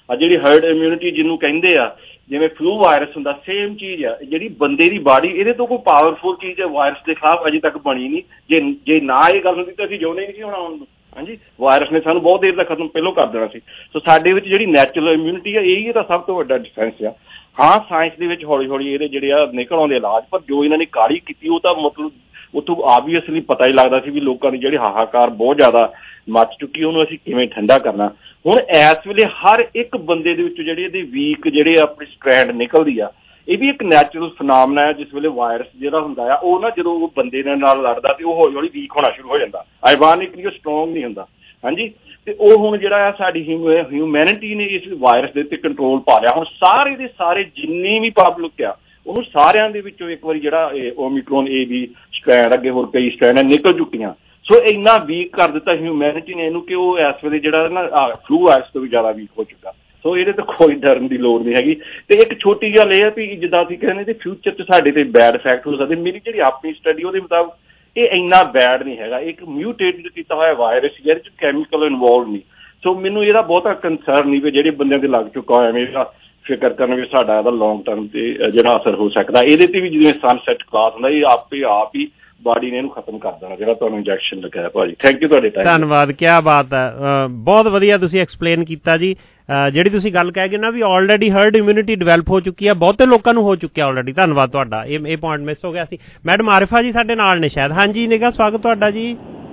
ਆ ਜਿਹੜੀ ਹਰਡ ਇਮਿਊਨਿਟੀ ਜਿਹਨੂੰ ਕਹਿੰਦੇ ਆ, ਜਿਵੇਂ ਫਲੂ ਵਾਇਰਸ ਹੁੰਦਾ, ਸੇਮ ਚੀਜ਼ ਆ। ਜਿਹੜੀ ਬੰਦੇ ਦੀ ਬਾਡੀ, ਇਹਦੇ ਤੋਂ ਕੋਈ ਪਾਵਰਫੁਲ ਚੀਜ਼ ਵਾਇਰਸ ਦੇ ਖਿਲਾਫ ਅਜੇ ਤੱਕ ਬਣੀ ਨਹੀਂ। ਜੇ ਜੇ ਨਾ ਇਹ ਗੱਲ ਹੁੰਦੀ ਤਾਂ ਅਸੀਂ ਜਿਉਂਦੇ ਨਹੀਂ ਸੀ ਹੋਣਾ ਹੁਣ। ਹਾਂਜੀ, ਵਾਇਰਸ ਨੇ ਸਾਨੂੰ ਬਹੁਤ ਦੇਰ ਤੱਕ ਖਤਮ ਪਹਿਲਾਂ ਕਰ ਦੇਣਾ ਸੀ। ਸੋ ਸਾਡੇ ਵਿੱਚ ਜਿਹੜੀ ਨੈਚੁਰਲ ਇਮਿਊਨਿਟੀ ਆ, ਇਹੀ ਇਹਦਾ ਸਭ ਤੋਂ ਵੱਡਾ ਡਿਫਰੈਂਸ ਆ। ਹਾਂ, ਸਾਇੰਸ ਦੇ ਵਿੱਚ ਹੌਲੀ ਹੌਲੀ ਇਹਦੇ ਜਿਹੜੇ ਆ ਨਿਕਲ ਆਉਂਦੇ ਇਲਾਜ, ਪਰ ਜੋ ਇਹਨਾਂ ਨੇ ਕਾਹਲੀ ਕੀਤੀ ਉਹ ਤਾਂ ਮਤਲਬ ਉੱਥੋਂ ਆਬਵੀਅਸਲੀ ਪਤਾ ਹੀ ਲੱਗਦਾ ਸੀ ਵੀ ਲੋਕਾਂ ਦੀ ਜਿਹੜੀ ਹਾਹਾਕਾਰ ਬਹੁਤ ਜ਼ਿਆਦਾ ਮੱਚ ਚੁੱਕੀ, ਉਹਨੂੰ ਅਸੀਂ ਕਿਵੇਂ ਠੰਡਾ ਕਰਨਾ। ਹੁਣ ਇਸ ਵੇਲੇ ਹਰ ਇੱਕ ਬੰਦੇ ਦੇ ਵਿੱਚ ਜਿਹੜੇ ਇਹਦੇ ਵੀਕ ਜਿਹੜੇ ਆਪਣੀ ਸਟ੍ਰੈਂਡ ਨਿਕਲਦੀ ਆ, ਇਹ ਵੀ ਇੱਕ ਨੈਚੁਰਲ ਫਨਾਮਨਾ ਹੈ। ਜਿਸ ਵੇਲੇ ਵਾਇਰਸ ਜਿਹੜਾ ਹੁੰਦਾ ਆ, ਉਹ ਨਾ ਜਦੋਂ ਉਹ ਬੰਦੇ ਦੇ ਨਾਲ ਲੜਦਾ ਤੇ ਉਹ ਹੌਲੀ ਹੌਲੀ ਵੀਕ ਹੋਣਾ ਸ਼ੁਰੂ ਹੋ ਜਾਂਦਾ, ਆਇਰੋਨਿਕਲੀ ਉਹ ਸਟਰੋਂਗ ਨਹੀਂ ਹੁੰਦਾ। ਹਾਂਜੀ, ਤੇ ਉਹ ਹੁਣ ਜਿਹੜਾ ਆ ਸਾਡੀ ਹਿਊਮੈਨਿਟੀ ਨੇ ਇਸ ਵਾਇਰਸ ਦੇ ਉੱਤੇ ਕੰਟਰੋਲ ਪਾ ਲਿਆ। ਹੁਣ ਸਾਰੇ ਦੇ ਸਾਰੇ ਜਿੰਨੀ ਵੀ ਪਬਲਿਕ ਆ, ਉਹਨੂੰ ਸਾਰਿਆਂ ਦੇ ਵਿੱਚੋਂ ਇੱਕ ਵਾਰੀ ਜਿਹੜਾ ਓਮਿਕਰੋਨ ਏ ਵੀ ਸਟ੍ਰੈਂਡ, ਅੱਗੇ ਹੋਰ ਕਈ ਸਟ੍ਰੈਂਡ ਨਿਕਲ ਚੁੱਕੀਆਂ। ਸੋ ਇੰਨਾ ਵੀਕ ਕਰ ਦਿੱਤਾ ਹਿਊਮੈਨਿਟੀ ਨੇ ਇਹਨੂੰ ਕਿ ਉਹ ਇਸ ਵੇਲੇ ਜਿਹੜਾ ਨਾ ਫਲੂ ਵਾਇਰਸ ਤੋਂ ਵੀ ਜ਼ਿਆਦਾ ਵੀਕ ਹੋ ਚੁੱਕਾ। ਸੋ ਇਹਦੇ ਤੋਂ ਕੋਈ ਡਰਨ ਦੀ ਲੋੜ ਨਹੀਂ ਹੈਗੀ। ਤੇ ਇੱਕ ਛੋਟੀ ਗੱਲ ਇਹ ਹੈ ਵੀ ਜਿੱਦਾਂ ਅਸੀਂ ਕਹਿੰਦੇ ਤੇ ਫਿਊਚਰ 'ਚ ਸਾਡੇ ਤੇ ਬੈਡ ਇਫੈਕਟ ਹੋ ਸਕਦੇ। ਮੇਰੀ ਜਿਹੜੀ ਆਪਣੀ ਸਟੱਡੀ ਉਹਦੇ ਮੁਤਾਬਕ ਇਹ ਇੰਨਾ ਬੈਡ ਨਹੀਂ ਹੈਗਾ। ਇੱਕ ਮਿਊਟੇਟਡ ਕੀਤਾ ਹੋਇਆ ਵਾਇਰਸ ਜਿਹਦੇ 'ਚ ਕੈਮੀਕਲ ਇਨਵੋਲਵ ਨਹੀਂ। ਸੋ ਮੈਨੂੰ ਇਹਦਾ ਬਹੁਤਾ ਕੰਸਰਨ ਨਹੀਂ ਵੀ ਜਿਹੜੇ ਬੰਦਿਆਂ ਦੇ ਲੱਗ ਚੁੱਕਾ ਹੋਇਆ, ਮੇਰਾ ਫਿਕਰ ਕਰਨ ਵੀ ਸਾਡਾ ਇਹਦਾ ਲੌਂਗ ਟਰਮ ਤੇ ਜਿਹੜਾ ਅਸਰ ਹੋ ਸਕਦਾ। ਇਹਦੇ ਤੇ ਵੀ ਜਿਵੇਂ ਸਨਸੈਟ ਕਲਾਸ ਹੁੰਦਾ, ਇਹ ਆਪੇ ਆਪ ਹੀ ਬਾਡੀ ਨੇ ਇਹਨੂੰ ਖਤਮ ਕਰ ਦੇਣਾ ਜਿਹੜਾ ਤੁਹਾਨੂੰ ਇੰਜੈਕਸ਼ਨ ਲਗਾਇਆ। ਭਾਜੀ ਥੈਂਕ ਯੂ ਤੁਹਾਡੇ ਟਾਈਮ। ਧੰਨਵਾਦ, ਕੀ ਬਾਤ ਹੈ, ਬਹੁਤ ਵਧੀਆ ਤੁਸੀਂ ਐਕਸਪਲੇਨ ਕੀਤਾ ਜੀ। ਜਿਹੜੀ ਤੁਸੀਂ ਗੱਲ ਕਹਿ ਗਏ ਨਾ ਵੀ ਆਲਰੇਡੀ ਹਰਡ ਇਮਿਊਨਿਟੀ ਡਿਵੈਲਪ ਹੋ ਚੁੱਕੀ ਹੈ, ਬਹੁਤੇ ਲੋਕਾਂ ਨੂੰ ਹੋ ਚੁੱਕਿਆ ਆਲਰੇਡੀ। ਧੰਨਵਾਦ ਤੁਹਾਡਾ, ਇਹ ਇਹ ਪੁਆਇੰਟ ਮਿਸ ਹੋ ਗਿਆ ਸੀ। ਮੈਡਮ ਆਰਿਫਾ ਜੀ ਸਾਡੇ ਨਾਲ ਨੇ ਸ਼ਾयद। ਹਾਂਜੀ ਨਿਗਾ, स्वागत ਤੁਹਾਡਾ जी।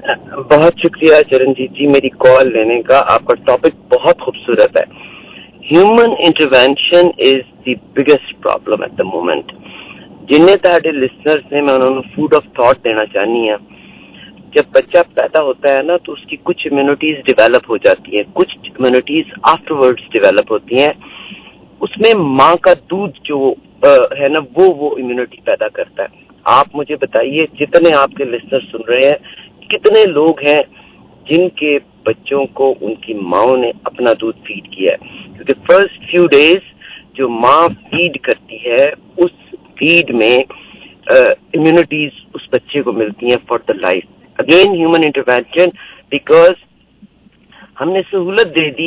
बहुत शुक्रिया चरणजीत जी मेरी कॉल लेने का। आपका टॉपिक बहुत खूबसूरत है। Human intervention is the biggest problem at the moment. जिन्हें ਤੁਹਾਡੇ लिसनर्स ने मैं उन्होंने फूड ऑफ थॉट देना चाहनी है। जब बच्चा पैदा होता है ना, तो उसकी कुछ इम्यूनिटीज डेवलप हो जाती है, कुछ इम्यूनिटीज आफ्टरवर्ड्स डेवलप होती हैं। उसमें माँ का दूध जो आ, है ना, वो वो इम्यूनिटी पैदा करता है। आप मुझे बताइए, जितने आपके लिसनर्स सुन रहे हैं, कितने लोग हैं जिनके बच्चों को उनकी माओ ने अपना दूध फीड किया है? क्योंकि फर्स्ट फ्यू डेज जो माँ फीड करती है, उस फीड में इम्यूनिटीज उस बच्चे को मिलती हैं for the life. Again human intervention, because हमने सहूलत दे दी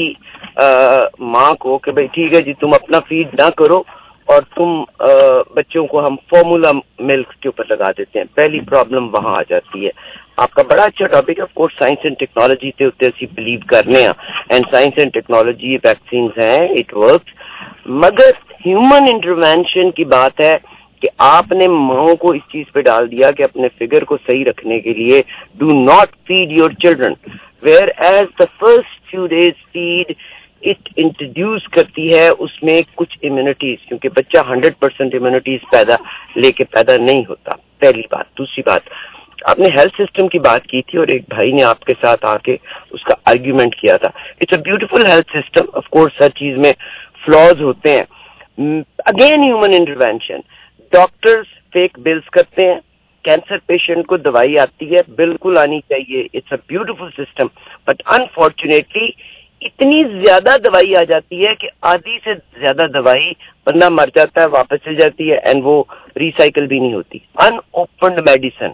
माँ को कि भाई ठीक है जी, तुम अपना फीड ना करो और तुम आ, बच्चों को हम फॉर्मूला मिल्क के ऊपर लगा देते हैं। पहली प्रॉब्लम वहां आ जाती है। आपका बड़ा अच्छा टॉपिक है। Of course science and technology ते उत्ते असी बिलीव करने हैं, and science and technology vaccines हैं, इट वर्क्स। मगर ह्यूमन इंटरवेंशन की बात है कि आपने माओ को इस चीज पे डाल दिया कि अपने फिगर को सही रखने के लिए do not feed your children, whereas the first few days feed it introduce करती है उसमें कुछ इम्यूनिटीज, क्योंकि बच्चा हंड्रेड परसेंट इम्यूनिटीज पैदा लेके पैदा नहीं होता। पहली बात। दूसरी बात, आपने हेल्थ सिस्टम की बात की थी और एक भाई ने आपके साथ आके उसका आर्ग्यूमेंट किया था। It's a beautiful health system. Of course हर चीज में फ्लॉज होते हैं। Again human intervention, doctors fake bills करते हैं। कैंसर पेशेंट को दवाई आती है, बिल्कुल आनी चाहिए, it's a beautiful system. But unfortunately इतनी ज्यादा दवाई आ जाती है कि आधी से ज्यादा दवाई बंदा मर जाता है, वापस चल जाती है, एंड वो रिसाइकल भी नहीं होती। अनओपन्ड मेडिसिन,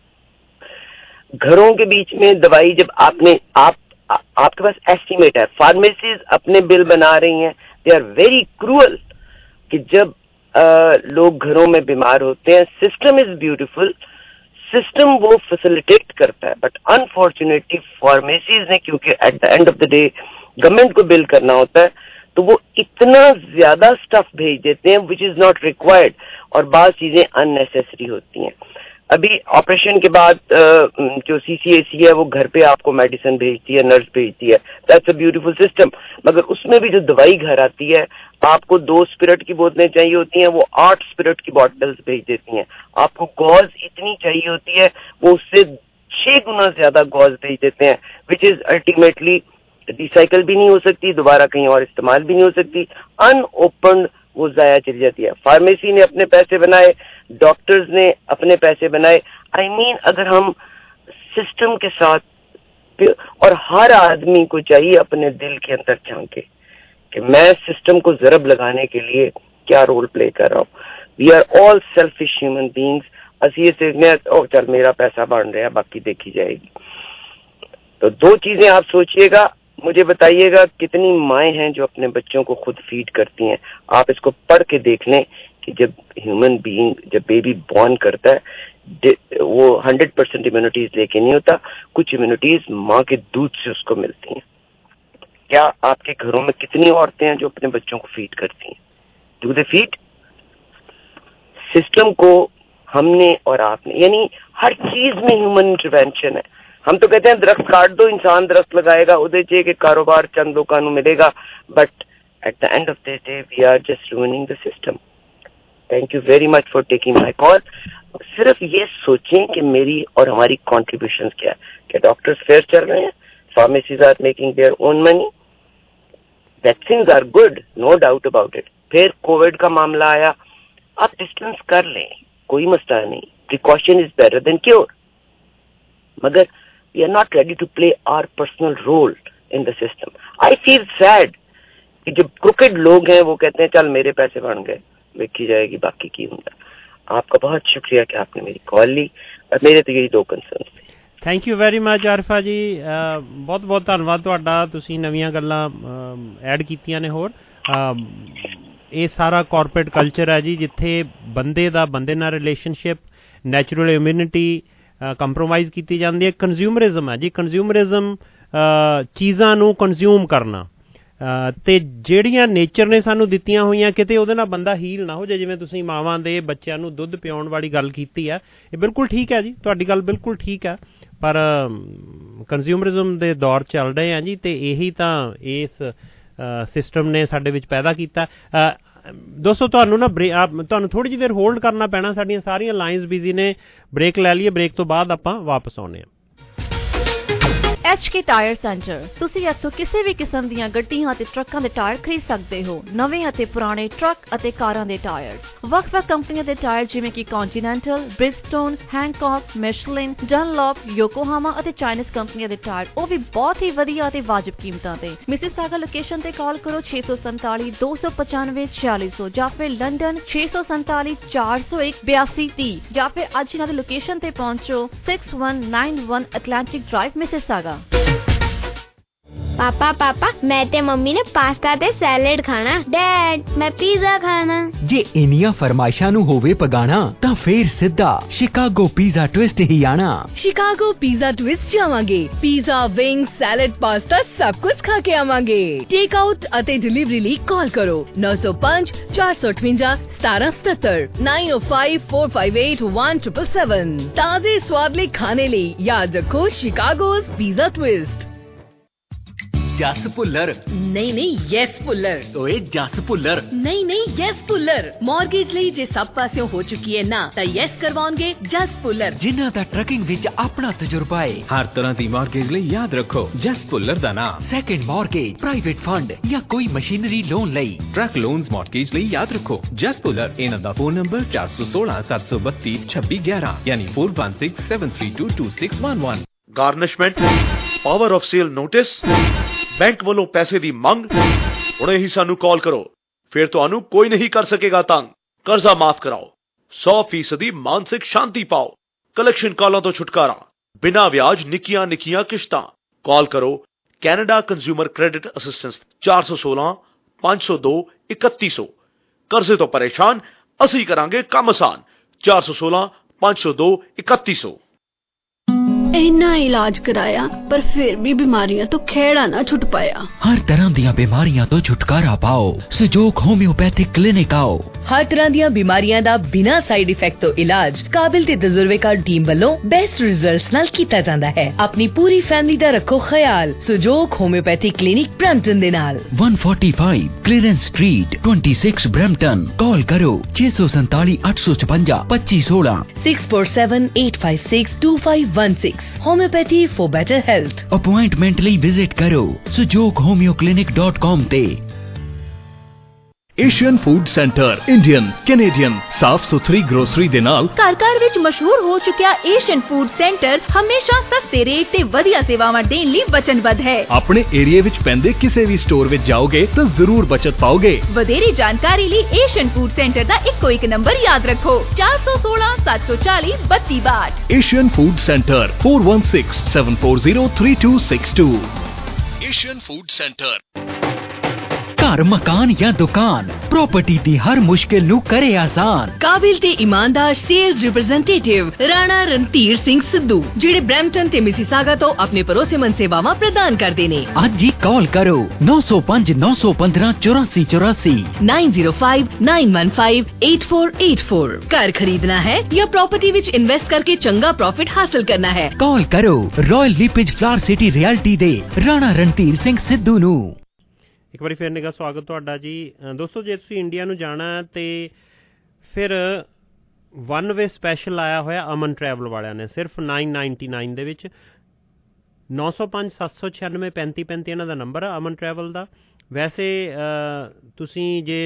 घरों के बीच में दवाई जब आपने आप आ, आपके पास एस्टिमेट है, फार्मेसीज अपने बिल बना रही हैं, दे आर वेरी क्रूअल कि जब आ, लोग घरों में बीमार होते हैं। सिस्टम इज ब्यूटीफुल, सिस्टम वो फैसिलिटेट करता है, बट अनफॉर्चुनेटली फार्मेसीज ने, क्योंकि at the end of the day government को बिल करना होता है, तो वो इतना ज्यादा स्टफ भेज देते हैं विच इज नॉट रिक्वायर्ड, और बात चीजें अननेसेसरी होती हैं। अभी ऑपरेशन के बाद जो सीसीएसी है वो घर पे आपको मेडिसिन भेजती है, नर्स भेजती है, दैट्स अ ब्यूटीफुल सिस्टम। मगर उसमें भी जो दवाई घर आती है, आपको दो स्पिरिट की बोतलें चाहिए होती हैं, वो आठ स्पिरिट की बॉटल्स भेज देती हैं। आपको गॉज इतनी चाहिए होती है, वो उससे छह गुना ज्यादा गॉज भेज देते हैं, विच इज अल्टीमेटली रिसाइकल भी नहीं हो सकती, दोबारा कहीं और इस्तेमाल भी नहीं हो सकती, अनओपन्ड वो जाया चली जाती है। फार्मेसी ने अपने पैसे बनाए, डॉक्टर्स ने अपने पैसे बनाए। आई I मीन mean, अगर हम सिस्टम के साथ, और हर आदमी को चाहिए अपने दिल के अंदर झांके कि मैं सिस्टम को जरब लगाने के लिए क्या रोल प्ले कर रहा हूँ। We are all selfish human beings. असी ये सीखने, ओ चल मेरा पैसा बन रहा है, बाकी देखी जाएगी। तो दो चीजें आप सोचिएगा, मुझे बताइएगा कितनी माएँ हैं जो अपने बच्चों को खुद फीड करती हैं। आप इसको पढ़ के देख लें कि जब ह्यूमन बीइंग, जब बेबी बॉर्न करता है, वो हंड्रेड परसेंट इम्यूनिटीज लेके नहीं होता, कुछ इम्यूनिटीज माँ के दूध से उसको मिलती हैं। क्या आपके घरों में कितनी औरतें हैं जो अपने बच्चों को फीड करती हैं? Do they feed? सिस्टम को हमने और आपने, यानी हर चीज में ह्यूमन इंटरवेंशन है। हम तो कहते हैं दरख्त काट दो, इंसान दरख्त लगाएगा, उधर जे के कारोबार चंद लोगों को मिलेगा, but at the end of the day we are just ruining the system. Thank you very much for taking my call. सिर्फ ये सोचें कि मेरी और हमारी कॉन्ट्रीब्यूशन क्या है। क्या डॉक्टर्स फेयर चल रहे हैं? Pharmacies are making their own money, vaccines are good, no doubt about it. फिर कोविड का मामला आया, आप डिस्टेंस कर लें, कोई मसला नहीं, precaution is better than cure, मगर we are not ready to play our personal role in the system. I feel sad कि जो क्रिकेट लोग हैं वो कहते हैं चल मेरे पैसे बन गए, देखी जाएगी बाकी की होंगे। आपका बहुत शुक्रिया कि आपने मेरी कॉल ली, और मेरे तो यही दो कंसर्न थे। Thank you very much Arifa ji, ਬਹੁਤ ਬਹੁਤ ਧੰਨਵਾਦ ਤੁਹਾਡਾ, ਤੁਸੀਂ ਨਵੀਆਂ ਗੱਲਾਂ ਐਡ ਕੀਤੀਆਂ ਨੇ। ਹੋਰ ਇਹ ਸਾਰਾ ਕਾਰਪੋਰੇਟ ਕਲਚਰ ਹੈ ਜੀ, ਜਿੱਥੇ ਬੰਦੇ ਦਾ ਬੰਦੇ ਨਾਲ ਰਿਲੇਸ਼ਨਸ਼ਿਪ, ਨੈਚੁਰਲ ਇਮਿਊਨਿਟੀ ਕੰਪਰੋਮਾਈਜ਼ ਕੀਤੀ ਜਾਂਦੀ ਹੈ। ਕੰਜ਼ਿਊਮਰਿਜ਼ਮ ਹੈ ਜੀ, ਕੰਜ਼ਿਊਮਰਿਜ਼ਮ ਚੀਜ਼ਾਂ ਨੂੰ ਕੰਜ਼ਿਊਮ ਕਰਨਾ, ਤੇ ਜਿਹੜੀਆਂ ਨੇਚਰ ਨੇ ਸਾਨੂੰ ਦਿੱਤੀਆਂ ਹੋਈਆਂ, ਕਿਤੇ ਉਹਦੇ ਨਾਲ ਬੰਦਾ ਹੀਲ ਨਾ ਹੋ ਜਾਏ। ਜਿਵੇਂ ਤੁਸੀਂ ਮਾਵਾਂ ਦੇ ਬੱਚਿਆਂ ਨੂੰ ਦੁੱਧ ਪਿਆਉਣ ਵਾਲੀ ਗੱਲ ਕੀਤੀ ਹੈ, ਇਹ ਬਿਲਕੁਲ ਠੀਕ ਹੈ ਜੀ, ਤੁਹਾਡੀ ਗੱਲ ਬਿਲਕੁਲ ਠੀਕ ਹੈ, ਪਰ ਕੰਜ਼ਿਊਮਰਿਜ਼ਮ ਦੇ ਦੌਰ ਚੱਲ ਰਹੇ ਆ ਜੀ, ਤੇ ਇਹੀ ਤਾਂ ਇਸ ਸਿਸਟਮ ਨੇ ਸਾਡੇ ਵਿੱਚ ਪੈਦਾ ਕੀਤਾ। ਦੋਸਤੋ ਤੁਹਾਨੂੰ ਨਾ ਤੁਹਾਨੂੰ ਥੋੜ੍ਹੀ ਜਿਹੀ ਦੇਰ ਹੋਲਡ ਕਰਨਾ ਪੈਣਾ, ਸਾਡੀਆਂ ਸਾਰੀਆਂ ਲਾਈਨਸ ਬਿਜ਼ੀ ਨੇ। ਬ੍ਰੇਕ ਲੈ ਲਈਏ, ਬ੍ਰੇਕ ਤੋਂ ਬਾਅਦ ਆਪਾਂ ਵਾਪਸ ਆਉਂਦੇ ਹਾਂ। ਐਚ ਕੇ ਟਾਇਰ ਸੈਂਟਰ, ਤੁਸੀਂ ਇੱਥੋਂ ਕਿਸੇ ਵੀ ਕਿਸਮ ਦੀਆਂ ਗੱਡੀਆਂ ਅਤੇ ਟਰੱਕਾਂ ਦੇ ਟਾਇਰ ਖਰੀਦ ਸਕਦੇ ਹੋ। ਨਵੇਂ ਅਤੇ ਪੁਰਾਣੇ ਟਰੱਕ ਅਤੇ ਕਾਰਾਂ ਦੇ ਟਾਇਰ, ਵੱਖ-ਵੱਖ ਕੰਪਨੀਆਂ ਦੇ ਟਾਇਰ ਜਿਵੇਂ ਕਿ ਕੌਂਟੀਨੈਂਟਲ, ਬ੍ਰਿਜਸਟੋਨ, ਹੈਂਕੌਕ, ਮਿਸ਼ਲਿਨ, ਡਨਲੌਪ, ਯੋਕੋਹਾਮਾ ਅਤੇ ਚਾਈਨੀਜ਼ ਕੰਪਨੀਆਂ ਦੇ ਟਾਇਰ, ਉਹ ਵੀ ਬਹੁਤ ਹੀ ਵਧੀਆ ਅਤੇ ਵਾਜਬ ਕੀਮਤਾਂ ਤੇ। ਮਿਸਿਸਾਗਾ ਲੋਕੇਸ਼ਨ ਤੇ ਕਾਲ ਕਰੋ ਛੇ ਸੌ ਸੰਤਾਲੀ ਦੋ ਸੌ ਪਚਾਨਵੇਂ ਛਿਆਲੀ ਸੌ, ਜਾਂ ਫਿਰ ਲੰਡਨ ਛੇ ਸੌ ਸੰਤਾਲੀ ਚਾਰ ਸੌ ਇੱਕ ਬਿਆਸੀ ਤੀਹ, ਜਾਂ ਫਿਰ ਅੱਜ ਇਹਨਾਂ ਦੀ ਲੋਕੇਸ਼ਨ ਤੇ ਪਹੁੰਚੋ six one nine one Atlantic drive Mississauga. पापा पापा मैं ते मम्मी ने पास्ता ते सैलेड खाना, डैड मैं पिज़्ज़ा खाना। जे इनिया फरमाइशां नू होवे पगाना तां फिर सिद्धा शिकागो पिज़्ज़ा ट्विस्ट ही आना। शिकागो पिज़्ज़ा ट्विस्ट जावांगे, पिज़्ज़ा, विंग्स, सैलेड, पास्ता सब कुछ खा के आवांगे। टेक आउट अते डिलीवरी ਲਈ कॉल करो नौ सौ पाँच चार सौ अठवंजा सतारह सतहत्तर nine oh five four five eight one triple seven. ताजे स्वादले खाने ਲਈ याद रखो शिकागो's पिज़्ज़ा ट्विस्ट। जस पुल्लर नहीं नहीं यस पुल्लर, ओए जस पुल्लर नहीं नहीं यस पुल्लर। मॉर्गेज ਲਈ ਜੇ ਸਭ ਪਾਸਿਓਂ ਹੋ ਚੁੱਕੀ ਹੈ ਨਾ, ਤਾਂ ਯੈਸ ਕਰਵਾਉਣਗੇ ਜਸ ਪੁੱਲਰ, ਜਿਨ੍ਹਾਂ ਦਾ ਟਰੱਕਿੰਗ ਵਿੱਚ ਆਪਣਾ ਤਜਰਬਾ ਹੈ। ਹਰ ਤਰ੍ਹਾਂ ਦੀ ਮਾਰਗੇਜ ਲਈ ਯਾਦ ਰੱਖੋ ਜਸ ਪੁੱਲਰ ਦਾ ਨਾਮ। ਸੈਕੰਡ ਮਾਰਗੇਜ, ਪ੍ਰਾਈਵੇਟ ਫੰਡ ਜਾਂ ਕੋਈ ਮਸ਼ੀਨਰੀ ਲੋਨ ਲਈ, ਟਰੱਕ ਲੋਨਸ ਮਾਰਗੇਜ ਲਈ ਯਾਦ ਰੱਖੋ ਜਸ ਪੁੱਲਰ। ਇਹਨਾਂ ਦਾ ਫੋਨ ਨੰਬਰ ਚਾਰ ਸੌ ਸੋਲਾਂ ਸੱਤ ਸੌ ਬੱਤੀ ਛੱਬੀ ਗਿਆਰਾਂ, ਯਾਨੀ four one six seven three two two six one one. Garnishment, power of sale notice, bank ਵੱਲੋਂ ਪੈਸੇ ਦੀ ਮੰਗ, ਹੁਣੇ ਹੀ ਸਾਨੂੰ ਕਾਲ ਕਰੋ, ਫਿਰ ਤੁਹਾਨੂੰ ਕੋਈ ਨਹੀਂ ਕਰ ਸਕੇਗਾ ਤੰਗ। ਕਰਜ਼ਾ ਮਾਫ ਕਰਾਓ, ਸੌ ਫੀਸਦੀ ਮਾਨਸਿਕ ਸ਼ਾਂਤੀ ਪਾਓ, ਕਲੈਕਸ਼ਨ ਕਾਲਾਂ ਤੋਂ ਛੁਟਕਾਰਾ, ਬਿਨਾਂ ਵਿਆਜ ਨਿੱਕੀਆਂ ਨਿੱਕੀਆਂ ਕਿਸ਼ਤਾਂ। ਕਾਲ ਕਰੋ ਕੈਨੇਡਾ ਕੰਜ਼ਿਊਮਰ ਕ੍ਰੈਡਿਟ ਅਸਿਸਟੈਂਸ ਚਾਰ ਸੌ ਸੋਲਾਂ ਪੰਜ ਸੌ ਦੋ ਇਕੱਤੀ ਸੌ। ਕਰਜ਼ੇ ਤੋਂ ਪਰੇਸ਼ਾਨ, ਅਸੀਂ ਕਰਾਂਗੇ ਕੰਮ ਆਸਾਨ। ਚਾਰ ਸੌ ਸੋਲਾਂ ਪੰਜ ਸੌ ਦੋ ਇਕੱਤੀ ਸੌ। इन्ना इलाज कराया पर फिर भी बीमारियां तो खेड़ा ना छुट पाया। हर तरह दियां बीमारियां तो छुटकारा पाओ, सुजोग होम्योपैथिक क्लिनिक आओ। हर तरह दियां बीमारियां दा बिना साइड इफेक्ट तो इलाज काबिल ते तजुर्बेकार टीम वालों बेस्ट रिजल्ट्स नाल कीता जांदा है। अपनी पूरी फैमिली दा रखो ख्याल सुजोग होम्योपैथिक क्लिनिक ब्रैम्पटन दे नाल one forty five Clearance street twenty six Brampton. Call करो छे सौ संताली अठ सौ छपंजा पच्ची सोलह six four seven eight five six two five one six. Homeopathy for better health. Appointment ਲਈ विजिट करो Sujog homeo clinic dot com ते। Asian food centre Indian Canadian ਸਾਫ ਸੁਥਰੀ ਗਰੋਸਰੀ ਦੇ ਨਾਲ ਘਰ ਘਰ ਵਿੱਚ ਮਸ਼ਹੂਰ ਹੋ ਚੁੱਕਿਆ ਏਸ਼ੀਅਨ ਫੂਡ ਸੈਂਟਰ ਹਮੇਸ਼ਾ ਸਸਤੇ ਰੇਟ ਤੇ ਵਧੀਆ ਸੇਵਾਵਾਂ ਦੇਣ ਲਈ ਵਚਨਬੱਧ ਹੈ। ਆਪਣੇ ਏਰੀਆ ਵਿੱਚ ਪੈਂਦੇ ਕਿਸੇ ਵੀ ਸਟੋਰ ਵਿੱਚ ਜਾਓਗੇ ਤਾਂ ਜ਼ਰੂਰ ਬਚਤ ਪਾਓਗੇ। ਵਧੇਰੀ ਜਾਣਕਾਰੀ ਲਈ ਏਸ਼ੀਅਨ ਫੂਡ ਸੈਂਟਰ ਦਾ ਇੱਕੋ ਇੱਕ ਨੰਬਰ ਯਾਦ ਰੱਖੋ ਚਾਰ ਸੌ ਸੋਲਾਂ ਸੱਤ ਸੌ ਚਾਲੀ ਬੱਤੀ ਬਾਹਠ। Asian food centre four one six seven four zero three two six two. Asian food centre. घर मकान या दुकान प्रॉपर्टी दी हर मुश्किल नू करे आसान। काबिल ते ईमानदार सेल्स रिप्रेजेंटेटिव राणा रणधीर सिंह सिद्धू जिहड़े ब्रैम्पटन ते मिसिसागा तो अपने भरोसेमंद सेवावां प्रदान करदे ने। अज ही कॉल करो नौ सौ पांच नौ सौ पंद्रह चौरासी चौरासी nine zero five nine one five eight four eight four. घर खरीदना है या प्रॉपर्टी विच इन्वेस्ट करके चंगा प्रॉफिट हासिल करना है, कॉल करो Royal LePage flower city realty दे राणा रणधीर सिंह सिद्धू नू। ਇੱਕ ਵਾਰੀ ਫਿਰ ਨਿੱਘਾ ਸਵਾਗਤ ਤੁਹਾਡਾ ਜੀ ਦੋਸਤੋ। ਜੇ ਤੁਸੀਂ ਇੰਡੀਆ ਨੂੰ ਜਾਣਾ ਤੇ ਫਿਰ ਵਨ ਵੇ ਸਪੈਸ਼ਲ ਆਇਆ ਹੋਇਆ ਅਮਨ ਟਰੈਵਲ ਵਾਲਿਆਂ ਨੇ ਸਿਰਫ ਨਾਈਨ ਨਾਈਨਟੀ ਨਾਈਨ ਦੇ ਵਿੱਚ। ਨੌ ਸੌ ਪੰਜ ਸੱਤ ਸੌ ਛਿਆਨਵੇਂ ਪੈਂਤੀ ਪੈਂਤੀ ਇਹਨਾਂ ਦਾ ਨੰਬਰ ਆ ਅਮਨ ਟਰੈਵਲ ਦਾ। ਵੈਸੇ ਤੁਸੀਂ ਜੇ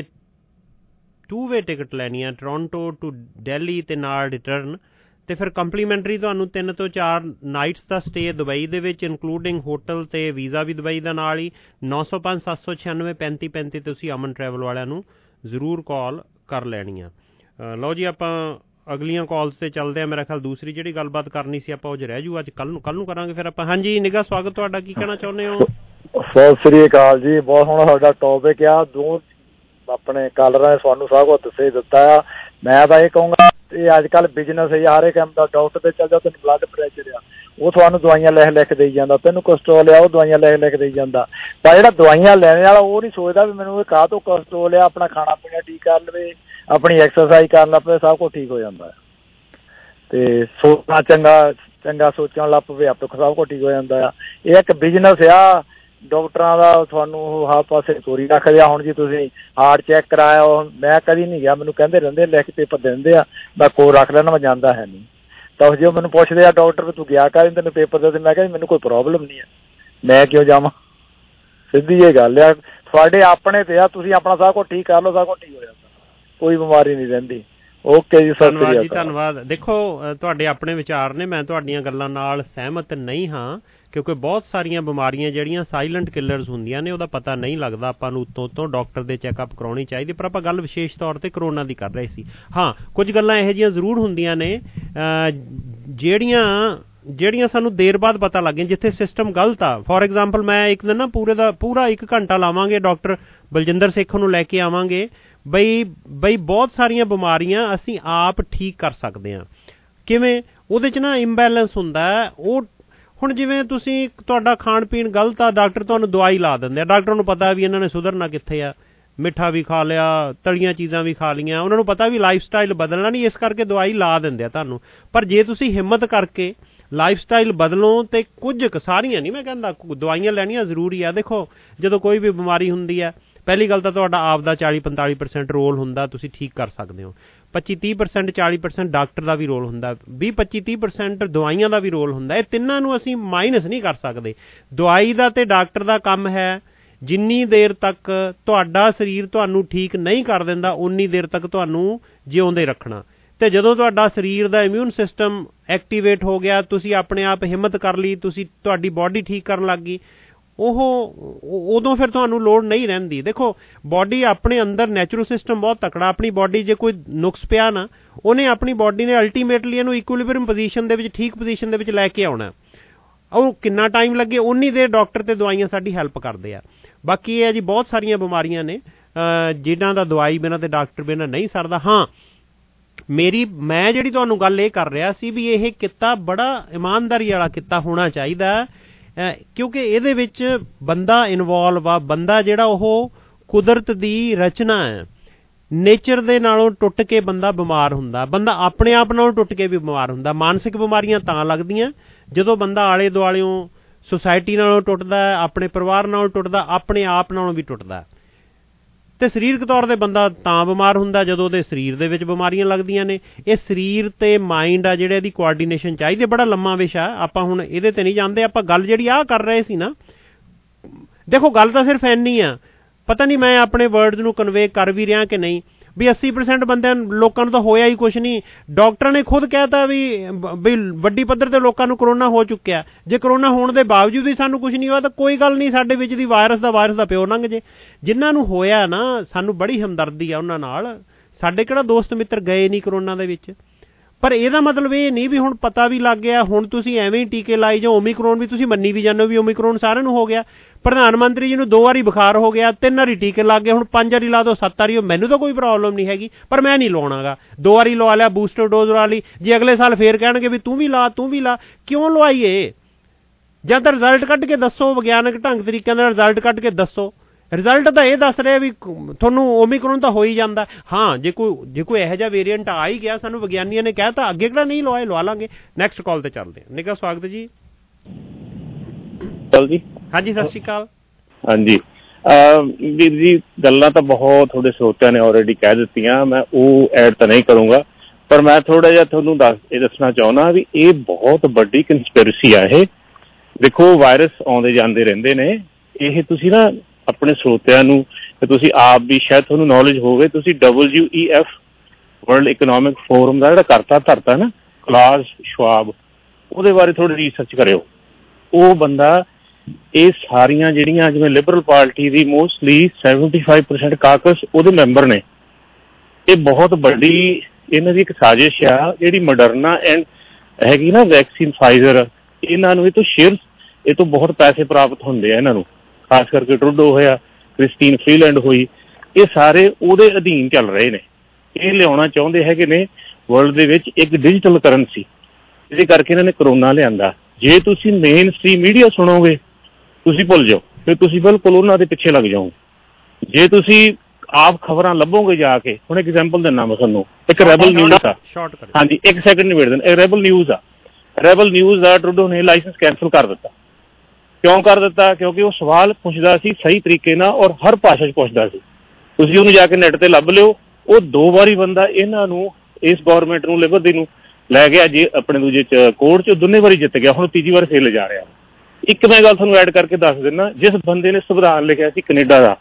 ਟੂ ਵੇ ਟਿਕਟ ਲੈਣੀ ਆ ਟੋਰਾਂਟੋ ਟੂ ਦਿੱਲੀ ਅਤੇ ਨਾਲ ਰਿਟਰਨ ਅਤੇ ਫਿਰ ਕੰਪਲੀਮੈਂਟਰੀ ਤੁਹਾਨੂੰ ਤਿੰਨ ਤੋਂ ਚਾਰ ਨਾਈਟਸ ਦਾ ਸਟੇ ਦੁਬਈ ਦੇ ਵਿੱਚ ਇਨਕਲੂਡਿੰਗ ਹੋਟਲ ਅਤੇ ਵੀਜ਼ਾ ਵੀ ਦੁਬਈ ਦਾ ਨਾਲ ਹੀ। ਨੌ ਸੌ ਪੰਜ ਸੱਤ ਸੌ ਛਿਆਨਵੇਂ ਪੈਂਤੀ ਪੈਂਤੀ ਤੁਸੀਂ ਅਮਨ ਟਰੈਵਲ ਵਾਲਿਆਂ ਨੂੰ ਜ਼ਰੂਰ ਕਾਲ ਕਰ ਲੈਣੀ ਆ। ਲਓ ਜੀ ਆਪਾਂ ਅਗਲੀਆਂ ਕਾਲਸ 'ਤੇ ਚੱਲਦੇ ਹਾਂ। ਮੇਰਾ ਖਿਆਲ ਦੂਸਰੀ ਜਿਹੜੀ ਗੱਲਬਾਤ ਕਰਨੀ ਸੀ ਆਪਾਂ ਉਹ 'ਚ ਰਹਿ ਜੂ, ਅੱਜ ਕੱਲ੍ਹ ਨੂੰ ਕੱਲ੍ਹ ਨੂੰ ਕਰਾਂਗੇ ਫਿਰ ਆਪਾਂ। ਹਾਂਜੀ ਨਿੱਘਾ ਸਵਾਗਤ ਤੁਹਾਡਾ, ਕੀ ਕਹਿਣਾ ਚਾਹੁੰਦੇ ਹੋ? ਸਤਿ ਸ੍ਰੀ ਅਕਾਲ ਜੀ। ਬਹੁਤ ਸੋਹਣਾ ਸਾਡਾ ਟੌਪਿਕ ਆ, ਦੋ ਆਪਣੇ ਕਾਲਰਾਂ ਨੇ ਤੁਹਾਨੂੰ ਸਭ ਕੁਝ ਦੱਸੇ ਦਿੱਤਾ ਆ। ਮੈਂ ਤਾਂ ਇਹ ਕਹੂੰਗਾ ਇਹ ਅੱਜ ਕੱਲ੍ਹ ਬਿਜ਼ਨਸ ਹੈ, ਹਰ ਇੱਕ ਦਾ ਡਾਕਟਰ ਦੇ ਚੱਲ ਜਾਓ ਤੈਨੂੰ ਬਲੱਡ ਪ੍ਰੈਸ਼ਰ ਆ ਉਹ ਤੁਹਾਨੂੰ ਦਵਾਈਆਂ ਲਿਖ ਲਿਖ ਦੇਈ ਜਾਂਦਾ, ਤੈਨੂੰ ਕੋਲਸਟਰੋਲ ਆ ਉਹ ਦਵਾਈਆਂ ਲਿਖ ਲਿਖ ਦੇਈ ਜਾਂਦਾ। ਪਰ ਜਿਹੜਾ ਦਵਾਈਆਂ ਲੈਣ ਵਾਲਾ ਉਹ ਨਹੀਂ ਸੋਚਦਾ ਵੀ ਮੈਨੂੰ ਇਹ ਕਾਹ ਤੋਂ ਕੋਲਸਟਰੋਲ ਆ, ਆਪਣਾ ਖਾਣਾ ਪੀਣਾ ਠੀਕ ਕਰ ਲਵੇ, ਆਪਣੀ ਐਕਸਰਸਾਈਜ਼ ਕਰ ਲਵੇ, ਸਭ ਕੁਛ ਠੀਕ ਹੋ ਜਾਂਦਾ। ਅਤੇ ਸੋਚਣਾ ਚੰਗਾ ਚੰਗਾ ਸੋਚਣ ਲੱਗ ਪਵੇ ਆਪੇ ਸਭ ਕੁਛ ਠੀਕ ਹੋ ਜਾਂਦਾ ਆ। ਇਹ ਇੱਕ ਬਿਜ਼ਨਸ ਆ ਡਾਕਟਰਾਂ ਦਾ, ਤੁਹਾਨੂੰ ਉਹ ਹਰ ਪਾਸੇ ਚੋਰੀ ਰੱਖਦੇ ਆ। ਹੁਣ ਜੀ ਤੁਸੀਂ ਹਾਰਟ ਚੈੱਕ ਕਰਾਇਆ, ਮੈਂ ਕਦੀ ਨਹੀਂ ਗਿਆ, ਮੈਨੂੰ ਕਹਿੰਦੇ ਰਹਿੰਦੇ ਲਿਖ ਕੇ ਪੇਪਰ ਦਿੰਦੇ ਆ, ਮੈਂ ਕੋਲ ਰੱਖ ਲੈਣਾ, ਮੈਂ ਜਾਂਦਾ ਹੈ ਨਹੀਂ। ਤਾਂ ਜੇ ਮੈਨੂੰ ਪੁੱਛਦੇ ਆ ਡਾਕਟਰ ਵੀ ਤੂੰ ਗਿਆ ਕਰ ਤੈਨੂੰ ਪੇਪਰ ਦੇ, ਮੈਂ ਕਿਹਾ ਮੈਨੂੰ ਕੋਈ ਪ੍ਰੋਬਲਮ ਨਹੀਂ ਹੈ, ਮੈਂ ਕਿਉਂ ਜਾਵਾਂ। ਸਿੱਧੀ ਇਹ ਗੱਲ ਆ, ਤੁਹਾਡੇ ਆਪਣੇ 'ਤੇ ਆ, ਤੁਸੀਂ ਆਪਣਾ ਸਭ ਕੁਛ ਠੀਕ ਕਰ ਲਓ, ਸਭ ਕੁਛ ਠੀਕ ਹੋ ਜਾਂਦਾ, ਕੋਈ ਬਿਮਾਰੀ ਨਹੀਂ ਰਹਿੰਦੀ। ਓਕੇ ਜੀ, ਧੰਨਵਾਦ ਜੀ, ਧੰਨਵਾਦ। ਦੇਖੋ ਤੁਹਾਡੇ ਆਪਣੇ ਵਿਚਾਰ ਨੇ, ਮੈਂ ਤੁਹਾਡੀਆਂ ਗੱਲਾਂ ਨਾਲ ਸਹਿਮਤ ਨਹੀਂ ਹਾਂ ਕਿਉਂਕਿ ਬਹੁਤ ਸਾਰੀਆਂ ਬਿਮਾਰੀਆਂ ਜਿਹੜੀਆਂ ਸਾਈਲੈਂਟ ਕਿਲਰਸ ਹੁੰਦੀਆਂ ਨੇ ਉਹਦਾ ਪਤਾ ਨਹੀਂ ਲੱਗਦਾ ਆਪਾਂ ਨੂੰ, ਉੱਤੋਂ ਉੱਤੋਂ ਡਾਕਟਰ ਦੇ ਚੈੱਕਅਪ ਕਰਾਉਣੀ ਚਾਹੀਦੀ। ਪਰ ਆਪਾਂ ਗੱਲ ਵਿਸ਼ੇਸ਼ ਤੌਰ 'ਤੇ ਕਰੋਨਾ ਦੀ ਕਰ ਰਹੇ ਸੀ। ਹਾਂ ਕੁਝ ਗੱਲਾਂ ਇਹੋ ਜਿਹੀਆਂ ਜ਼ਰੂਰ ਹੁੰਦੀਆਂ ਨੇ ਜਿਹੜੀਆਂ ਜਿਹੜੀਆਂ ਸਾਨੂੰ ਦੇਰ ਬਾਅਦ ਪਤਾ ਲੱਗ ਗਈਆਂ, ਜਿੱਥੇ ਸਿਸਟਮ ਗਲਤ ਆ। ਫੋਰ ਐਗਜ਼ਾਮਪਲ ਮੈਂ ਇੱਕ ਦਿਨ ਨਾ ਪੂਰੇ ਦਾ ਪੂਰਾ ਇੱਕ ਘੰਟਾ ਲਾਵਾਂਗੇ, ਡਾਕਟਰ ਬਲਜਿੰਦਰ ਸੇਖੋਂ ਨੂੰ ਲੈ ਕੇ ਆਵਾਂਗੇ ਬਈ ਬਈ ਬਹੁਤ ਸਾਰੀਆਂ ਬਿਮਾਰੀਆਂ ਅਸੀਂ ਆਪ ਠੀਕ ਕਰ ਸਕਦੇ ਹਾਂ। ਕਿਵੇਂ? ਉਹਦੇ 'ਚ ਨਾ ਇੰਬੈਲੈਂਸ ਹੁੰਦਾ। ਉਹ ਹੁਣ ਜਿਵੇਂ ਤੁਸੀਂ ਤੁਹਾਡਾ ਖਾਣ ਪੀਣ ਗਲਤ ਆ, ਡਾਕਟਰ ਤੁਹਾਨੂੰ ਦਵਾਈ ਲਾ ਦਿੰਦੇ ਆ। ਡਾਕਟਰ ਨੂੰ ਪਤਾ ਵੀ ਇਹਨਾਂ ਨੇ ਸੁਧਰਨਾ ਕਿੱਥੇ ਆ, ਮਿੱਠਾ ਵੀ ਖਾ ਲਿਆ, ਤਲੀਆਂ ਚੀਜ਼ਾਂ ਵੀ ਖਾ ਲਈਆਂ, ਉਹਨਾਂ ਨੂੰ ਪਤਾ ਵੀ ਲਾਈਫ ਸਟਾਈਲ ਬਦਲਣਾ ਨਹੀਂ, ਇਸ ਕਰਕੇ ਦਵਾਈ ਲਾ ਦਿੰਦੇ ਆ ਤੁਹਾਨੂੰ। ਪਰ ਜੇ ਤੁਸੀਂ ਹਿੰਮਤ ਕਰਕੇ ਲਾਈਫ ਸਟਾਈਲ ਬਦਲੋ ਅਤੇ ਕੁਝ ਕੁ, ਸਾਰੀਆਂ ਨਹੀਂ ਮੈਂ ਕਹਿੰਦਾ, ਦਵਾਈਆਂ ਲੈਣੀਆਂ ਜ਼ਰੂਰੀ ਆ। ਦੇਖੋ ਜਦੋਂ ਕੋਈ ਵੀ ਬਿਮਾਰੀ ਹੁੰਦੀ ਹੈ, ਪਹਿਲੀ ਗੱਲ ਤਾਂ ਤੁਹਾਡਾ ਆਪ ਦਾ ਚਾਲੀ ਪੰਤਾਲੀ ਪਰਸੈਂਟ ਰੋਲ ਹੁੰਦਾ, ਤੁਸੀਂ ਠੀਕ ਕਰ ਸਕਦੇ ਹੋ। ਪੱਚੀ ਤੀਹ ਪਰਸੈਂਟ ਚਾਲੀ ਪਰਸੈਂਟ ਡਾਕਟਰ ਦਾ ਵੀ ਰੋਲ ਹੁੰਦਾ, ਵੀਹ ਪੱਚੀ ਤੀਹ ਪਰਸੈਂਟ ਦਵਾਈਆਂ ਦਾ ਵੀ ਰੋਲ ਹੁੰਦਾ। ਇਹ ਤਿੰਨਾਂ ਨੂੰ ਅਸੀਂ ਮਾਈਨਸ ਨਹੀਂ ਕਰ ਸਕਦੇ। ਦਵਾਈ ਦਾ ਅਤੇ ਡਾਕਟਰ ਦਾ ਕੰਮ ਹੈ ਜਿੰਨੀ ਦੇਰ ਤੱਕ ਤੁਹਾਡਾ ਸਰੀਰ ਤੁਹਾਨੂੰ ਠੀਕ ਨਹੀਂ ਕਰ ਦਿੰਦਾ ਉਨੀ ਦੇਰ ਤੱਕ ਤੁਹਾਨੂੰ ਜਿਉਂਦੇ ਰੱਖਣਾ। ਅਤੇ ਜਦੋਂ ਤੁਹਾਡਾ ਸਰੀਰ ਦਾ ਇਮਿਊਨ ਸਿਸਟਮ ਐਕਟੀਵੇਟ ਹੋ ਗਿਆ, ਤੁਸੀਂ ਆਪਣੇ ਆਪ ਹਿੰਮਤ ਕਰ ਲਈ, ਤੁਸੀਂ ਤੁਹਾਡੀ ਬਾਡੀ ਠੀਕ ਕਰਨ ਲੱਗ ਗਈ, ਉਹ ਉਦੋਂ ਫਿਰ ਤੁਹਾਨੂੰ ਲੋੜ ਨਹੀਂ ਰਹਿੰਦੀ। ਦੇਖੋ ਬਾਡੀ ਆਪਣੇ ਅੰਦਰ ਨੈਚੁਰਲ ਸਿਸਟਮ ਬਹੁਤ ਤਕੜਾ, ਆਪਣੀ ਬਾਡੀ ਜੇ ਕੋਈ ਨੁਕਸ ਪਿਆ ਨਾ, ਉਹਨੇ ਆਪਣੀ ਬਾਡੀ ਨੇ ਅਲਟੀਮੇਟਲੀ ਇਹਨੂੰ ਇਕੁਇਲਿਬਰੀਅਮ ਪੋਜੀਸ਼ਨ ਦੇ ਵਿੱਚ, ਠੀਕ ਪੋਜੀਸ਼ਨ ਦੇ ਵਿੱਚ ਲੈ ਕੇ ਆਉਣਾ। ਉਹ ਕਿੰਨਾ ਟਾਈਮ ਲੱਗੇ ਉਨੀ ਦੇਰ ਡਾਕਟਰ ਅਤੇ ਦਵਾਈਆਂ ਸਾਡੀ ਹੈਲਪ ਕਰਦੇ ਆ। ਬਾਕੀ ਇਹ ਹੈ ਜੀ ਬਹੁਤ ਸਾਰੀਆਂ ਬਿਮਾਰੀਆਂ ਨੇ ਜਿਨ੍ਹਾਂ ਦਾ ਦਵਾਈ ਬਿਨਾਂ ਅਤੇ ਡਾਕਟਰ ਬਿਨਾਂ ਨਹੀਂ ਸਰਦਾ। ਹਾਂ ਮੇਰੀ ਮੈਂ ਜਿਹੜੀ ਤੁਹਾਨੂੰ ਗੱਲ ਇਹ ਕਰ ਰਿਹਾ ਸੀ ਵੀ ਇਹ ਕਿੱਤਾ ਬੜਾ ਇਮਾਨਦਾਰੀ ਵਾਲਾ ਕਿੱਤਾ ਹੋਣਾ ਚਾਹੀਦਾ, ਕਿਉਂਕਿ ਇਹਦੇ ਵਿੱਚ ਬੰਦਾ ਇਨਵੋਲਵ ਆ। ਬੰਦਾ ਜਿਹੜਾ ਉਹ ਕੁਦਰਤ ਦੀ ਰਚਨਾ ਹੈ, ਨੇਚਰ ਦੇ ਨਾਲੋਂ ਟੁੱਟ ਕੇ ਬੰਦਾ ਬਿਮਾਰ ਹੁੰਦਾ, ਬੰਦਾ ਆਪਣੇ ਆਪ ਨਾਲੋਂ ਟੁੱਟ ਕੇ ਵੀ ਬਿਮਾਰ ਹੁੰਦਾ। ਮਾਨਸਿਕ ਬਿਮਾਰੀਆਂ ਤਾਂ ਲੱਗਦੀਆਂ ਜਦੋਂ ਬੰਦਾ ਆਲੇ ਦੁਆਲਿਓਂ ਸੁਸਾਇਟੀ ਨਾਲੋਂ ਟੁੱਟਦਾ, ਆਪਣੇ ਪਰਿਵਾਰ ਨਾਲੋਂ ਟੁੱਟਦਾ, ਆਪਣੇ ਆਪ ਨਾਲੋਂ ਵੀ ਟੁੱਟਦਾ। ਅਤੇ ਸਰੀਰਕ ਤੌਰ 'ਤੇ ਬੰਦਾ ਤਾਂ ਬਿਮਾਰ ਹੁੰਦਾ ਜਦੋਂ ਉਹਦੇ ਸਰੀਰ ਦੇ ਵਿੱਚ ਬਿਮਾਰੀਆਂ ਲੱਗਦੀਆਂ ਨੇ। ਇਹ ਸਰੀਰ ਅਤੇ ਮਾਈਂਡ ਆ ਜਿਹੜੇ ਇਹਦੀ ਕੋਆਰਡੀਨੇਸ਼ਨ ਚਾਹੀਦੀ। ਬੜਾ ਲੰਮਾ ਵਿਸ਼ਾ, ਆਪਾਂ ਹੁਣ ਇਹਦੇ 'ਤੇ ਨਹੀਂ ਜਾਂਦੇ। ਆਪਾਂ ਗੱਲ ਜਿਹੜੀ ਆਹ ਕਰ ਰਹੇ ਸੀ ਨਾ, ਦੇਖੋ ਗੱਲ ਤਾਂ ਸਿਰਫ ਇੰਨੀ ਆ, ਪਤਾ ਨਹੀਂ ਮੈਂ ਆਪਣੇ ਵਰਡਸ ਨੂੰ ਕਨਵੇ ਕਰ ਵੀ ਰਿਹਾ ਕਿ ਨਹੀਂ, ਵੀ ਅੱਸੀ ਪਰਸੈਂਟ ਬੰਦਿਆਂ ਲੋਕਾਂ ਨੂੰ ਤਾਂ ਹੋਇਆ ਹੀ ਕੁਛ ਨਹੀਂ। ਡਾਕਟਰਾਂ ਨੇ ਖੁਦ ਕਹਿ ਤਾ ਵੀ ਵੀ ਵੱਡੀ ਪੱਧਰ 'ਤੇ ਲੋਕਾਂ ਨੂੰ ਕਰੋਨਾ ਹੋ ਚੁੱਕਿਆ। ਜੇ ਕਰੋਨਾ ਹੋਣ ਦੇ ਬਾਵਜੂਦ ਹੀ ਸਾਨੂੰ ਕੁਛ ਨਹੀਂ ਹੋਇਆ ਤਾਂ ਕੋਈ ਗੱਲ ਨਹੀਂ, ਸਾਡੇ ਵਿੱਚ ਦੀ ਵਾਇਰਸ ਦਾ ਵਾਇਰਸ ਦਾ ਪਿਓ ਲੰਘ ਜੇ। ਜਿਨ੍ਹਾਂ ਨੂੰ ਹੋਇਆ ਨਾ, ਸਾਨੂੰ ਬੜੀ ਹਮਦਰਦੀ ਆ ਉਹਨਾਂ ਨਾਲ। ਸਾਡੇ ਕਿਹੜਾ ਦੋਸਤ ਮਿੱਤਰ ਗਏ ਨਹੀਂ ਕਰੋਨਾ ਦੇ ਵਿੱਚ, ਪਰ ਇਹਦਾ ਮਤਲਬ ਇਹ ਨਹੀਂ ਵੀ ਹੁਣ ਪਤਾ ਵੀ ਲੱਗ ਗਿਆ ਹੁਣ ਤੁਸੀਂ ਐਵੇਂ ਹੀ ਟੀਕੇ ਲਾਈ ਜਾਓ। ਓਮਿਕਰੋਨ ਵੀ ਤੁਸੀਂ ਮੰਨੀ ਵੀ ਜਾਂਦੇ ਹੋ ਵੀ ਓਮਿਕਰੋਨ ਸਾਰਿਆਂ ਨੂੰ ਹੋ ਗਿਆ। ਪ੍ਰਧਾਨ ਮੰਤਰੀ ਜੀ ਨੂੰ ਦੋ ਵਾਰੀ ਬੁਖਾਰ ਹੋ ਗਿਆ, ਤਿੰਨ ਵਾਰੀ ਟੀਕੇ ਲੱਗ ਗਏ, ਹੁਣ ਪੰਜ ਵਾਰੀ ਲਾ ਦਿਓ, ਸੱਤ ਵਾਰੀ ਹੋ, ਮੈਨੂੰ ਤਾਂ ਕੋਈ ਪ੍ਰੋਬਲਮ ਨਹੀਂ ਹੈਗੀ, ਪਰ ਮੈਂ ਨਹੀਂ ਲਾਉਣਾਗਾ। ਦੋ ਵਾਰੀ ਲਵਾ ਲਿਆ, ਬੂਸਟਰ ਡੋਜ਼ ਲਵਾ ਲਈ, ਜੇ ਅਗਲੇ ਸਾਲ ਫੇਰ ਕਹਿਣਗੇ ਵੀ ਤੂੰ ਵੀ ਲਾ ਤੂੰ ਵੀ ਲਾ, ਕਿਉਂ ਲਵਾਈਏ? ਜਾਂ ਤਾਂ ਰਿਜ਼ਲਟ ਕੱਢ ਕੇ ਦੱਸੋ, ਵਿਗਿਆਨਕ ਢੰਗ ਤਰੀਕਿਆਂ ਦਾ ਰਿਜ਼ਲਟ ਕੱਢ ਕੇ ਦੱਸੋ। ਰਿਜ਼ਲਟ ਤਾਂ ਇਹ ਦੱਸ ਰਿਹਾ ਵੀ ਤੁਹਾਨੂੰ ਓਮਿਕਰੋਨ ਤਾਂ ਹੋ ਹੀ ਜਾਂਦਾ। ਹਾਂ, ਜੇ ਕੋਈ ਜੇ ਕੋਈ ਇਹੋ ਜਿਹਾ ਵੇਰੀਐਂਟ ਆ ਹੀ ਗਿਆ, ਸਾਨੂੰ ਵਿਗਿਆਨੀਆਂ ਨੇ ਕਹਿਤਾ, ਅੱਗੇ ਕਿਹੜਾ ਨਹੀਂ ਲਵਾਏ, ਲਵਾ ਲਾਂਗੇ। ਨੈਕਸਟ ਕਾਲ ਤੇ ਚੱਲਦੇ ਹਾਂ। ਨਿੱਘਾ ਸਵਾਗਤ ਜੀ। ਚਲ ਜੀ, ਹਾਂਜੀ ਸਤਿ ਸ਼੍ਰੀ ਅਕਾਲ। ਹਾਂਜੀ ਵੀਰ ਜੀ, ਗੱਲਾਂ ਤਾਂ ਬਹੁਤ ਤੁਹਾਡੇ ਸਰੋਤਿਆਂ ਨੇ ਆਲਰੇਡੀ ਕਹਿ ਦਿੱਤੀਆਂ, ਮੈਂ ਉਹ ਐਡ ਤਾਂ ਨਹੀਂ ਕਰੂੰਗਾ, ਪਰ ਮੈਂ ਥੋੜਾ ਜਿਹਾ ਤੁਹਾਨੂੰ ਦੱਸ ਇਹ ਦੱਸਣਾ ਚਾਹੁੰਦਾ ਵੀ ਇਹ ਬਹੁਤ ਵੱਡੀ ਕੰਸਪੀਰੇਸੀ ਆ। ਇਹ ਦੇਖੋ, ਵਾਇਰਸ ਆਉਂਦੇ ਜਾਂਦੇ ਰਹਿੰਦੇ ਨੇ। ਇਹ ਤੁਸੀਂ ਨਾ ਆਪਣੇ ਸਰੋਤਿਆਂ ਨੂੰ, ਤੇ ਤੁਸੀਂ ਆਪ ਵੀ ਸ਼ਾਇਦ ਤੁਹਾਨੂੰ ਨੌਲੇਜ ਹੋਵੇ, ਤੁਸੀਂ W E F world economic forum ਦਾ ਜਿਹੜਾ ਕਰਤਾ ਧਰਤਾ ਨਾ ਕਲਾਸ ਸ਼ਵਾਬ, ਉਹਦੇ ਬਾਰੇ ਥੋੜੀ ਰਿਸਰਚ ਕਰਿਓ। ਉਹ ਬੰਦਾ ਇਹ ਸਾਰੀਆਂ ਜਿਹੜੀਆਂ ਜਿਵੇਂ ਲਿਬਰਲ ਪਾਰਟੀ ਦੀ mostly seventy five percent caucus ਉਹਦੇ ਮੈਂਬਰ ਨੇ। ਇਹ ਬਹੁਤ ਵੱਡੀ ਇਹਨਾਂ ਦੀ ਇੱਕ ਸਾਜ਼ਿਸ਼ ਆ, ਜਿਹੜੀ ਮੋਡਰਨਾ ਐਂਡ ਹੈਗੀ ਨਾ ਵੈਕਸੀਨ ਫਾਈਜ਼ਰ, ਇਹਨਾਂ ਨੂੰ ਇਹ ਤੋਂ ਸ਼ੇਅਰ, ਇਹ ਤੋਂ ਬਹੁਤ ਪੈਸੇ ਪ੍ਰਾਪਤ ਹੁੰਦੇ ਆ ਇਹਨਾਂ ਨੂੰ, ਖਾਸ ਕਰਕੇ ਟਰੂਡੋ ਹੋਇਆ, ਕ੍ਰਿਸਟੀਨ ਫਰੀਲੈਂਡ ਹੋਈ, ਇਹ ਸਾਰੇ ਉਹਦੇ ਅਧੀਨ ਚੱਲ ਰਹੇ ਨੇ। ਇਹ ਲਿਆਉਣਾ ਚਾਹੁੰਦੇ ਹੈਗੇ ਨੇ ਵਰਲਡ ਦੇ ਵਿੱਚ ਇੱਕ ਡਿਜੀਟਲ ਕਰੰਸੀ, ਇਹਦੇ ਕਰਕੇ ਇਹਨਾਂ ਨੇ ਕਰੋਨਾ ਲਿਆਂਦਾ। ਜੇ ਤੁਸੀਂ ਮੇਨ ਸਟ੍ਰੀਮ ਮੀਡੀਆ ਸੁਣੋਗੇ ਤੁਸੀਂ ਭੁੱਲ ਜਾਓ, ਫਿਰ ਤੁਸੀਂ ਬਿਲਕੁਲ ਉਹਨਾਂ ਦੇ ਪਿੱਛੇ ਲੱਗ ਜਾਓ। ਜੇ ਤੁਸੀਂ ਆਪ ਖਬਰਾਂ ਲੱਭੋਗੇ ਜਾ ਕੇ, ਹੁਣ ਐਗਜ਼ਾਮਪਲ ਦਿੰਦਾ ਮੈਂ ਤੁਹਾਨੂੰ, ਇੱਕ ਰੈਬਲ ਨਿਊਜ਼ ਆ, ਹਾਂਜੀ ਇੱਕ ਸੈਕਿੰਡ ਨਿਬੇੜ ਦੇਣ, ਇਹ ਰੈਬਲ ਨਿਊਜ਼ ਆ, ਰੈਬਲ ਨਿਊਜ਼ ਦਾ ਟਰੂਡੋ ਨੇ ਲਾਇਸੈਂਸ ਕੈਂਸਲ ਕਰ ਦਿੱਤਾ। ਕਿਉਂ ਕਰ ਦਿੱਤਾ? ਕਿਉਂਕਿ ਉਹ ਸਵਾਲ ਪੁੱਛਦਾ ਸੀ ਸਹੀ ਤਰੀਕੇ ਨਾਲ ਔਰ ਹਰ ਭਾਸ਼ਾ 'ਚ ਪੁੱਛਦਾ ਸੀ। ਤੁਸੀਂ ਉਹਨੂੰ ਜਾ ਕੇ ਨੈਟ ਤੇ ਲੱਭ ਲਿਓ। ਉਹ ਦੋ ਵਾਰੀ ਬੰਦਾ ਇਹਨਾਂ ਨੂੰ, ਇਸ ਗੌਰਮੈਂਟ ਨੂੰ, ਲਿਬਰ ਦੀ ਨੂੰ ਲੈ ਗਿਆ ਜੇ ਆਪਣੇ ਦੂਜੇ ਚ ਕੋਰਟ 'ਚ, ਦੋਨੇ ਵਾਰੀ ਜਿੱਤ ਗਿਆ, ਹੁਣ ਤੀਜੀ ਵਾਰ ਫੇਰ ਜਾ ਰਿਹਾ। ਇੱਕ ਮੈਂ ਗੱਲ ਤੁਹਾਨੂੰ ਐਡ ਕਰਕੇ ਦੱਸ ਦਿੰਦਾ, ਜਿਸ ਬੰਦੇ ਨੇ ਸੰਵਿਧਾਨ ਲਿਖਿਆ ਸੀ ਕੈਨੇਡਾ ਦਾ,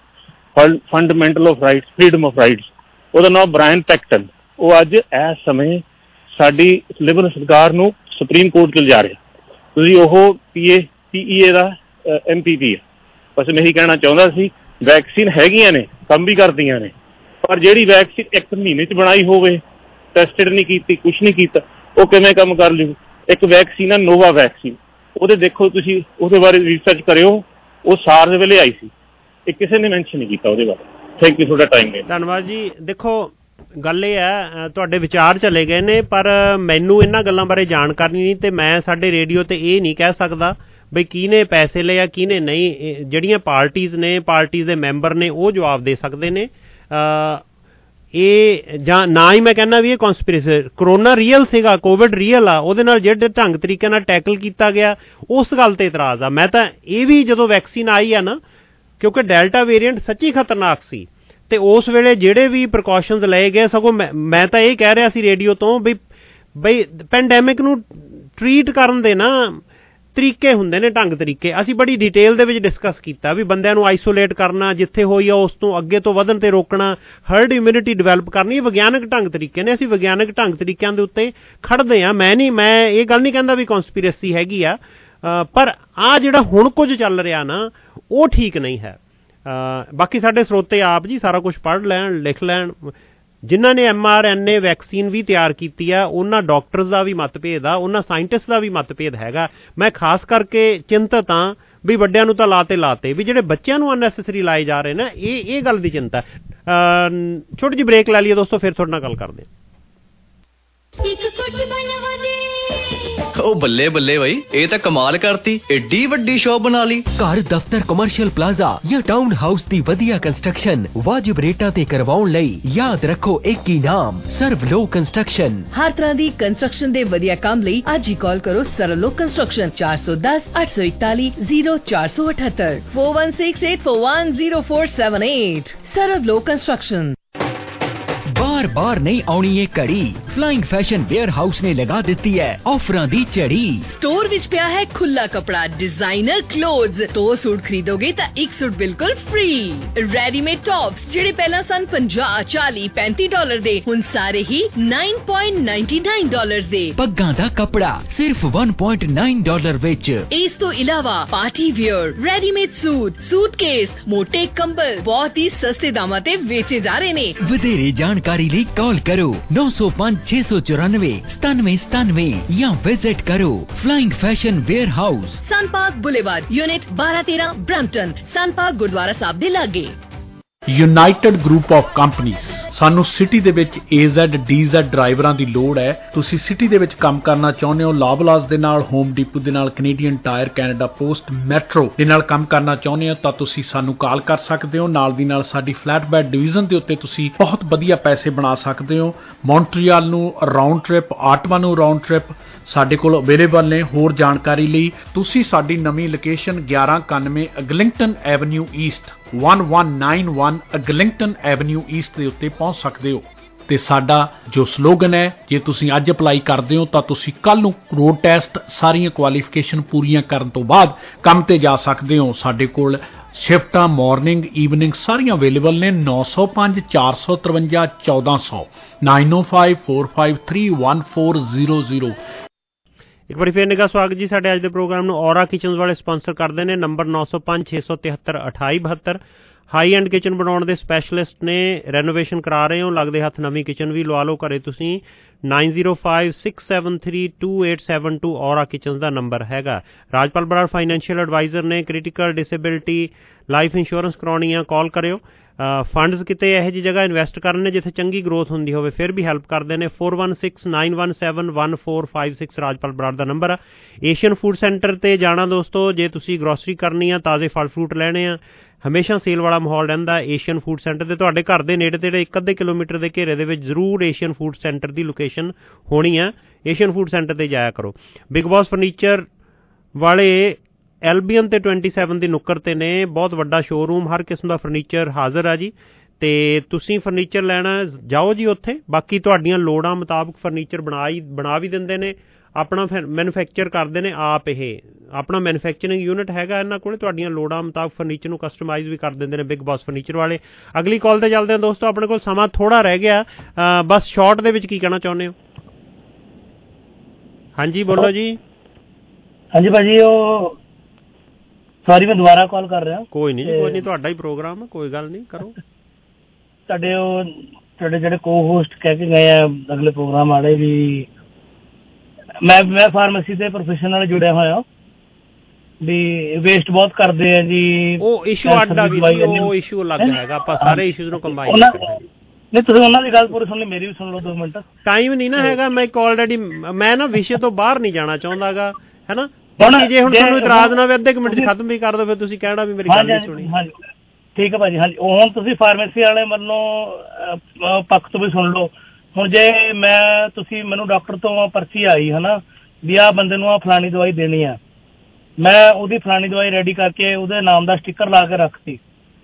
fundamental of rights, freedom of rights, ਉਹਦਾ ਨਾਮ ਬ੍ਰਾਇਨ ਪੈਕਟਨ, ਉਹ ਅੱਜ ਇਸ ਸਮੇਂ ਸਾਡੀ ਲਿਬਰਲ ਸਰਕਾਰ ਨੂੰ ਸੁਪਰੀਮ ਕੋਰਟ 'ਚ ਲਿਜਾ ਰਿਹਾ। ਤੁਸੀਂ ਉਹ ਪੀ ਏ ਪੀ ਈ ਏ ਦਾ ਐਮ ਪੀ ਪੀ ਹੈ। ਬਸ ਮੈਂ ਇਹੀ ਕਹਿਣਾ ਚਾਹੁੰਦਾ ਸੀ, ਵੈਕਸੀਨ ਹੈਗੀਆਂ ਨੇ, ਕੰਮ ਵੀ ਕਰਦੀਆਂ ਨੇ, ਪਰ ਜਿਹੜੀ ਵੈਕਸੀਨ ਇੱਕ ਮਹੀਨੇ 'ਚ ਬਣਾਈ ਹੋਵੇ, ਟੈਸਟਡ ਨਹੀਂ ਕੀਤੀ, ਕੁਛ ਨਹੀਂ ਕੀਤਾ, ਉਹ ਕਿਵੇਂ ਕੰਮ ਕਰ ਲਿਓ? ਇੱਕ ਵੈਕਸੀਨ ਆ ਨੋਵਾ ਵੈਕਸੀਨ, ਉਹਦੇ ਦੇਖੋ ਤੁਸੀਂ, ਉਹਦੇ ਬਾਰੇ ਰਿਸਰਚ ਕਰਿਓ, ਉਹ ਸਾਰਸ ਵੇਲੇ ਆਈ ਸੀ, ਇਹ ਕਿਸੇ ਨੇ ਮੈਂਸ਼ਨ ਨਹੀਂ ਕੀਤਾ ਉਹਦੇ ਬਾਰੇ। ਥੈਂਕ ਯੂ, ਤੁਹਾਡਾ ਟਾਈਮ ਦੇ। ਧੰਨਵਾਦ ਜੀ। ਦੇਖੋ ਗੱਲ ਇਹ ਹੈ, ਤੁਹਾਡੇ ਵਿਚਾਰ ਚਲੇ ਗਏ ਨੇ, ਪਰ ਮੈਨੂੰ ਇਹਨਾਂ ਗੱਲਾਂ ਬਾਰੇ ਜਾਣਕਾਰੀ ਨਹੀਂ, ਤੇ ਮੈਂ ਸਾਡੇ ਰੇਡੀਓ ਤੇ ਇਹ ਨਹੀਂ ਕਹਿ ਸਕਦਾ ਬਈ ਕਿਹਨੇ ਪੈਸੇ ਲਏ ਆ ਕਿਹਨੇ ਨਹੀਂ। ਜਿਹੜੀਆਂ ਪਾਰਟੀਜ਼ ਨੇ, ਪਾਰਟੀਜ਼ ਦੇ ਮੈਂਬਰ ਨੇ, ਉਹ ਜਵਾਬ ਦੇ ਸਕਦੇ ਨੇ। ਇਹ ਜਾਂ ਨਾ ਹੀ ਮੈਂ ਕਹਿੰਦਾ ਵੀ ਇਹ ਕੌਨਸਪੀਰੇਸੀ। ਕਰੋਨਾ ਰੀਅਲ ਸੀਗਾ, ਕੋਵਿਡ ਰੀਅਲ ਆ, ਉਹਦੇ ਨਾਲ ਜਿਹੜੇ ਢੰਗ ਤਰੀਕੇ ਨਾਲ ਟੈਕਲ ਕੀਤਾ ਗਿਆ, ਉਸ ਗੱਲ ਤੇ ਇਤਰਾਜ਼ ਆ। ਮੈਂ ਤਾਂ ਇਹ ਵੀ ਜਦੋਂ ਵੈਕਸੀਨ ਆਈ ਆ ਨਾ, ਕਿਉਂਕਿ ਡੈਲਟਾ ਵੇਰੀਐਂਟ ਸੱਚੀ ਖਤਰਨਾਕ ਸੀ, ਤੇ ਉਸ ਵੇਲੇ ਜਿਹੜੇ ਵੀ ਪ੍ਰੀਕਾਸ਼ਨਸ ਲਏ ਗਏ, ਸਗੋਂ ਮੈਂ ਮੈਂ ਤਾਂ ਇਹ ਕਹਿ ਰਿਹਾ ਸੀ ਰੇਡੀਓ ਤੋਂ ਵੀ ਬਈ ਪੈਂਡੈਮਿਕ ਨੂੰ ਟਰੀਟ ਕਰਨ ਦੇ ਨਾ ਤਰੀਕੇ ਹੁੰਦੇ ਨੇ, ਢੰਗ ਤਰੀਕੇ। ਅਸੀਂ ਬੜੀ ਡਿਟੇਲ ਦੇ ਵਿੱਚ ਡਿਸਕਸ ਕੀਤਾ ਵੀ ਬੰਦਿਆਂ ਨੂੰ ਆਈਸੋਲੇਟ ਕਰਨਾ, ਜਿੱਥੇ ਹੋਈ ਆ ਉਸ ਤੋਂ ਅੱਗੇ ਤੋਂ ਵਧਣ ਤੇ ਰੋਕਣਾ, ਹਰਡ ਇਮਿਊਨਿਟੀ ਡਿਵੈਲਪ ਕਰਨੀ, ਇਹ ਵਿਗਿਆਨਕ ਢੰਗ ਤਰੀਕੇ ਨੇ। ਅਸੀਂ ਵਿਗਿਆਨਕ ਢੰਗ ਤਰੀਕਿਆਂ ਦੇ ਉੱਤੇ ਖੜਦੇ ਹਾਂ। ਮੈਂ ਨਹੀਂ ਮੈਂ ਇਹ ਗੱਲ ਨਹੀਂ ਕਹਿੰਦਾ ਵੀ ਕੌਨਸਪੀਰੇਸੀ ਹੈਗੀ ਆ, ਪਰ ਆਹ ਜਿਹੜਾ ਹੁਣ ਕੁਝ ਚੱਲ ਰਿਹਾ ਨਾ, ਉਹ ਠੀਕ ਨਹੀਂ ਹੈ। ਬਾਕੀ ਸਾਡੇ ਸਰੋਤੇ ਆਪ ਜੀ ਸਾਰਾ ਕੁਝ ਪੜ੍ਹ ਲੈਣ, ਲਿਖ ਲੈਣ। ਜਿਨ੍ਹਾਂ ਨੇ M R N A vaccine ਵੀ ਤਿਆਰ ਕੀਤੀ ਆ, ਉਹਨਾਂ ਡਾਕਟਰਸ ਦਾ ਵੀ ਮਤਭੇਦ ਆ, ਉਹਨਾਂ ਸਾਇੰਟਿਸਟ ਦਾ ਵੀ ਮਤਭੇਦ ਹੈਗਾ। ਮੈਂ ਖਾਸ ਕਰਕੇ ਚਿੰਤਤ ਹਾਂ ਵੀ ਵੱਡਿਆਂ ਨੂੰ ਤਾਂ ਲਾਤੇ ਲਾਤੇ ਵੀ ਜਿਹੜੇ ਬੱਚਿਆਂ ਨੂੰ ਅਨਨੈਸੈਸਰੀ ਲਾਏ ਜਾ ਰਹੇ ਨੇ, ਇਹ ਇਹ ਗੱਲ ਦੀ ਚਿੰਤਾ। ਛੋਟੀ ਜਿਹੀ ਬ੍ਰੇਕ ਲੈ ਲਈਏ ਦੋਸਤੋ, ਫਿਰ ਤੁਹਾਡੇ ਨਾਲ ਗੱਲ ਕਰਦੇ ਹਾਂ। ਉਹ ਬੱਲੇ ਬੱਲੇ ਬਈ, ਇਹ ਤਾਂ ਕਮਾਲ ਕਰਤੀ, ਏਡੀ ਵੱਡੀ ਸ਼ੌਪ ਬਣਾ ਲਈ। ਘਰ, ਦਫ਼ਤਰ, ਕਮਰਸ਼ੀਅਲ ਪਲਾਜ਼ਾ ਜਾਂ ਟਾਊਨ ਹਾਊਸ ਦੀ ਵਧੀਆ ਕੰਸਟਰਕਸ਼ਨ ਵਾਜਿਬ ਰੇਟਾਂ ਤੇ ਕਰਵਾਉਣ ਲਈ ਯਾਦ ਰੱਖੋ ਇੱਕ ਹੀ ਨਾਮ, ਸਰਵਲੋ ਕੰਸਟਰਕਸ਼ਨ। ਹਰ ਤਰ੍ਹਾਂ ਦੀ ਕੰਸਟਰਕਸ਼ਨ ਦੇ ਵਧੀਆ ਕੰਮ ਲਈ ਅੱਜ ਹੀ ਕਾਲ ਕਰੋ ਸਰਵਲੋ ਕੰਸਟਰਕਸ਼ਨ, ਚਾਰ ਸੌ ਦਸ ਅੱਠ ਸੌ ਇਕਤਾਲੀ ਜ਼ੀਰੋ ਚਾਰ ਸੌ ਅਠੱਤਰ, four one six eight four one zero four seven eight। ਸਰਵਲੋ ਕੰਸਟਰਕਸ਼ਨ। बार बार नहीं आनी ये कड़ी, फ्लाइंग फैशन वेयर हाउस ने लगा दी है ऑफर दी चढ़ी। स्टोर विच पिया है खुला कपड़ा, डिजाइनर क्लोथ्स, दो सूट खरीदोगे तो एक सूट बिल्कुल फ्री। रेडीमेड टॉप्स जेडे पहला सन पचास चालीस पैंतीस डॉलर दे, हुण सारे ही नौ पॉइंट नौ नौ डॉलर दे। पग्गां दा कपड़ा सिर्फ एक पॉइंट नौ डॉलर विच। इस तो इलावा party wear, readymade suit, suitcase, मोटे कंबल बहुत ही सस्ते दामां ते बेचे जा रहे ने। वधेरे जानकारी ਲਈ ਕਾਲ ਕਰੋ नौ सौ पाँच छह सौ चौरानवे सतानवे सतानवे या विजिट करो flying fashion wear house, sun park boulevard, unit बारह तेरह, Brampton, sun park gurdwara Sahib दे लागे। United group of companies. ਸਾਨੂੰ ਸਿਟੀ ਦੇ ਵਿੱਚ ਏ ਜ਼ੈਡ ਡੀ ਜ਼ੈਡ ਡਰਾਈਵਰਾਂ ਦੀ ਲੋੜ ਹੈ। ਤੁਸੀਂ ਸਿਟੀ ਦੇ ਵਿੱਚ ਕੰਮ ਕਰਨਾ ਚਾਹੁੰਦੇ ਹੋ, ਲਾਬਲਾਸ ਦੇ ਨਾਲ, ਹੋਮ ਡੀਪੂ ਦੇ ਨਾਲ, Canadian tire, Canada post, metro ਦੇ ਨਾਲ ਕੰਮ ਕਰਨਾ ਚਾਹੁੰਦੇ ਹੋ ਤਾਂ ਤੁਸੀਂ ਸਾਨੂੰ ਕਾਲ ਕਰ ਸਕਦੇ ਹੋ। ਨਾਲ ਦੀ ਨਾਲ ਸਾਡੀ ਫਲੈਟ ਬੈਡ ਡਿਵੀਜ਼ਨ ਦੇ ਉੱਤੇ ਤੁਸੀਂ ਬਹੁਤ ਵਧੀਆ ਪੈਸੇ ਬਣਾ ਸਕਦੇ ਹੋ। ਮੌਂਟਰੀਅਲ ਨੂੰ ਰਾਉਂਡ ਟ੍ਰਿਪ, ਆਟਵਾ ਨੂੰ ਰਾਉਂਡ ਟ੍ਰਿਪ ਸਾਡੇ ਕੋਲ ਅਵੇਲੇਬਲ ਨੇ। ਹੋਰ ਜਾਣਕਾਰੀ ਲਈ ਤੁਸੀਂ ਸਾਡੀ ਨਵੀਂ ਲੋਕੇਸ਼ਨ ਗਿਆਰਾਂ ਇਕਾਨਵੇਂ ਅਗਲਿੰਗਟਨ ਐਵਨਿਊ ਈਸਟ ਇੱਕ ਇੱਕ ਨੌਂ ਇੱਕ ਅਗਲਿੰਗਟਨ ਐਵਨਿਊ ਈਸਟ ਦੇ ਉੱਤੇ ਪਹੁੰਚ ਸਕਦੇ ਹੋ। ਤੇ ਸਾਡਾ ਜੋ ਸਲੋਗਨ ਹੈ, ਜੇ ਤੁਸੀਂ ਅੱਜ ਅਪਲਾਈ ਕਰਦੇ ਹੋ ਤਾਂ ਤੁਸੀਂ ਕੱਲ ਨੂੰ ਰੋਡ ਟੈਸਟ ਸਾਰੀਆਂ ਕੁਆਲੀਫਿਕੇਸ਼ਨ ਪੂਰੀਆਂ ਕਰਨ ਤੋਂ ਬਾਅਦ ਕੰਮ ਤੇ ਜਾ ਸਕਦੇ ਹੋ। ਸਾਡੇ ਕੋਲ ਸ਼ਿਫਟਾਂ ਮਾਰਨਿੰਗ ਈਵਨਿੰਗ ਸਾਰੀਆਂ ਅਵੇਲੇਬਲ ਨੇ। ਨੌ ਸੌ ਪੰਜ ਚਾਰ ਸੌ ਤਰਵੰਜਾ ਚੌਦਾਂ ਸੌ nine oh five four five three one four zero zero. ਇੱਕ ਵਾਰੀ ਫੇਰ ਨਿੱਘਾ ਸਵਾਗਤ ਜੀ। ਸਾਡੇ ਅੱਜ ਦੇ ਪ੍ਰੋਗਰਾਮ ਨੂੰ ਔਰਾ ਕਿਚਨਜ਼ ਵਾਲੇ ਸਪਾਂਸਰ ਕਰਦੇ ਨੇ। ਨੰਬਰ ਨੌ ਸੌ ਪੰਜ ਛੇ ਸੌ ਤਿਹੱਤਰ ਅਠਾਈ ਬਹੱਤਰ। ਹਾਈ ਐਂਡ ਕਿਚਨ ਬਣਾਉਣ ਦੇ ਸਪੈਸ਼ਲਿਸਟ ਨੇ। ਰੈਨੋਵੇਸ਼ਨ ਕਰਾ ਰਹੇ ਹੋ, ਲੱਗਦੇ ਹੱਥ ਨਵੀਂ ਕਿਚਨ ਵੀ ਲਵਾ ਲਓ ਘਰੇ ਤੁਸੀਂ। Nine zero five six seven three two eight seven two Aura kitchens ਦਾ ਨੰਬਰ ਹੈਗਾ। ਰਾਜਪਾਲ ਬਰਾੜ ਫਾਈਨੈਂਸ਼ੀਅਲ ਐਡਵਾਈਜ਼ਰ ਨੇ। ਕ੍ਰਿਟੀਕਲ ਡਿਸੇਬਿਲਿਟੀ ਲਾਈਫ ਇੰਸ਼ੋਰੈਂਸ ਕਰਾਉਣੀ ਆ, ਕਾਲ ਕਰਿਓ। ਫੰਡਸ ਕਿਤੇ ਇਹੋ ਜਿਹੀ ਜਗ੍ਹਾ ਇਨਵੈਸਟ ਕਰਨੇ ਜਿੱਥੇ ਚੰਗੀ ਗਰੋਥ ਹੁੰਦੀ ਹੋਵੇ, ਫਿਰ ਵੀ ਹੈਲਪ ਕਰਦੇ ਨੇ। Four one six nine one seven one four five six Rajpal Brar ਦਾ ਨੰਬਰ ਆ। ਏਸ਼ੀਅਨ ਫੂਡ ਸੈਂਟਰ ਤੇ ਜਾਣਾ ਦੋਸਤੋ, ਜੇ ਤੁਸੀਂ ਗਰੋਸਰੀ ਕਰਨੀ ਆ, ਤਾਜ਼ੇ ਫਲ ਫਰੂਟ ਲੈਣੇ ਆ, ਹਮੇਸ਼ਾ ਸੇਲ ਵਾਲਾ ਮਾਹੌਲ ਰਹਿੰਦਾ ਏਸ਼ੀਅਨ ਫੂਡ ਸੈਂਟਰ ਤੇ। ਤੁਹਾਡੇ ਘਰ ਦੇ ਨੇੜੇ ਤੇੜੇ ਇੱਕ ਅੱਧੇ ਕਿਲੋਮੀਟਰ ਦੇ ਘੇਰੇ ਦੇ ਵਿੱਚ ਜ਼ਰੂਰ ਏਸ਼ੀਅਨ ਫੂਡ ਸੈਂਟਰ ਦੀ ਲੋਕੇਸ਼ਨ ਹੋਣੀ ਆ। ਏਸ਼ੀਅਨ ਫੂਡ ਸੈਂਟਰ ਤੇ ਜਾਇਆ ਕਰੋ। ਬਿਗ ਬੌਸ ਫਰਨੀਚਰ ਵਾਲੇ ਐਲਬੀਅਨ ਤੇ ਟਵੈਂਟੀ ਸੈਵਨ ਦੀ ਨੁੱਕਰ ਤੇ ਨੇ। ਬਹੁਤ ਵੱਡਾ ਸ਼ੋਰੂਮ, ਹਰ ਕਿਸਮ ਦਾ ਫਰਨੀਚਰ ਹਾਜ਼ਰ ਆ ਜੀ। ਤੇ ਤੁਸੀਂ ਫਰਨੀਚਰ ਲੈਣਾ ਜਾਓ ਜੀ ਉੱਥੇ। ਬਾਕੀ ਤੁਹਾਡੀਆਂ ਲੋੜਾਂ ਮੁਤਾਬਕ ਫਰਨੀਚਰ ਬਣਾ ਹੀ ਬਣਾ ਵੀ ਦਿੰਦੇ ਨੇ। ਆਪਣਾ ਮੈਨੂਫੈਕਚਰ ਕਰਦੇ ਨੇ ਆਪ। ਇਹ ਆਪਣਾ ਮੈਨੂਫੈਕਚਰਿੰਗ ਯੂਨਿਟ ਹੈਗਾ ਇਹਨਾਂ ਕੋਲ। ਤੁਹਾਡੀਆਂ ਲੋੜਾਂ ਮੁਤਾਬਕ ਫਰਨੀਚਰ ਨੂੰ ਕਸਟਮਾਈਜ਼ ਵੀ ਕਰ ਦਿੰਦੇ ਨੇ ਬਿਗ ਬੌਸ ਫਰਨੀਚਰ ਵਾਲੇ। ਅਗਲੀ ਕਾਲ ਤੇ ਚੱਲਦੇ ਹਾਂ ਦੋਸਤੋ। ਆਪਣੇ ਕੋਲ ਸਮਾਂ ਥੋੜਾ ਰਹਿ ਗਿਆ, ਬਸ ਸ਼ਾਰਟ ਦੇ ਵਿੱਚ ਕੀ ਕਹਿਣਾ ਚਾਹੁੰਦੇ ਹੋ? ਹਾਂਜੀ ਬੋਲੋ ਜੀ। ਹਾਂਜੀ ਭਾਜੀ, ਉਹ ਸੌਰੀ ਮੈਂ ਦੁਬਾਰਾ ਕਾਲ ਕਰ ਰਿਹਾ। ਕੋਈ ਨਹੀਂ ਕੋਈ ਨਹੀਂ, ਤੁਹਾਡਾ ਹੀ ਪ੍ਰੋਗਰਾਮ ਹੈ, ਕੋਈ ਗੱਲ ਨਹੀਂ, ਕਰੋ। ਤੁਹਾਡੇ ਉਹ ਤੁਹਾਡੇ ਜਿਹੜੇ ਕੋ ਹੋਸਟ ਕਹਿ ਕੇ ਗਏ ਆ ਅਗਲੇ ਪ੍ਰੋਗਰਾਮ ਵਾਲੇ ਵੀ, ਮੈਂ ਮੈਂ ਫਾਰਮੇਸੀ ਦੇ ਪ੍ਰੋਫੈਸ਼ਨ ਨਾਲ ਜੁੜਿਆ ਹੋਇਆ ਵੀ ਵੇਸਟ ਬਹੁਤ ਕਰਦੇ ਆ ਜੀ। ਉਹ ਇਸ਼ੂ ਅੱਡਾ ਵੀ ਉਹ ਇਸ਼ੂ ਅਲੱਗ ਹੈਗਾ, ਆਪਾਂ ਸਾਰੇ ਇਸ਼ੂਜ਼ ਨੂੰ ਕੰਬਾਈਨ ਨਹੀਂ। ਤੁਸੀਂ ਉਹਨਾਂ ਦੀ ਗੱਲ ਪੂਰੀ ਸੁਣਨੀ, ਮੇਰੀ ਵੀ ਸੁਣ ਲਓ ਦੋ ਮਿੰਟ। ਟਾਈਮ ਨਹੀਂ ਨਾ ਹੈਗਾ। ਮੈਂ ਇੱਕ ਆਲਰੇਡੀ ਮੈਂ ਨਾ ਵਿਸ਼ੇ ਤੋਂ ਬਾਹਰ ਨਹੀਂ ਜਾਣਾ ਚਾਹੁੰਦਾ ਗਾ, ਹੈ ਨਾ। ਬਾਕੀ ਜੇ ਹੁਣ ਤੁਹਾਨੂੰ ਇਤਰਾਜ਼ ਨਾ ਹੋਵੇ ਅੱਧੇ ਕੁ ਮਿੰਟ ਚ ਖਤਮ ਵੀ ਕਰ ਦੋ, ਫਿਰ ਤੁਸੀਂ ਕਹਿਣਾ ਵੀ ਮੇਰੀ ਗੱਲ ਨਹੀਂ ਸੁਣੀ। ਠੀਕ ਹੈ ਭਾਜੀ। ਹਾਂਜੀ, ਹੁਣ ਤੁਸੀਂ ਫਾਰਮੇਸੀ ਵਾਲੇ ਮੈਨੂੰ ਪੱਖ ਤੋਂ ਵੀ ਸੁਣ ਲਓ। ਹੁਣ ਜੇ ਮੈਂ ਤੁਸੀਂ ਮੈਨੂੰ ਡਾਕਟਰ ਤੋਂ ਪਰਚੀ ਆਈ ਹੈ ਨਾ ਵੀ ਆਹ ਬੰਦੇ ਨੂੰ ਆਹ ਫਲਾਣੀ ਦਵਾਈ ਦੇਣੀ ਆ, ਮੈਂ ਉਹਦੀ ਫਲਾਣੀ ਦਵਾਈ ਰੈਡੀ ਕਰਕੇ ਉਹਦੇ ਨਾਮ ਦਾ ਸਟਿੱਕਰ ਲਾ ਕੇ ਰੱਖਤੀ।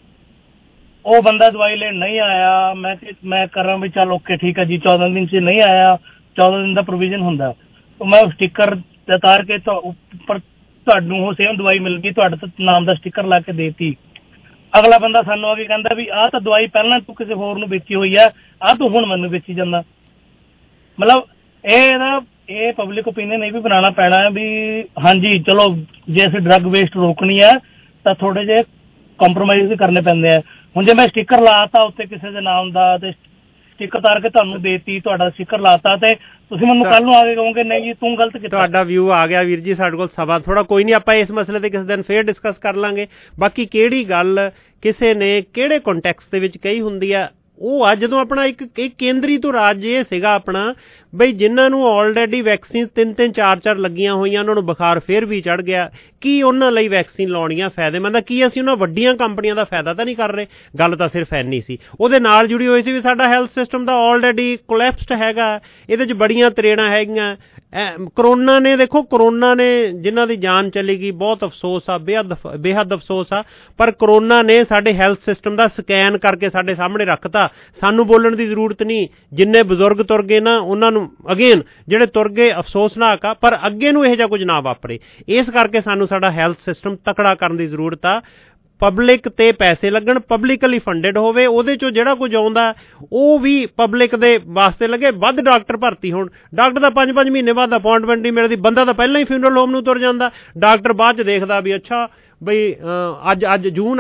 ਉਹ ਬੰਦਾ ਦਵਾਈ ਲੈਣ ਨਹੀਂ ਆਇਆ, ਮੈਂ ਮੈਂ ਕਰਾਂ ਵੀ ਚੱਲ ਓਕੇ ਠੀਕ ਹੈ ਜੀ, ਚੌਦਾਂ ਦਿਨ 'ਚ ਨਹੀਂ ਆਇਆ, ਚੌਦਾਂ ਦਿਨ ਦਾ ਪ੍ਰੋਵੀਜ਼ਨ ਹੁੰਦਾ, ਮੈਂ ਸਟਿੱਕਰ ਉਤਾਰ ਕੇ ਉੱਪਰ ਤੁਹਾਨੂੰ ਉਹ ਸੇਮ ਦਵਾਈ ਮਿਲ ਗਈ, ਤੁਹਾਡੇ ਨਾਮ ਦਾ ਸਟਿੱਕਰ ਲਾ ਕੇ ਦੇਤੀ। ਅਗਲਾ ਬੰਦਾ ਸਾਨੂੰ ਆ ਕੇ ਕਹਿੰਦਾ ਵੀ ਆਹ ਤਾਂ ਦਵਾਈ ਪਹਿਲਾਂ ਤੂੰ ਕਿਸੇ ਹੋਰ ਨੂੰ ਵੇਚੀ ਹੋਈ ਆ, ਆਹ ਤੂੰ ਹੁਣ ਮੈਨੂੰ ਵੇਚੀ ਜਾਂਦਾ। ਮਤਲਬ ਇਹ ਨਾ ਇਹ ਪਬਲਿਕ ਓਪੀਨੀਅਨ ਇਹ ਵੀ ਬਣਾਉਣਾ ਪੈਣਾ ਹੈ ਵੀ ਹਾਂਜੀ ਚਲੋ ਜੇ ਅਸੀਂ ਡਰੱਗ ਵੇਸਟ ਰੋਕਣੀ ਹੈ ਤਾਂ ਥੋੜ੍ਹੇ ਜਿਹੇ ਕੰਪਰੋਮਾਈਜ਼ ਵੀ ਕਰਨੇ ਪੈਂਦੇ ਆ। ਹੁਣ ਜੇ ਮੈਂ ਸਟਿੱਕਰ ਲਾਤਾ ਉੱਤੇ ਕਿਸੇ ਦੇ ਨਾਮ ਦਾ ਤੇ ਸਟਿੱਕਰ ਉਤਾਰ ਕੇ ਤੁਹਾਨੂੰ ਦੇਤੀ, ਤੁਹਾਡਾ ਸਟਿੱਕਰ ਲਾਤਾ ਤੇ ਤੁਸੀਂ ਮੈਨੂੰ ਕੱਲ ਨੂੰ ਆ ਕੇ ਕਹੋਗੇ ਨਹੀਂ ਜੀ ਤੂੰ ਗਲਤ ਕੀਤਾ। ਤੁਹਾਡਾ ਵਿਊ ਆ ਗਿਆ ਵੀਰ ਜੀ, ਸਾਡੇ ਕੋਲ ਸਮਾਂ ਥੋੜਾ, ਕੋਈ ਨਹੀਂ ਆਪਾਂ ਇਸ ਮਸਲੇ ਤੇ ਕਿਸੇ ਦਿਨ ਫੇਰ ਡਿਸਕਸ ਕਰ ਲਾਂਗੇ। ਬਾਕੀ ਕਿਹੜੀ ਗੱਲ ਕਿਸੇ ਨੇ ਕਿਹੜੇ ਕੰਟੈਕਸਟ ਦੇ ਵਿੱਚ ਕਹੀ ਹੁੰਦੀ ਆ ਉਹ ਆ ਜਦੋਂ ਆਪਣਾ ਇੱਕ ਕੇਂਦਰੀ ਤੋਂ ਰਾਜ ਇਹ ਸੀਗਾ ਆਪਣਾ ਬਈ ਜਿਨ੍ਹਾਂ ਨੂੰ ਆਲਰੇਡੀ ਵੈਕਸੀਨ ਤਿੰਨ ਤਿੰਨ ਚਾਰ ਚਾਰ ਲੱਗੀਆਂ ਹੋਈਆਂ, ਉਹਨਾਂ ਨੂੰ ਬੁਖਾਰ ਫਿਰ ਵੀ ਚੜ੍ਹ ਗਿਆ, ਕੀ ਉਹਨਾਂ ਲਈ ਵੈਕਸੀਨ ਲਾਉਣੀਆਂ ਫਾਇਦੇਮੰਦ ਆ? ਕੀ ਅਸੀਂ ਉਹਨਾਂ ਵੱਡੀਆਂ ਕੰਪਨੀਆਂ ਦਾ ਫਾਇਦਾ ਤਾਂ ਨਹੀਂ ਕਰ ਰਹੇ? ਗੱਲ ਤਾਂ ਸਿਰਫ ਐਨੀ ਸੀ। ਉਹਦੇ ਨਾਲ ਜੁੜੀ ਹੋਈ ਸੀ ਵੀ ਸਾਡਾ ਹੈਲਥ ਸਿਸਟਮ ਦਾ ਆਲਰੇਡੀ ਕੋਲੈਪਸਡ ਹੈਗਾ, ਇਹਦੇ 'ਚ ਬੜੀਆਂ ਤਰੇੜਾਂ ਹੈਗੀਆਂ। ਕਰੋਨਾ ਨੇ ਦੇਖੋ, ਕਰੋਨਾ ਨੇ ਜਿਨ੍ਹਾਂ ਦੀ ਜਾਨ ਚਲੀ ਗਈ ਬਹੁਤ ਅਫਸੋਸ ਆ, ਬੇਹੱਦ ਬੇਹੱਦ ਅਫਸੋਸ ਆ, ਪਰ ਕਰੋਨਾ ਨੇ ਸਾਡੇ ਹੈਲਥ ਸਿਸਟਮ ਦਾ ਸਕੈਨ ਕਰਕੇ ਸਾਡੇ ਸਾਹਮਣੇ ਰੱਖਤਾ। ਸਾਨੂੰ ਬੋਲਣ ਦੀ ਜ਼ਰੂਰਤ ਨਹੀਂ, ਜਿੰਨੇ ਬਜ਼ੁਰਗ ਤੁਰ ਗਏ ਨਾ ਉਹਨਾਂ ਨੂੰ ਅਗੇਨ ਜਿਹੜੇ ਤੁਰ ਗਏ ਅਫਸੋਸਨਾਕ ਆ, ਪਰ ਅੱਗੇ ਨੂੰ ਇਹੋ ਜਿਹਾ ਕੁਝ ਨਾ ਵਾਪਰੇ। ਇਸ ਕਰਕੇ ਸਾਨੂੰ ਸਾਡਾ ਹੈਲਥ ਸਿਸਟਮ ਤਕੜਾ ਕਰਨ ਦੀ ਜ਼ਰੂਰਤ ਆ। ਪਬਲਿਕ ਤੇ ਪੈਸੇ ਲੱਗਣ, ਪਬਲਿਕਲੀ ਫੰਡਡ ਹੋਵੇ, ਉਹਦੇ ਚੋਂ ਜਿਹੜਾ ਕੁਝ ਆਉਂਦਾ ਉਹ ਵੀ ਪਬਲਿਕ ਦੇ ਵਾਸਤੇ ਲੱਗੇ। ਵੱਧ ਡਾਕਟਰ ਭਰਤੀ ਹੋਣ, ਡਾਕਟਰ ਦਾ ਪੰਜ ਪੰਜ ਮਹੀਨੇ ਬਾਅਦ ਅਪਾਇੰਟਮੈਂਟ ਨਹੀਂ ਮਿਲਦੀ, ਬੰਦਾ ਤਾਂ ਪਹਿਲਾਂ ਹੀ ਫਿਊਨਰਲ ਹੋਮ ਨੂੰ ਤੁਰ ਜਾਂਦਾ, ਡਾਕਟਰ ਬਾਅਦ 'ਚ ਦੇਖਦਾ ਵੀ ਅੱਛਾ ਬਈ ਅੱਜ ਅੱਜ ਜੂਨ ਆ ਨਾ,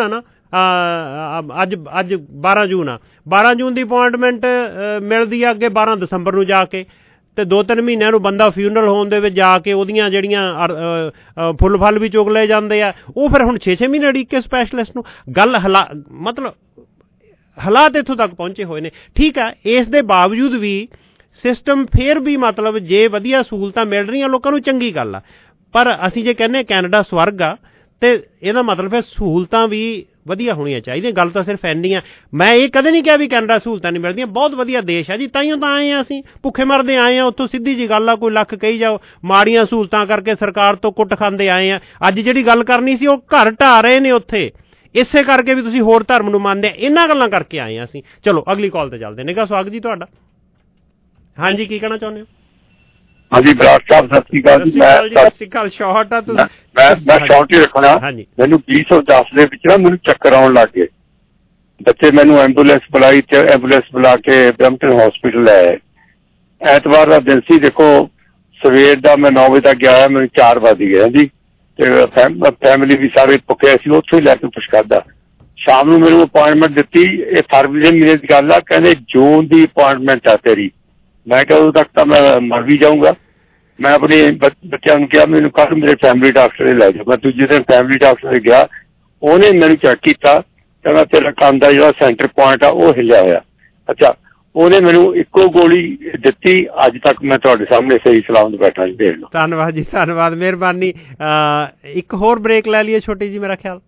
ਅੱਜ ਅੱਜ ਬਾਰਾਂ ਜੂਨ ਆ, ਬਾਰਾਂ ਜੂਨ ਦੀ ਅਪੁਆਇੰਟਮੈਂਟ ਮਿਲਦੀ ਆ ਅੱਗੇ ਬਾਰਾਂ ਦਸੰਬਰ ਨੂੰ ਜਾ ਕੇ, ਤੇ ਦੋ ਤਿੰਨ ਮਹੀਨਿਆਂ ਨੂੰ ਬੰਦਾ ਫਿਊਨਰਲ ਹੋਣ ਦੇ ਵਿੱਚ ਜਾ ਕੇ ਉਹਦੀਆਂ ਜਿਹੜੀਆਂ ਫੁੱਲ ਫਲ ਵੀ ਚੁਗ ਲਏ ਜਾਂਦੇ ਆ, ਉਹ ਫਿਰ ਹੁਣ ਛੇ ਛੇ ਮਹੀਨੇ ਅੜੀਕ ਕੇ ਸਪੈਸ਼ਲਿਸਟ ਨੂੰ। ਗੱਲ ਹਲਾ ਮਤਲਬ ਹਾਲਾਤ ਇੱਥੋਂ ਤੱਕ ਪਹੁੰਚੇ ਹੋਏ ਨੇ। ਠੀਕ ਆ, ਇਸ ਦੇ ਬਾਵਜੂਦ ਵੀ ਸਿਸਟਮ ਫਿਰ ਵੀ ਮਤਲਬ ਜੇ ਵਧੀਆ ਸਹੂਲਤਾਂ ਮਿਲ ਰਹੀਆਂ ਲੋਕਾਂ ਨੂੰ ਚੰਗੀ ਗੱਲ ਆ, ਪਰ ਅਸੀਂ ਜੇ ਕਹਿੰਦੇ ਕੈਨੇਡਾ ਸਵਰਗ ਆ ਤੇ ਇਹਦਾ ਮਤਲਬ ਫਿਰ ਸਹੂਲਤਾਂ ਵੀ ਵਧੀਆ ਹੋਣੀਆਂ ਚਾਹੀਦੀਆਂ। ਗੱਲ ਤਾਂ ਸਿਰਫ ਇੰਨੀ ਆ, ਮੈਂ ਇਹ ਕਦੇ ਨਹੀਂ ਕਿਹਾ ਵੀ ਕੈਨੇਡਾ ਸਹੂਲਤਾਂ ਨਹੀਂ ਮਿਲਦੀਆਂ, ਬਹੁਤ ਵਧੀਆ ਦੇਸ਼ ਆ ਜੀ, ਤਾਈਓ ਤਾਂ ਆਏ ਆ ਅਸੀਂ, ਭੁੱਖੇ ਮਰਦੇ ਆਏ ਆ ਉੱਥੋਂ, ਸਿੱਧੀ ਜੀ ਗੱਲ ਆ, ਕੋਈ ਲੱਖ ਕਹੀ ਜਾਓ ਮਾੜੀਆਂ ਸਹੂਲਤਾਂ ਕਰਕੇ ਸਰਕਾਰ ਤੋਂ ਕੁੱਟ ਖਾਂਦੇ ਆਏ ਆ। ਅੱਜ ਜਿਹੜੀ ਗੱਲ ਕਰਨੀ ਸੀ ਉਹ ਘਰ ਢਾਹ ਰਹੇ ਨੇ ਉੱਥੇ, ਇਸੇ ਕਰਕੇ ਵੀ ਤੁਸੀਂ ਹੋਰ ਧਰਮ ਨੂੰ ਮੰਨਦੇ ਆ, ਇਹਨਾਂ ਗੱਲਾਂ ਕਰਕੇ ਆਏ ਆ ਅਸੀਂ। ਚਲੋ ਅਗਲੀ ਕਾਲ ਤੇ ਚੱਲਦੇ। ਨਿੱਘਾ ਸਵਾਗਤ ਜੀ ਤੁਹਾਡਾ। ਹਾਂਜੀ, ਕੀ ਕਹਿਣਾ ਚਾਹੁੰਦੇ ਹੋ? ਹਾਂਜੀ ਬਰਾੜ ਸਾਹਿਬ ਸਤਿ ਸ਼੍ਰੀ ਅਕਾਲ ਜੀ। ਸਤਿ ਸ਼੍ਰੀ ਅਕਾਲ। ਸ਼ਾਰਟ ਆ ਤੁਸੀਂ? ਮੈਂ ਮੈਂ ਸ਼ਾਰਟ ਹੀ ਰੱਖਣਾ। ਮੈਨੂੰ ਵੀਹ ਸੌ ਦਸ ਦੇ ਵਿੱਚ ਨਾ ਮੈਨੂੰ ਚੱਕਰ ਆਉਣ ਲੱਗ ਗਏ, ਬੱਚੇ ਮੈਨੂੰ ਐਂਬੂਲੈਂਸ ਬੁਲਾਈ ਤੇ ਐਂਬੂਲੈਂਸ ਬੁਲਾ ਕੇ ਬਰੈਂਪਟਨ ਹਸਪੀਟਲ ਲੈ ਆਏ। ਐਤਵਾਰ ਦਾ ਦਿਨ ਸੀ, ਦੇਖੋ ਸਵੇਰ ਦਾ ਮੈਂ ਨੌ ਵਜੇ ਤੱਕ ਗਿਆ, ਮੈਨੂੰ ਚਾਰ ਵੱਜ ਗਏ ਜੀ, ਤੇ ਫੈਮਿਲੀ ਵੀ ਸਾਰੇ ਭੁੱਖੇ ਸੀ, ਉੱਥੋਂ ਹੀ ਲੈ ਕੇ ਕੁਛ ਖਾਧਾ। ਸ਼ਾਮ ਨੂੰ ਮੈਨੂੰ ਅਪੁਆਇੰਟਮੈਂਟ ਦਿੱਤੀ, ਇਹ ਫਰਵਰੀ ਦੇ ਮਹੀਨੇ ਦੀ ਗੱਲ ਆ, ਕਹਿੰਦੇ ਜੂਨ ਦੀ ਅਪੁਆਇੰਟਮੈਂਟ ਆ ਤੇਰੀ। ਮੈਂ ਕਿਹਾ ਉਦੋਂ ਤੱਕ ਤਾਂ ਮੈਂ ਮਰ ਵੀ ਜਾਊਂਗਾ। ਮੈਂ ਆਪਣੇ ਬੱਚਿਆਂ ਨੂੰ ਕਿਹਾ ਮੈਨੂੰ ਕੱਲ੍ਹ ਮੇਰੇ ਫੈਮਿਲੀ ਡਾਕਟਰ ਦੇ ਲੈ ਜਾਓ। ਮੈਂ ਦੂਜੇ ਦਿਨ ਫੈਮਿਲੀ ਡਾਕਟਰ ਦੇ ਗਿਆ, ਉਹਨੇ ਮੈਨੂੰ ਚੈੱਕ ਕੀਤਾ, ਕਹਿੰਦਾ ਤੇਰਾ ਕੰਨ ਦਾ ਜਿਹੜਾ ਸੈਂਟਰ ਪੁਆਇੰਟ ਆ ਉਹ ਹਿੱਲਿਆ ਹੋਇਆ। ਅੱਛਾ, ਉਹਨੇ ਮੈਨੂੰ ਇੱਕੋ ਗੋਲੀ ਦਿੱਤੀ, ਅੱਜ ਤੱਕ ਮੈਂ ਤੁਹਾਡੇ ਸਾਹਮਣੇ ਸਹੀ ਸਲਾਮਤ ਬੈਠਾ ਜੀ, ਦੇਖ ਲਓ। ਧੰਨਵਾਦ ਜੀ, ਧੰਨਵਾਦ, ਮਿਹਰਬਾਨੀ। ਇੱਕ ਹੋਰ ਬ੍ਰੇਕ ਲੈ ਲਈਏ ਛੋਟੀ ਜੀ, ਮੇਰਾ ਖਿਆਲ।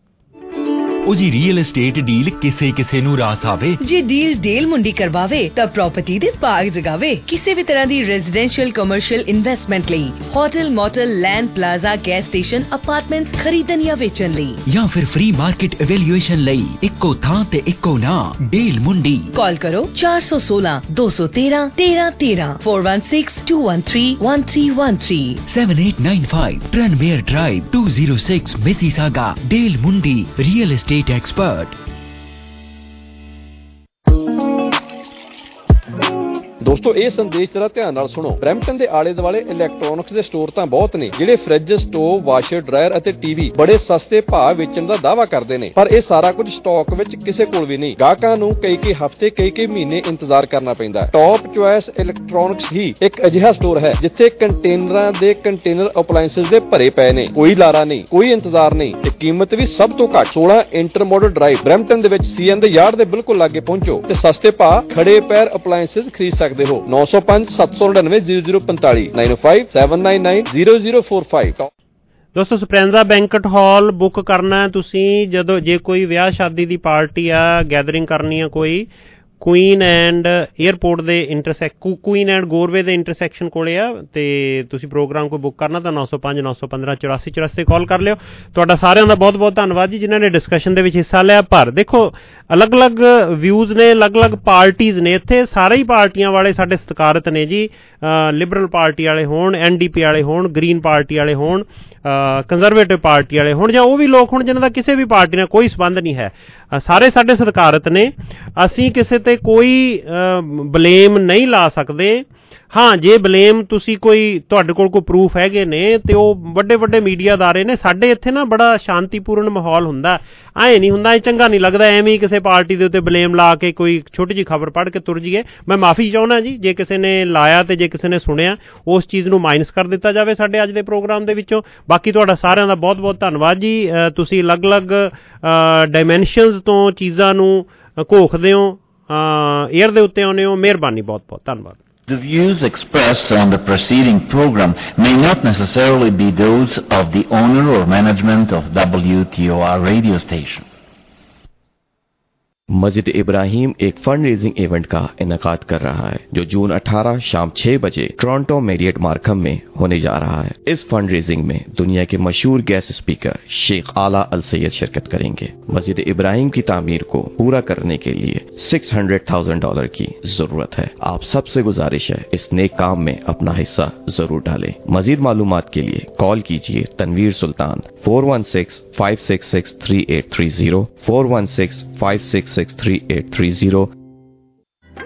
ਉਹ ਜੀ ਰੀਅਲ estate ਡੀਲ ਕਿਸੇ ਕਿਸੇ ਨੂੰ ਰਾਸ ਆਵੇ। ਜੇ ਡੀਲ ਡੇਲ ਮੁੰਡੀ ਕਰਵਾਵੇ ਤਾਂ ਪ੍ਰਾਪਰਟੀ ਦੇ ਭਾਗ ਜਗਾਵੇ। ਕਿਸੇ ਵੀ ਤਰ੍ਹਾਂ ਦੀ ਰੈਜ਼ੀਡੈਂਸ਼ੀਅਲ ਕਮਰਸ਼ੀਅਲ ਇਨਵੈਸਟਮੈਂਟ ਲਈ hotel, motel, land, plaza, gas station, apartments ਖਰੀਦਣ ਜਾਂ ਵੇਚਣ ਲਈ, ਜਾਂ ਫਿਰ ਫ੍ਰੀ ਮਾਰਕੀਟ ਇਵੈਲੂਏਸ਼ਨ ਲਈ ਇੱਕੋ ਥਾਂ ਤੇ ਇੱਕੋ ਨਾਂ, ਡੇਲ ਮੁੰਡੀ। ਕਾਲ ਕਰੋ ਚਾਰ ਸੌ ਸੋਲਾਂ ਦੋ ਸੌ ਤੇਰਾਂ ਤੇਰਾਂ ਤੇਰਾਂ four one six two one three one three one three seven eight nine five Tranmere Drive two oh six Mississauga। Del Mundi real estate expert। ਦੋਸਤੋ ਇਹ ਸੰਦੇਸ਼ ਜਰਾ ਧਿਆਨ ਨਾਲ ਸੁਣੋ। ਬਰੈਂਪਟਨ ਦੇ ਆਲੇ ਦੁਆਲੇ ਇਲੈਕਟ੍ਰੋਨਿਕਸ ਦੇ ਸਟੋਰ ਤਾਂ ਬਹੁਤ ਨੇ ਜਿਹੜੇ ਫ੍ਰਿਜ, ਸਟੋਵ, ਵਾਸ਼ਰ, ਡਰਾਇਰ ਅਤੇ ਟੀਵੀ ਬੜੇ ਸਸਤੇ ਭਾਅ ਵੇਚਣ ਦਾ ਦਾਅਵਾ ਕਰਦੇ ਨੇ, ਪਰ ਇਹ ਸਾਰਾ ਕੁਝ ਸਟਾਕ ਵਿੱਚ ਕਿਸੇ ਕੋਲ ਵੀ ਨਹੀਂ। ਗਾਹਕਾਂ ਨੂੰ ਕਈ ਕਈ ਹਫ਼ਤੇ ਕਈ ਕਈ ਮਹੀਨੇ ਇੰਤਜ਼ਾਰ ਕਰਨਾ ਪੈਂਦਾ। ਟੌਪ ਚੁਆਇਸ ਇਲੈਕਟ੍ਰੋਨਿਕਸ ਹੀ ਇੱਕ ਅਜਿਹਾ ਸਟੋਰ ਹੈ ਜਿੱਥੇ ਕੰਟੇਨਰਾਂ ਦੇ ਕੰਟੇਨਰ ਅਪਲਾਇੰਸਸ ਦੇ ਭਰੇ ਪਏ ਨੇ, ਕੋਈ ਲਾਰਾ ਨਹੀਂ, ਕੋਈ ਇੰਤਜ਼ਾਰ ਨਹੀਂ ਤੇ ਕੀਮਤ ਵੀ ਸਭ ਤੋਂ ਘੱਟ। ਸੋਲਾਂ ਇੰਟਰਮੋਡਲ ਡਰਾਈਵ ਬਰੈਂਪਟਨ ਦੇ ਵਿੱਚ ਸੀਐਨ ਦੇ ਯਾਰਡ ਦੇ ਬਿਲਕੁਲ ਲਾਗੇ ਪਹੁੰਚੋ ਤੇ ਸਸਤੇ ਭਾਅ ਖੜੇ ਪੈਰ ਅਪਲਾਇੰਸਸ ਖਰੀਦ ਸਕਦੇ ਹੋ। ਨੌ ਸੌ ਪੰਜ ਸੱਤ ਸੌ ਨੜਿਨਵੇਂ ਜ਼ੀਰੋ ਜ਼ੀਰੋ ਪੰਤਾਲੀ nine oh five seven nine nine zero zero four five। ਦੋਸਤੋ ਸਪਰੈਂਜ਼ਾ ਬੈਂਕਟ ਹਾਲ ਬੁੱਕ ਕਰਨਾ ਤੁਸੀਂ ਜਦੋਂ, ਜੇ ਕੋਈ ਵਿਆਹ ਸ਼ਾਦੀ ਦੀ ਪਾਰਟੀ ਆ, ਗੈਦਰਿੰਗ ਕਰਨੀ ਆ ਕੋਈ, ਕੁਈਨ ਐਂਡ ਏਅਰਪੋਰਟ ਦੇ ਇੰਟਰਸੈਕ ਕੁਈਨ ਐਂਡ ਗੋਰਵੇ ਦੇ ਇੰਟਰਸੈਕਸ਼ਨ ਕੋਲੇ ਆ, ਤੇ ਤੁਸੀਂ ਪ੍ਰੋਗਰਾਮ ਕੋਈ ਬੁੱਕ ਕਰਨਾ ਤਾਂ ਨੌ ਸੌ ਪੰਜ ਨੌ ਸੌ ਪੰਦਰਾਂ ਚੁਰਾਸੀ ਚੁਰਾਸੀ ਕਾਲ ਕਰ ਲਿਓ। ਤੁਹਾਡਾ ਸਾਰਿਆਂ ਦਾ ਬਹੁਤ ਬਹੁਤ ਧੰਨਵਾਦ ਜੀ ਜਿਨ੍ਹਾਂ ਨੇ ਡਿਸਕਸ਼ਨ ਦੇ ਵਿੱਚ ਹਿੱਸਾ ਲਿਆ। ਪਰ ਦੇਖੋ ਅਲੱਗ-ਅਲੱਗ ਵਿਊਜ਼ ਨੇ, ਅਲੱਗ-ਅਲੱਗ ਪਾਰਟੀਜ਼ ਨੇ ਇੱਥੇ, ਸਾਰੇ ਹੀ ਪਾਰਟੀਆਂ ਵਾਲੇ ਸਾਡੇ ਸਤਿਕਾਰਤ ਨੇ ਜੀ। ਲਿਬਰਲ ਪਾਰਟੀ ਵਾਲੇ ਹੋਣ, ਐਨ ਡੀ ਪੀ ਵਾਲੇ ਹੋਣ, ਗ੍ਰੀਨ ਪਾਰਟੀ ਵਾਲੇ ਹੋਣ, ਕੰਜ਼ਰਵੇਟਿਵ ਪਾਰਟੀ ਵਾਲੇ ਹੋਣ, ਜਾਂ ਉਹ ਵੀ ਲੋਕ ਹੋਣ ਜਿਹਨਾਂ ਦਾ ਕਿਸੇ ਵੀ ਪਾਰਟੀ ਨਾਲ ਕੋਈ ਸੰਬੰਧ ਨਹੀਂ ਹੈ, ਸਾਰੇ ਸਾਡੇ ਸਤਿਕਾਰਤ ਨੇ। ਅਸੀਂ ਕਿਸੇ ਤੇ ਕੋਈ ਬਲੇਮ ਨਹੀਂ ਲਾ ਸਕਦੇ। ਹਾਂ, ਜੇ ਬਲੇਮ ਤੁਸੀਂ ਕੋਈ, ਤੁਹਾਡੇ ਕੋਲ ਕੋਈ ਪ੍ਰੂਫ ਹੈਗੇ ਨੇ ਤੇ ਉਹ ਵੱਡੇ ਵੱਡੇ ਮੀਡੀਆ ਅਦਾਰੇ ਨੇ। ਸਾਡੇ ਇੱਥੇ ਨਾ ਬੜਾ ਸ਼ਾਂਤੀਪੂਰਨ ਮਾਹੌਲ ਹੁੰਦਾ, ਐਂ ਨਹੀਂ ਹੁੰਦਾ, ਇਹ ਚੰਗਾ ਨਹੀਂ ਲੱਗਦਾ ਐਵੇਂ ਹੀ ਕਿਸੇ ਪਾਰਟੀ ਦੇ ਉੱਤੇ ਬਲੇਮ ਲਾ ਕੇ ਕੋਈ ਛੋਟੀ ਜਿਹੀ ਖਬਰ ਪੜ੍ਹ ਕੇ ਤੁਰ ਜਾਈਏ। ਮੈਂ ਮਾਫੀ ਚਾਹੁੰਦਾ ਜੀ ਜੇ ਕਿਸੇ ਨੇ ਲਾਇਆ ਤੇ ਜੇ ਕਿਸੇ ਨੇ ਸੁਣਿਆ, ਉਸ ਚੀਜ਼ ਨੂੰ ਮਾਈਨਸ ਕਰ ਦਿੱਤਾ ਜਾਵੇ ਸਾਡੇ ਅੱਜ ਦੇ ਪ੍ਰੋਗਰਾਮ ਦੇ ਵਿੱਚੋਂ। ਬਾਕੀ ਤੁਹਾਡਾ ਸਾਰਿਆਂ ਦਾ ਬਹੁਤ ਬਹੁਤ ਧੰਨਵਾਦ ਜੀ। ਤੁਸੀਂ ਅਲੱਗ-ਅਲੱਗ ਡਾਇਮੈਂਸ਼ਨਸ ਤੋਂ ਚੀਜ਼ਾਂ ਨੂੰ ਘੋਖਦੇ ਹੋ, ਏਅਰ ਦੇ ਉੱਤੇ ਆਉਂਦੇ ਹੋ। ਮਿਹਰਬਾਨੀ, ਬਹੁਤ ਬਹੁਤ ਧੰਨਵਾਦ। The views expressed on the preceding program may not necessarily be those of the owner or management of W T O R radio station. मस्जिद इब्राहिम एक फंड रेजिंग इवेंट का इनेकाद कर रहा है जो जून अठारह शाम छह बजे टोरंटो मैरियट मार्कम में होने जा रहा है। इस फंड रेजिंग में दुनिया के मशहूर गेस्ट स्पीकर शेख आला अल सैयद शिरकत करेंगे। मस्जिद इब्राहिम की तामीर को पूरा करने के लिए सिक्स हंड्रेड थाउजेंड डॉलर की जरूरत है। आप सबसे गुजारिश है इस नेक काम में अपना हिस्सा जरूर डालें। मजीद मालूमात के लिए कॉल कीजिए Tanveer Sultan four one six five six six three eight three zero four one six five six six three eight three zero.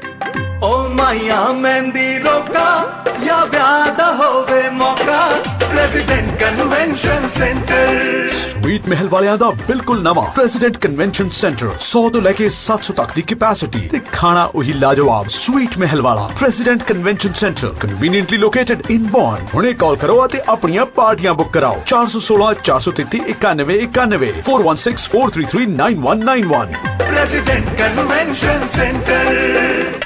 ओ माया मेहंदी रोका या ब्याह दा होवे मौका प्रेसिडेंट कन्वेंशन सेंटर स्वीट महल वालियां दा बिल्कुल नवा प्रेसिडेंट कन्वेंशन सेंटर सौ तो लेके सात सौ तक दी कैपेसिटी ते खाना वही लाजवाब स्वीट महल वाला president convention centre conveniently located in born. हुणे कॉल करो ते अपनियां पार्टियां बुक कराओ चार सौ सोलह चार सौ तैंतीस इक्यानवे इक्यानवे four one six four three three nine one nine one. President convention centre.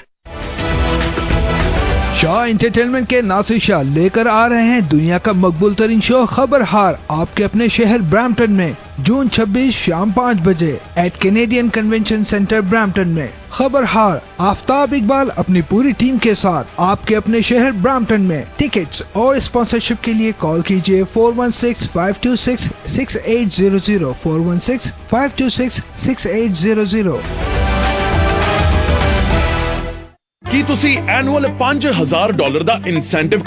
Shah entertainment के नासिर शाह लेकर आ रहे हैं दुनिया का मकबूल तरीन शो खबरहार आपके अपने शहर ब्रैम्पटन में जून छब्बीस शाम पाँच बजे at Canadian convention centre Brampton में। खबरहार आफ्ताब इकबाल अपनी पूरी टीम के साथ आपके अपने शहर ब्रैम्पटन में। टिकट्स और स्पॉन्सरशिप के लिए कॉल कीजिए four one six five two six six eight zero zero four one six five two six six eight zero zero. ਕੀ ਤੁਸੀਂ ਐਨੂਅਲ ਪੰਜ ਹਜ਼ਾਰ ਡਾਲਰ ਦਾ ਇਨਸੈਂਟਿਵ